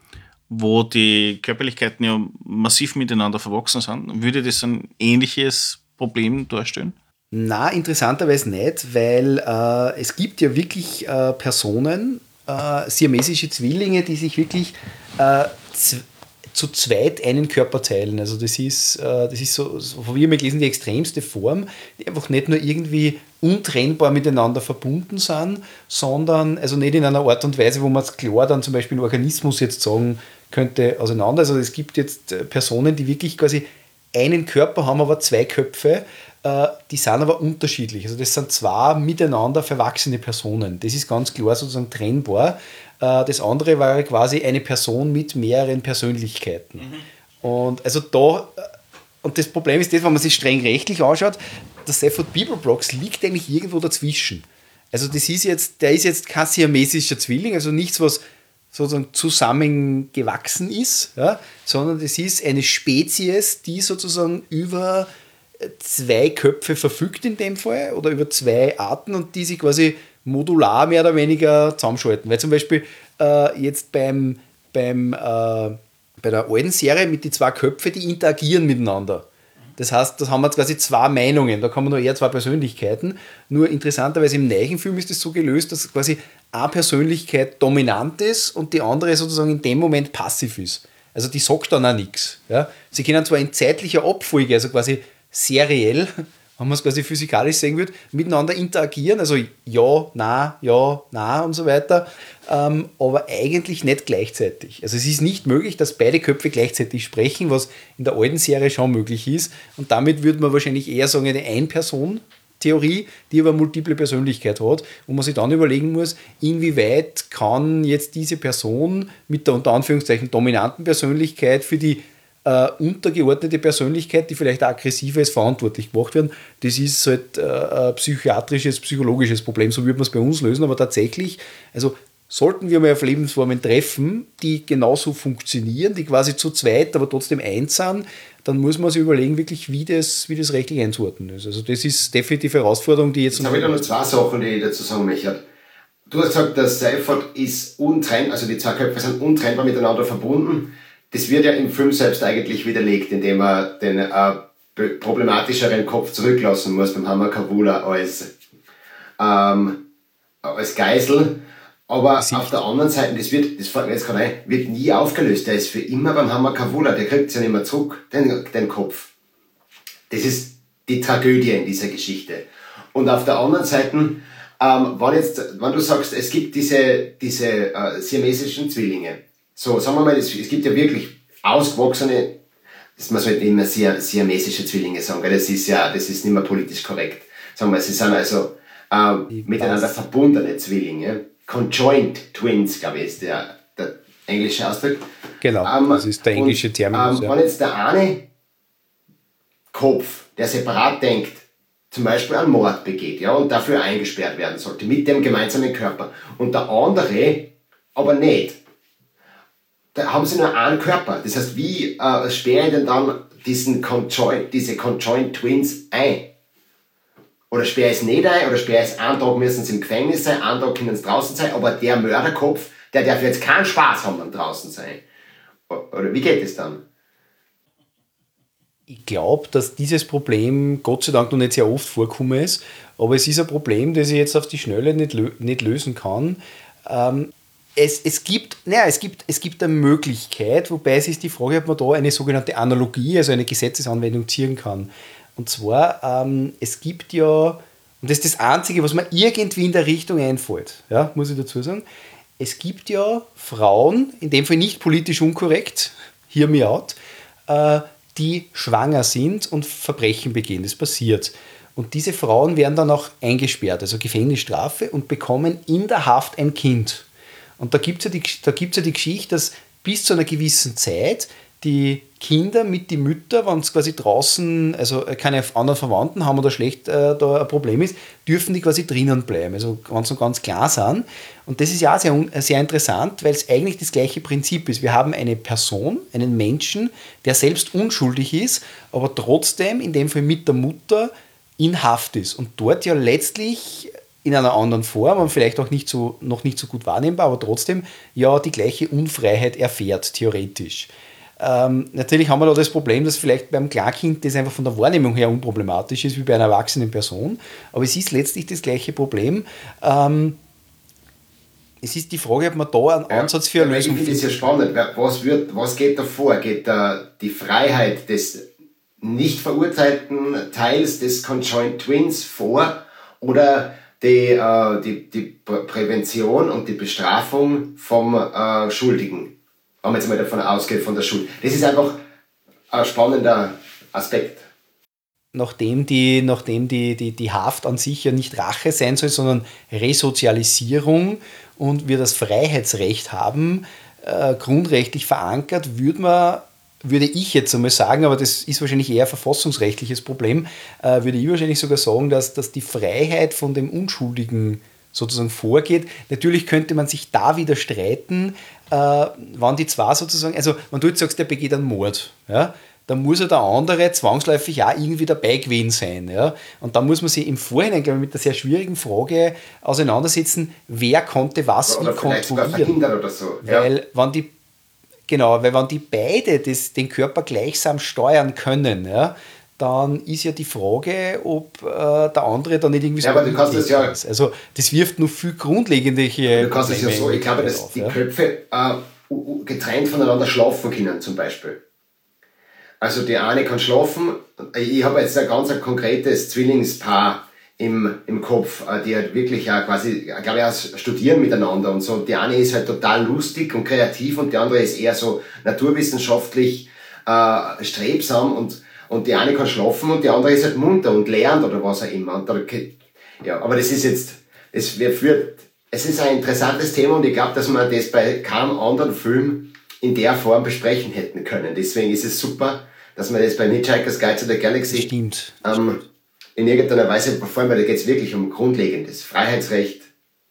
wo die Körperlichkeiten ja massiv miteinander verwachsen sind, würde das ein ähnliches Problem darstellen? Na, interessanterweise nicht, weil äh, es gibt ja wirklich äh, Personen, äh, siamesische Zwillinge, die sich wirklich äh, z- zu zweit einen Körper teilen. Also das ist, äh, das ist so, so wie wir gelesen, die extremste Form, die einfach nicht nur irgendwie untrennbar miteinander verbunden sind, sondern also nicht in einer Art und Weise, wo man es klar dann zum Beispiel einen Organismus jetzt sagen könnte, auseinander. Also es gibt jetzt Personen, die wirklich quasi einen Körper haben, aber zwei Köpfe. Die sind aber unterschiedlich. Also das sind zwei miteinander verwachsene Personen. Das ist ganz klar sozusagen trennbar. Das andere war quasi eine Person mit mehreren Persönlichkeiten. Mhm. Und also da, und das Problem ist das, wenn man sich streng rechtlich anschaut, der Seifert Biddlebrooks liegt eigentlich irgendwo dazwischen. Also das ist jetzt, der ist jetzt kein siamesischer Zwilling, also nichts, was sozusagen zusammengewachsen ist, ja, sondern das ist eine Spezies, die sozusagen über zwei Köpfe verfügt in dem Fall oder über zwei Arten und die sich quasi modular mehr oder weniger zusammenschalten. Weil zum Beispiel äh, jetzt beim, beim, äh, bei der alten Serie mit den zwei Köpfen, die interagieren miteinander. Das heißt, da haben wir jetzt quasi zwei Meinungen, da kann man nur eher zwei Persönlichkeiten. Nur interessanterweise im neuen Film ist es so gelöst, dass quasi eine Persönlichkeit dominant ist und die andere sozusagen in dem Moment passiv ist. Also die sagt dann auch nichts. Ja? Sie können zwar in zeitlicher Abfolge, also quasi seriell, wenn man es quasi physikalisch sehen würde, miteinander interagieren, also ja, na, ja, na und so weiter, ähm, aber eigentlich nicht gleichzeitig. Also es ist nicht möglich, dass beide Köpfe gleichzeitig sprechen, was in der alten Serie schon möglich ist, und damit würde man wahrscheinlich eher sagen, eine Ein-Person-Theorie, die aber multiple Persönlichkeit hat, wo man sich dann überlegen muss, inwieweit kann jetzt diese Person mit der unter Anführungszeichen dominanten Persönlichkeit für die äh, untergeordnete Persönlichkeit, die vielleicht aggressiver ist, verantwortlich gemacht werden. Das ist halt äh, ein psychiatrisches, psychologisches Problem, so würde man es bei uns lösen, aber tatsächlich, also sollten wir mal auf Lebensformen treffen, die genauso funktionieren, die quasi zu zweit, aber trotzdem eins sind, dann muss man sich überlegen, wirklich, wie das, wie das rechtlich einzuordnen ist. Also das ist definitiv eine Herausforderung, die jetzt... Jetzt habe ich da noch zwei Sachen, die ich dazu sagen möchte. Du hast gesagt, der Seifert ist untrennbar, also die zwei Köpfe sind untrennbar miteinander verbunden. Das wird ja im Film selbst eigentlich widerlegt, indem er den äh, problematischeren Kopf zurücklassen muss beim Hammer Kavula als, ähm, als Geisel. Aber auf der anderen Seite, das wird, das fällt mir jetzt gerade ein, wird nie aufgelöst. Der ist für immer beim Hammer Kavula, der kriegt es ja nicht mehr zurück, den, den Kopf. Das ist die Tragödie in dieser Geschichte. Und auf der anderen Seite, ähm, wenn, jetzt, wenn du sagst, es gibt diese, diese äh, siamesischen Zwillinge, so, sagen wir mal, es, es gibt ja wirklich ausgewachsene, das man sollte immer siamesische Zwillinge sagen, weil das ist ja, das ist nicht mehr politisch korrekt. Sagen wir, sie sind also ähm, miteinander verbundene Zwillinge. Conjoint Twins, glaube ich, ist der, der englische Ausdruck. Genau, ähm, das ist der englische Terminus. Ähm, ja. Wenn jetzt der eine Kopf, der separat denkt, zum Beispiel einen Mord begeht, ja, und dafür eingesperrt werden sollte, mit dem gemeinsamen Körper, und der andere aber nicht, da haben sie nur einen Körper. Das heißt, wie äh, sperre ich denn dann diesen Conjoint, diese Conjoint Twins ein? Oder sperre ich es nicht ein, oder sperre ich es einen Tag, müssen sie im Gefängnis sein, einen Tag können sie draußen sein, aber der Mörderkopf, der darf jetzt keinen Spaß haben am draußen sein. Oder wie geht es dann? Ich glaube, dass dieses Problem Gott sei Dank noch nicht sehr oft vorkommen ist, aber es ist ein Problem, das ich jetzt auf die Schnelle nicht, lö- nicht lösen kann. Ähm, es, es, gibt, naja, es, gibt, es gibt eine Möglichkeit, wobei es ist die Frage, ob man da eine sogenannte Analogie, also eine Gesetzesanwendung ziehen kann. Und zwar, ähm, es gibt ja, und das ist das Einzige, was mir irgendwie in der Richtung einfällt, ja, muss ich dazu sagen, es gibt ja Frauen, in dem Fall nicht politisch unkorrekt, hear me out, äh, die schwanger sind und Verbrechen begehen. Das passiert. Und diese Frauen werden dann auch eingesperrt, also Gefängnisstrafe, und bekommen in der Haft ein Kind. Und da gibt es ja die, da gibt's ja die Geschichte, dass bis zu einer gewissen Zeit die Kinder mit den Müttern, wenn es quasi draußen, also keine anderen Verwandten haben oder schlecht äh, da ein Problem ist, dürfen die quasi drinnen bleiben, also wenn sie noch ganz klar sind. Und das ist ja auch sehr, sehr interessant, weil es eigentlich das gleiche Prinzip ist. Wir haben eine Person, einen Menschen, der selbst unschuldig ist, aber trotzdem, in dem Fall mit der Mutter, in Haft ist. Und dort ja letztlich in einer anderen Form und vielleicht auch nicht so, noch nicht so gut wahrnehmbar, aber trotzdem ja die gleiche Unfreiheit erfährt, theoretisch. Ähm, natürlich haben wir da das Problem, dass vielleicht beim Kleinkind das einfach von der Wahrnehmung her unproblematisch ist, wie bei einer erwachsenen Person. Aber es ist letztlich das gleiche Problem. Ähm, es ist die Frage, ob man da einen ja, Ansatz für eine Lösung findet. Ich finde es ja spannend. Was, wird, was geht da vor? Geht da die Freiheit des nicht verurteilten Teils des Conjoint Twins vor oder die, äh, die, die Prävention und die Bestrafung vom äh, Schuldigen? Wenn man jetzt mal davon ausgeht, von der Schuld. Das ist einfach ein spannender Aspekt. Nachdem die, nachdem die, die, die Haft an sich ja nicht Rache sein soll, sondern Resozialisierung und wir das Freiheitsrecht haben, äh, grundrechtlich verankert, würde man, würde ich jetzt einmal sagen, aber das ist wahrscheinlich eher ein verfassungsrechtliches Problem, äh, würde ich wahrscheinlich sogar sagen, dass, dass die Freiheit von dem Unschuldigen sozusagen vorgeht. Natürlich könnte man sich da wieder streiten, äh, wann die zwei sozusagen, also wenn du jetzt sagst, der begeht einen Mord, ja, dann muss ja der andere zwangsläufig auch irgendwie dabei gewesen sein. Ja? Und da muss man sich im Vorhinein, glaube ich, mit der sehr schwierigen Frage auseinandersetzen, wer konnte was oder wie vielleicht sogar kontrollieren. verhindern oder so. Ja. Weil, wenn die, genau, weil wenn die beide das, den Körper gleichsam steuern können, ja, dann ist ja die Frage, ob äh, der andere da nicht irgendwie so Ja, aber du kannst das ja- ist. Also das wirft noch viel grundlegende Du kannst es ja so, ich glaube, dass auf, die ja. Köpfe äh, u- u- getrennt voneinander schlafen können, zum Beispiel. Also die eine kann schlafen, ich habe jetzt ein ganz ein konkretes Zwillingspaar im, im Kopf, äh, die halt wirklich auch quasi, äh, glaube ich, auch studieren miteinander und so. Die eine ist halt total lustig und kreativ und die andere ist eher so naturwissenschaftlich äh, strebsam und, und die eine kann schlafen und die andere ist halt munter und lernt oder was auch immer. Und da, ja, aber das ist jetzt, es führt, es ist ein interessantes Thema und ich glaube, dass man das bei keinem anderen Film in der Form besprechen hätten können. Deswegen ist es super, dass man das beim Hitchhiker's Guide to the Galaxy Stimmt. ähm, in irgendeiner Weise, vor allem, weil da geht es wirklich um grundlegendes Freiheitsrecht.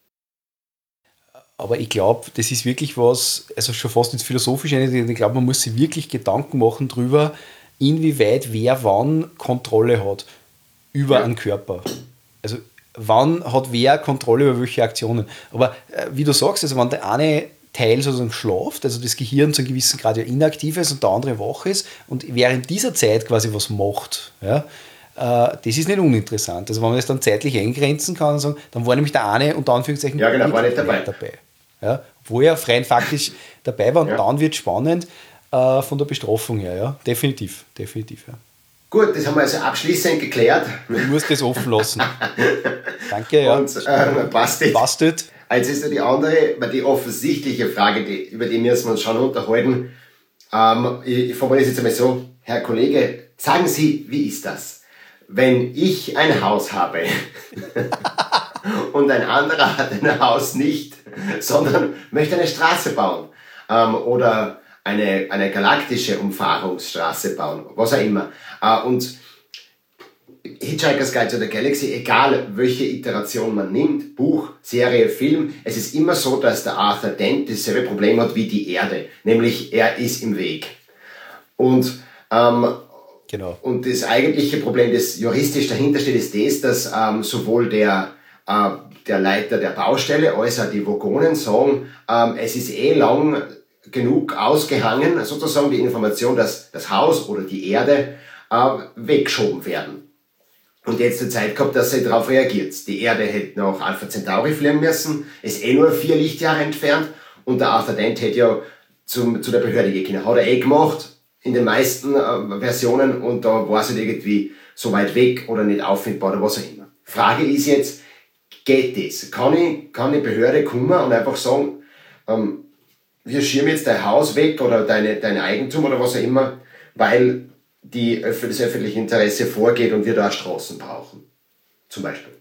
Aber ich glaube, das ist wirklich was, also schon fast ins Philosophische, ich glaube, man muss sich wirklich Gedanken machen darüber, inwieweit wer wann Kontrolle hat über Ja. einen Körper. Also wann hat wer Kontrolle über welche Aktionen. Aber äh, wie du sagst, also wenn der eine Teil sozusagen schläft, also das Gehirn zu einem gewissen Grad ja inaktiv ist und der andere wach ist und während dieser Zeit quasi was macht, ja, äh, das ist nicht uninteressant. Also wenn man das dann zeitlich eingrenzen kann und sagen, dann war nämlich der eine unter Anführungszeichen Ja, genau, war nicht dabei. dabei. Ja, obwohl er rein faktisch dabei war und Ja. dann wird es spannend äh, von der Bestrafung her, ja, definitiv, definitiv, ja. Gut, das haben wir also abschließend geklärt. Du musst das offen lassen. Danke, ja. Und äh, passt das. Bastet. Jetzt ist ja die andere, weil die offensichtliche Frage, die, über die müssen wir uns schon unterhalten. Ähm, ich, ich formuliere es jetzt einmal so, Herr Kollege, sagen Sie, wie ist das? Wenn ich ein Haus habe und ein anderer hat ein Haus nicht, sondern möchte eine Straße bauen ähm, oder eine, eine galaktische Umfahrungsstraße bauen, was auch immer. Äh, und Hitchhiker's Guide to the Galaxy, egal welche Iteration man nimmt, Buch, Serie, Film, es ist immer so, dass der Arthur Dent dasselbe Problem hat wie die Erde, nämlich er ist im Weg. Und, ähm, Genau. und das eigentliche Problem, das juristisch dahinter steht, ist das, dass ähm, sowohl der, äh, der Leiter der Baustelle als auch die Vogonen sagen, ähm, es ist eh lang genug ausgehangen, sozusagen die Information, dass das Haus oder die Erde äh, weggeschoben werden. Und jetzt die Zeit gehabt, dass sie darauf reagiert. Die Erde hätte nach Alpha Centauri fliegen müssen, ist eh nur vier Lichtjahre entfernt und der Arthur Dent hätte ja zum, zu der Behörde gehen können. Hat er eh gemacht, in den meisten äh, Versionen und da war es halt irgendwie so weit weg oder nicht auffindbar oder was auch immer. Frage ist jetzt, geht das? Kann ich, kann die Behörde kommen und einfach sagen, ähm, wir schirmen jetzt dein Haus weg oder deine, dein Eigentum oder was auch immer, weil die für das öffentliche Interesse vorgeht und wir da Straßen brauchen. Zum Beispiel.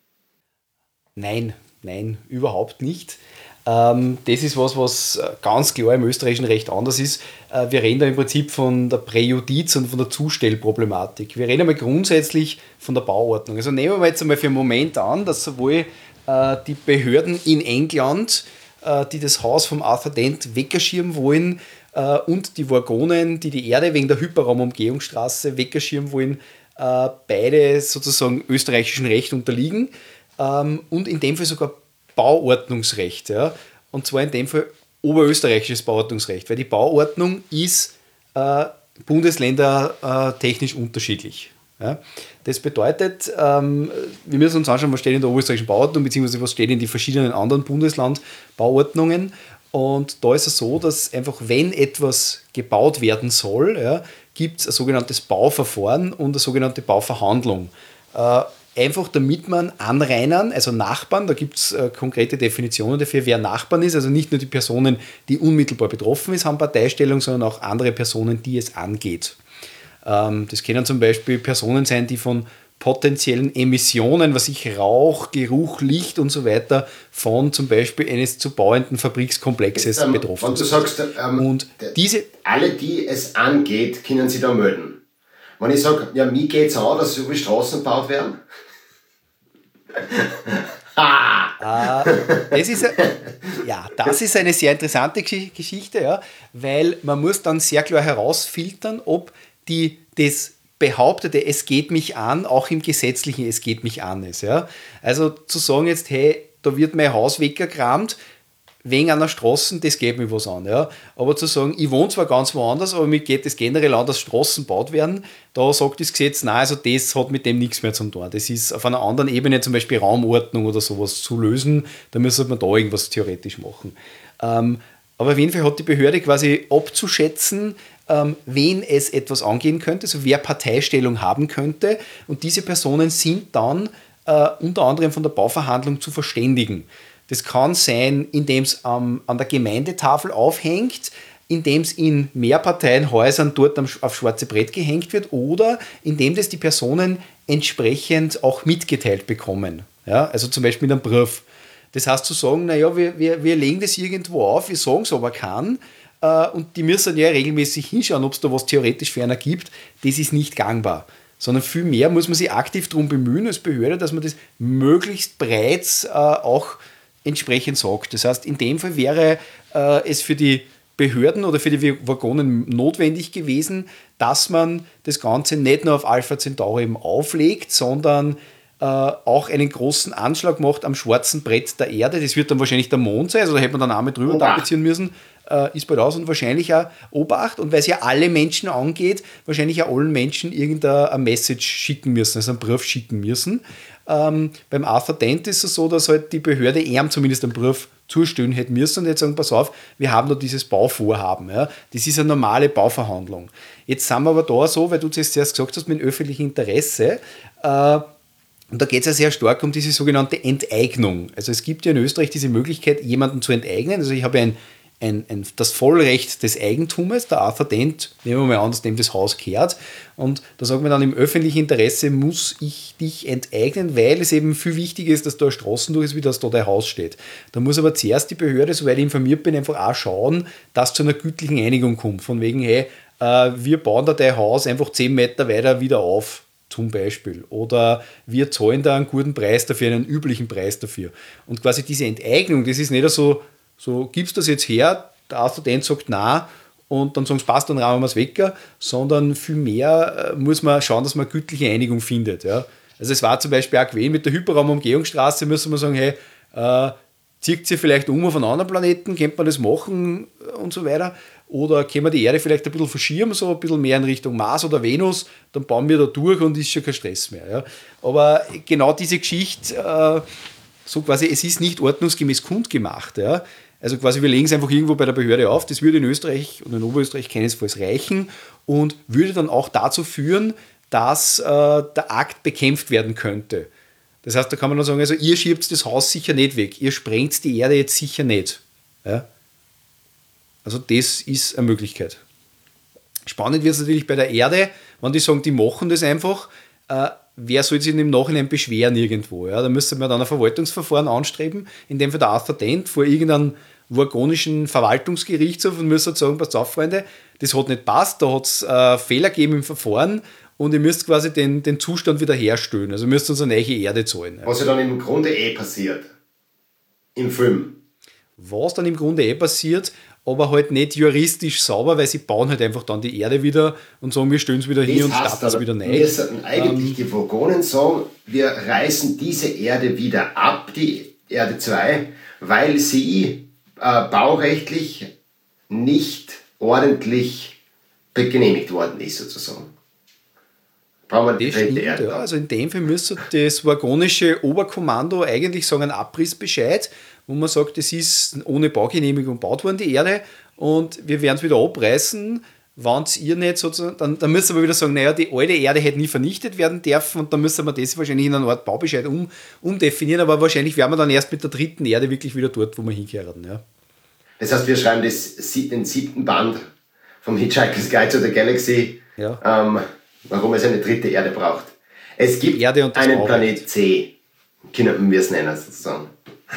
Nein, nein, überhaupt nicht. Ähm, das ist was, was ganz klar im österreichischen Recht anders ist. Äh, wir reden da im Prinzip von der Präjudiz und von der Zustellproblematik. Wir reden einmal grundsätzlich von der Bauordnung. Also nehmen wir jetzt einmal für einen Moment an, dass sowohl äh, die Behörden in England, äh, die das Haus vom Arthur Dent weggeschirmen wollen, äh, und die Vogonen, die die Erde wegen der Hyperraumumgehungsstraße weggeschirmen wollen, äh, beide sozusagen österreichischem Recht unterliegen ähm, und in dem Fall sogar Bauordnungsrecht, ja? Und zwar in dem Fall oberösterreichisches Bauordnungsrecht, weil die Bauordnung ist äh, bundesländertechnisch unterschiedlich. Ja? Das bedeutet, ähm, wir müssen uns anschauen, was steht in der oberösterreichischen Bauordnung, beziehungsweise was steht in den verschiedenen anderen Bundesland-Bauordnungen. Und da ist es so, dass einfach, wenn etwas gebaut werden soll, ja, gibt es ein sogenanntes Bauverfahren und eine sogenannte Bauverhandlung. Äh, Einfach damit man Anrainern, also Nachbarn, da gibt es äh, konkrete Definitionen dafür, wer Nachbarn ist, also nicht nur die Personen, die unmittelbar betroffen ist, haben Parteistellung, sondern auch andere Personen, die es angeht. Ähm, das können zum Beispiel Personen sein, die von potenziellen Emissionen, was ich Rauch, Geruch, Licht und so weiter, von zum Beispiel eines zu bauenden Fabrikskomplexes Jetzt, ähm, betroffen wenn du sind. sagst, ähm, Und diese alle, die es angeht, können sie da melden. Wenn ich sage, ja, mir geht es an, dass so viele Straßen gebaut werden. Ah, das ist, ja, das ist eine sehr interessante Geschichte, ja, weil man muss dann sehr klar herausfiltern, ob die das behauptete, es geht mich an, auch im gesetzlichen es geht mich an ist. Ja? Also zu sagen jetzt, hey, da wird mein Haus weggekramt, wegen einer Straße, das geht mir was an. Ja? Aber zu sagen, ich wohne zwar ganz woanders, aber mir geht es generell an, dass Straßen gebaut werden, da sagt das Gesetz, nein, also das hat mit dem nichts mehr zu tun. Das ist auf einer anderen Ebene, zum Beispiel Raumordnung oder sowas zu lösen, da müsste man da irgendwas theoretisch machen. Ähm, aber auf jeden Fall hat die Behörde quasi abzuschätzen, ähm, wen es etwas angehen könnte, also wer Parteistellung haben könnte, und diese Personen sind dann äh, unter anderem von der Bauverhandlung zu verständigen. Das kann sein, indem es ähm, an der Gemeindetafel aufhängt, indem es in Mehrparteienhäusern dort am, auf schwarze Brett gehängt wird, oder indem das die Personen entsprechend auch mitgeteilt bekommen. Ja? Also zum Beispiel mit einem Brief. Das heißt zu sagen, naja, wir, wir, wir legen das irgendwo auf, wir sagen es aber keinen, äh, und die müssen ja regelmäßig hinschauen, ob es da was theoretisch für einer gibt. Das ist nicht gangbar. Sondern vielmehr muss man sich aktiv darum bemühen als Behörde, dass man das möglichst breit äh, auch entsprechend sagt. Das heißt, in dem Fall wäre äh, es für die Behörden oder für die Waggonen notwendig gewesen, dass man das Ganze nicht nur auf Alpha Centauri eben auflegt, sondern äh, auch einen großen Anschlag macht am schwarzen Brett der Erde. Das wird dann wahrscheinlich der Mond sein, also da hätte man dann einmal drüber tapezieren müssen. Äh, ist bald aus, und wahrscheinlich auch Obacht, und weil es ja alle Menschen angeht, wahrscheinlich auch allen Menschen irgendeine Message schicken müssen, also einen Brief schicken müssen. Ähm, beim Arthur Dent ist es so, dass halt die Behörde ihm zumindest einen Brief zustellen hätte müssen und jetzt sagen, pass auf, wir haben da dieses Bauvorhaben. Ja. Das ist eine normale Bauverhandlung. Jetzt sind wir aber da so, weil du das zuerst gesagt hast, mit dem öffentlichen Interesse, äh, und da geht es ja sehr stark um diese sogenannte Enteignung. Also es gibt ja in Österreich diese Möglichkeit, jemanden zu enteignen. Also ich habe ein Ein, ein, das Vollrecht des Eigentumes, der Arthur Dent, nehmen wir mal an, dass dem das Haus gehört, und da sagt man dann, im öffentlichen Interesse muss ich dich enteignen, weil es eben viel wichtiger ist, dass da eine Straße durch ist, wie dass da dein Haus steht. Da muss aber zuerst die Behörde, soweit ich informiert bin, einfach auch schauen, dass zu einer gütlichen Einigung kommt, von wegen, hey, äh, wir bauen da dein Haus einfach zehn Meter weiter wieder auf, zum Beispiel. Oder wir zahlen da einen guten Preis dafür, einen üblichen Preis dafür. Und quasi diese Enteignung, das ist nicht so, so gibst du das jetzt her, der Arthur Dent sagt nein, und dann sagen sie, passt, dann rahmen wir es weg, sondern vielmehr muss man schauen, dass man eine gütliche Einigung findet. Ja. Also es war zum Beispiel auch gewesen, mit der Hyperraumumgehungsstraße müssen wir sagen, hey, äh, zieht sie vielleicht um auf einen anderen Planeten, könnte man das machen und so weiter, oder können wir die Erde vielleicht ein bisschen verschieben, so ein bisschen mehr in Richtung Mars oder Venus, dann bauen wir da durch und ist schon kein Stress mehr. Ja. Aber genau diese Geschichte, äh, so quasi, es ist nicht ordnungsgemäß kundgemacht. Ja. Also quasi, wir legen es einfach irgendwo bei der Behörde auf, das würde in Österreich und in Oberösterreich keinesfalls reichen und würde dann auch dazu führen, dass äh, der Akt bekämpft werden könnte. Das heißt, da kann man dann sagen, also ihr schiebt das Haus sicher nicht weg, ihr sprengt die Erde jetzt sicher nicht. Ja? Also das ist eine Möglichkeit. Spannend wird es natürlich bei der Erde, wenn die sagen, die machen das einfach, äh, wer soll sich im Nachhinein beschweren irgendwo? Ja? Da müsste man dann ein Verwaltungsverfahren anstreben, in dem für der Arthur Dent vor irgendeinem waggonischen Verwaltungsgerichtshof, und müsste sagen, passt auf, Freunde, das hat nicht passt, da hat es äh, Fehler gegeben im Verfahren, und ihr müsst quasi den, den Zustand wieder herstellen. Also ihr müsst uns eine neue Erde zahlen. Was ja dann im Grunde eh passiert. Im Film. Was dann im Grunde eh passiert, aber halt nicht juristisch sauber, weil sie bauen halt einfach dann die Erde wieder und sagen, wir stellen es wieder das hier und heißt starten es wieder neu. Wir sollten eigentlich ähm, die Waggonen sagen, wir reißen diese Erde wieder ab, die Erde zwei, weil sie äh, baurechtlich nicht ordentlich genehmigt worden ist, sozusagen. Brauchen wir die Das stimmt, Erde. ja. Also in dem Fall müsste das waggonische Oberkommando eigentlich sagen, einen Abrissbescheid, wo man sagt, das ist ohne Baugenehmigung gebaut worden, die Erde, und wir werden es wieder abreißen, wenn ihr nicht sozusagen, dann, dann müssen wir wieder sagen, naja, die alte Erde hätte nie vernichtet werden dürfen, und dann müssen wir das wahrscheinlich in einer Art Baubescheid um, umdefinieren, aber wahrscheinlich wären wir dann erst mit der dritten Erde wirklich wieder dort, wo wir hinkehren. Ja. Das heißt, wir schreiben das, den siebten Band vom Hitchhiker's Guide to the Galaxy, Ja. ähm, warum es eine dritte Erde braucht. Es gibt Erde und das einen Baurecht. Planet C, können wir es nennen, sozusagen.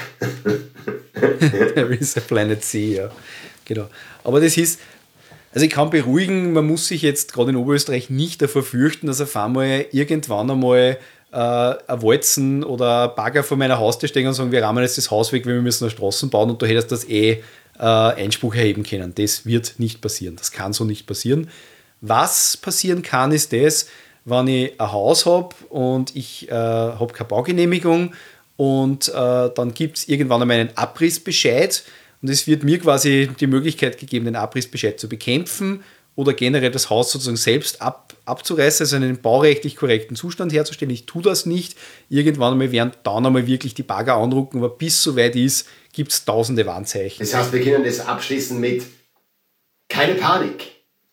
There is a Planet C, ja. Genau. Aber das ist, also ich kann beruhigen, man muss sich jetzt gerade in Oberösterreich nicht davor fürchten, dass auf einmal irgendwann einmal äh, ein Walzen oder ein Bagger vor meiner Haustür stehen und sagen, wir rahmen jetzt das Haus weg, weil wir müssen eine Straße bauen, und du hättest das eh äh, Einspruch erheben können. Das wird nicht passieren. Das kann so nicht passieren. Was passieren kann, ist das, wenn ich ein Haus habe und ich äh, habe keine Baugenehmigung und äh, dann gibt es irgendwann einmal einen Abrissbescheid und es wird mir quasi die Möglichkeit gegeben, den Abrissbescheid zu bekämpfen oder generell das Haus sozusagen selbst ab, abzureißen, also einen baurechtlich korrekten Zustand herzustellen. Ich tue das nicht. Irgendwann einmal werden dann einmal wirklich die Bagger anrucken, aber bis es soweit ist, gibt es tausende Warnzeichen. Das heißt, wir können das abschließen mit keine Panik.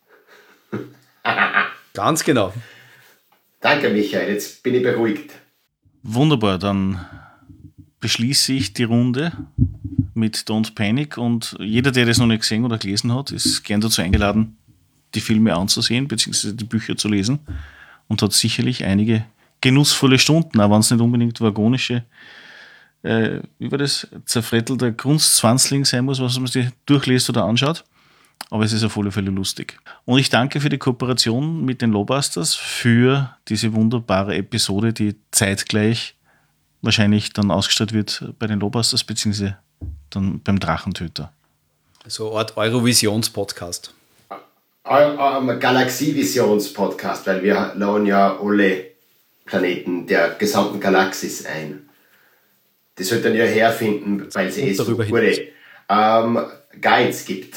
Ganz genau. Danke, Michael. Jetzt bin ich beruhigt. Wunderbar, dann beschließe ich die Runde mit Don't Panic und jeder, der das noch nicht gesehen oder gelesen hat, ist gern dazu eingeladen, die Filme anzusehen bzw. die Bücher zu lesen und hat sicherlich einige genussvolle Stunden, auch wenn es nicht unbedingt vagonische, äh, wie war das, zerfrettelter Kunstzwanzling sein muss, was man sich durchliest oder anschaut. Aber es ist auf alle Fälle lustig. Und ich danke für die Kooperation mit den Lawbusters, für diese wunderbare Episode, die zeitgleich wahrscheinlich dann ausgestrahlt wird bei den Lawbusters, beziehungsweise dann beim Drachentöter. So eine Art Eurovisions-Podcast. Ein Galaxie-Visions-Podcast, weil wir laden ja alle Planeten der gesamten Galaxis ein. Die sollten ja herfinden, weil es eh so gute ähm, Guides gibt.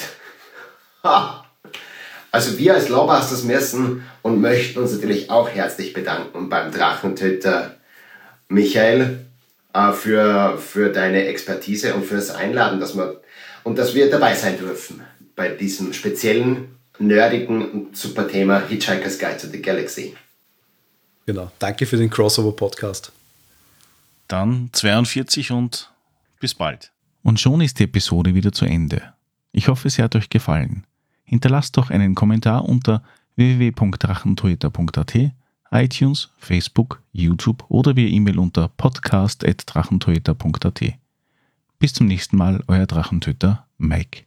Also wir als Lawbusters müssen und möchten uns natürlich auch herzlich bedanken beim Drachentöter Michael äh, für, für deine Expertise und für das Einladen, dass wir, und dass wir dabei sein dürfen bei diesem speziellen, nerdigen und super Thema Hitchhiker's Guide to the Galaxy. Genau, danke für den Crossover-Podcast. Dann zweiundvierzig und bis bald. Und schon ist die Episode wieder zu Ende. Ich hoffe, sie hat euch gefallen. Hinterlasst doch einen Kommentar unter w w w punkt drachentöter punkt a t, iTunes, Facebook, YouTube oder via E-Mail unter podcast at drachentöter punkt a t. Bis zum nächsten Mal, euer Drachentöter Mike.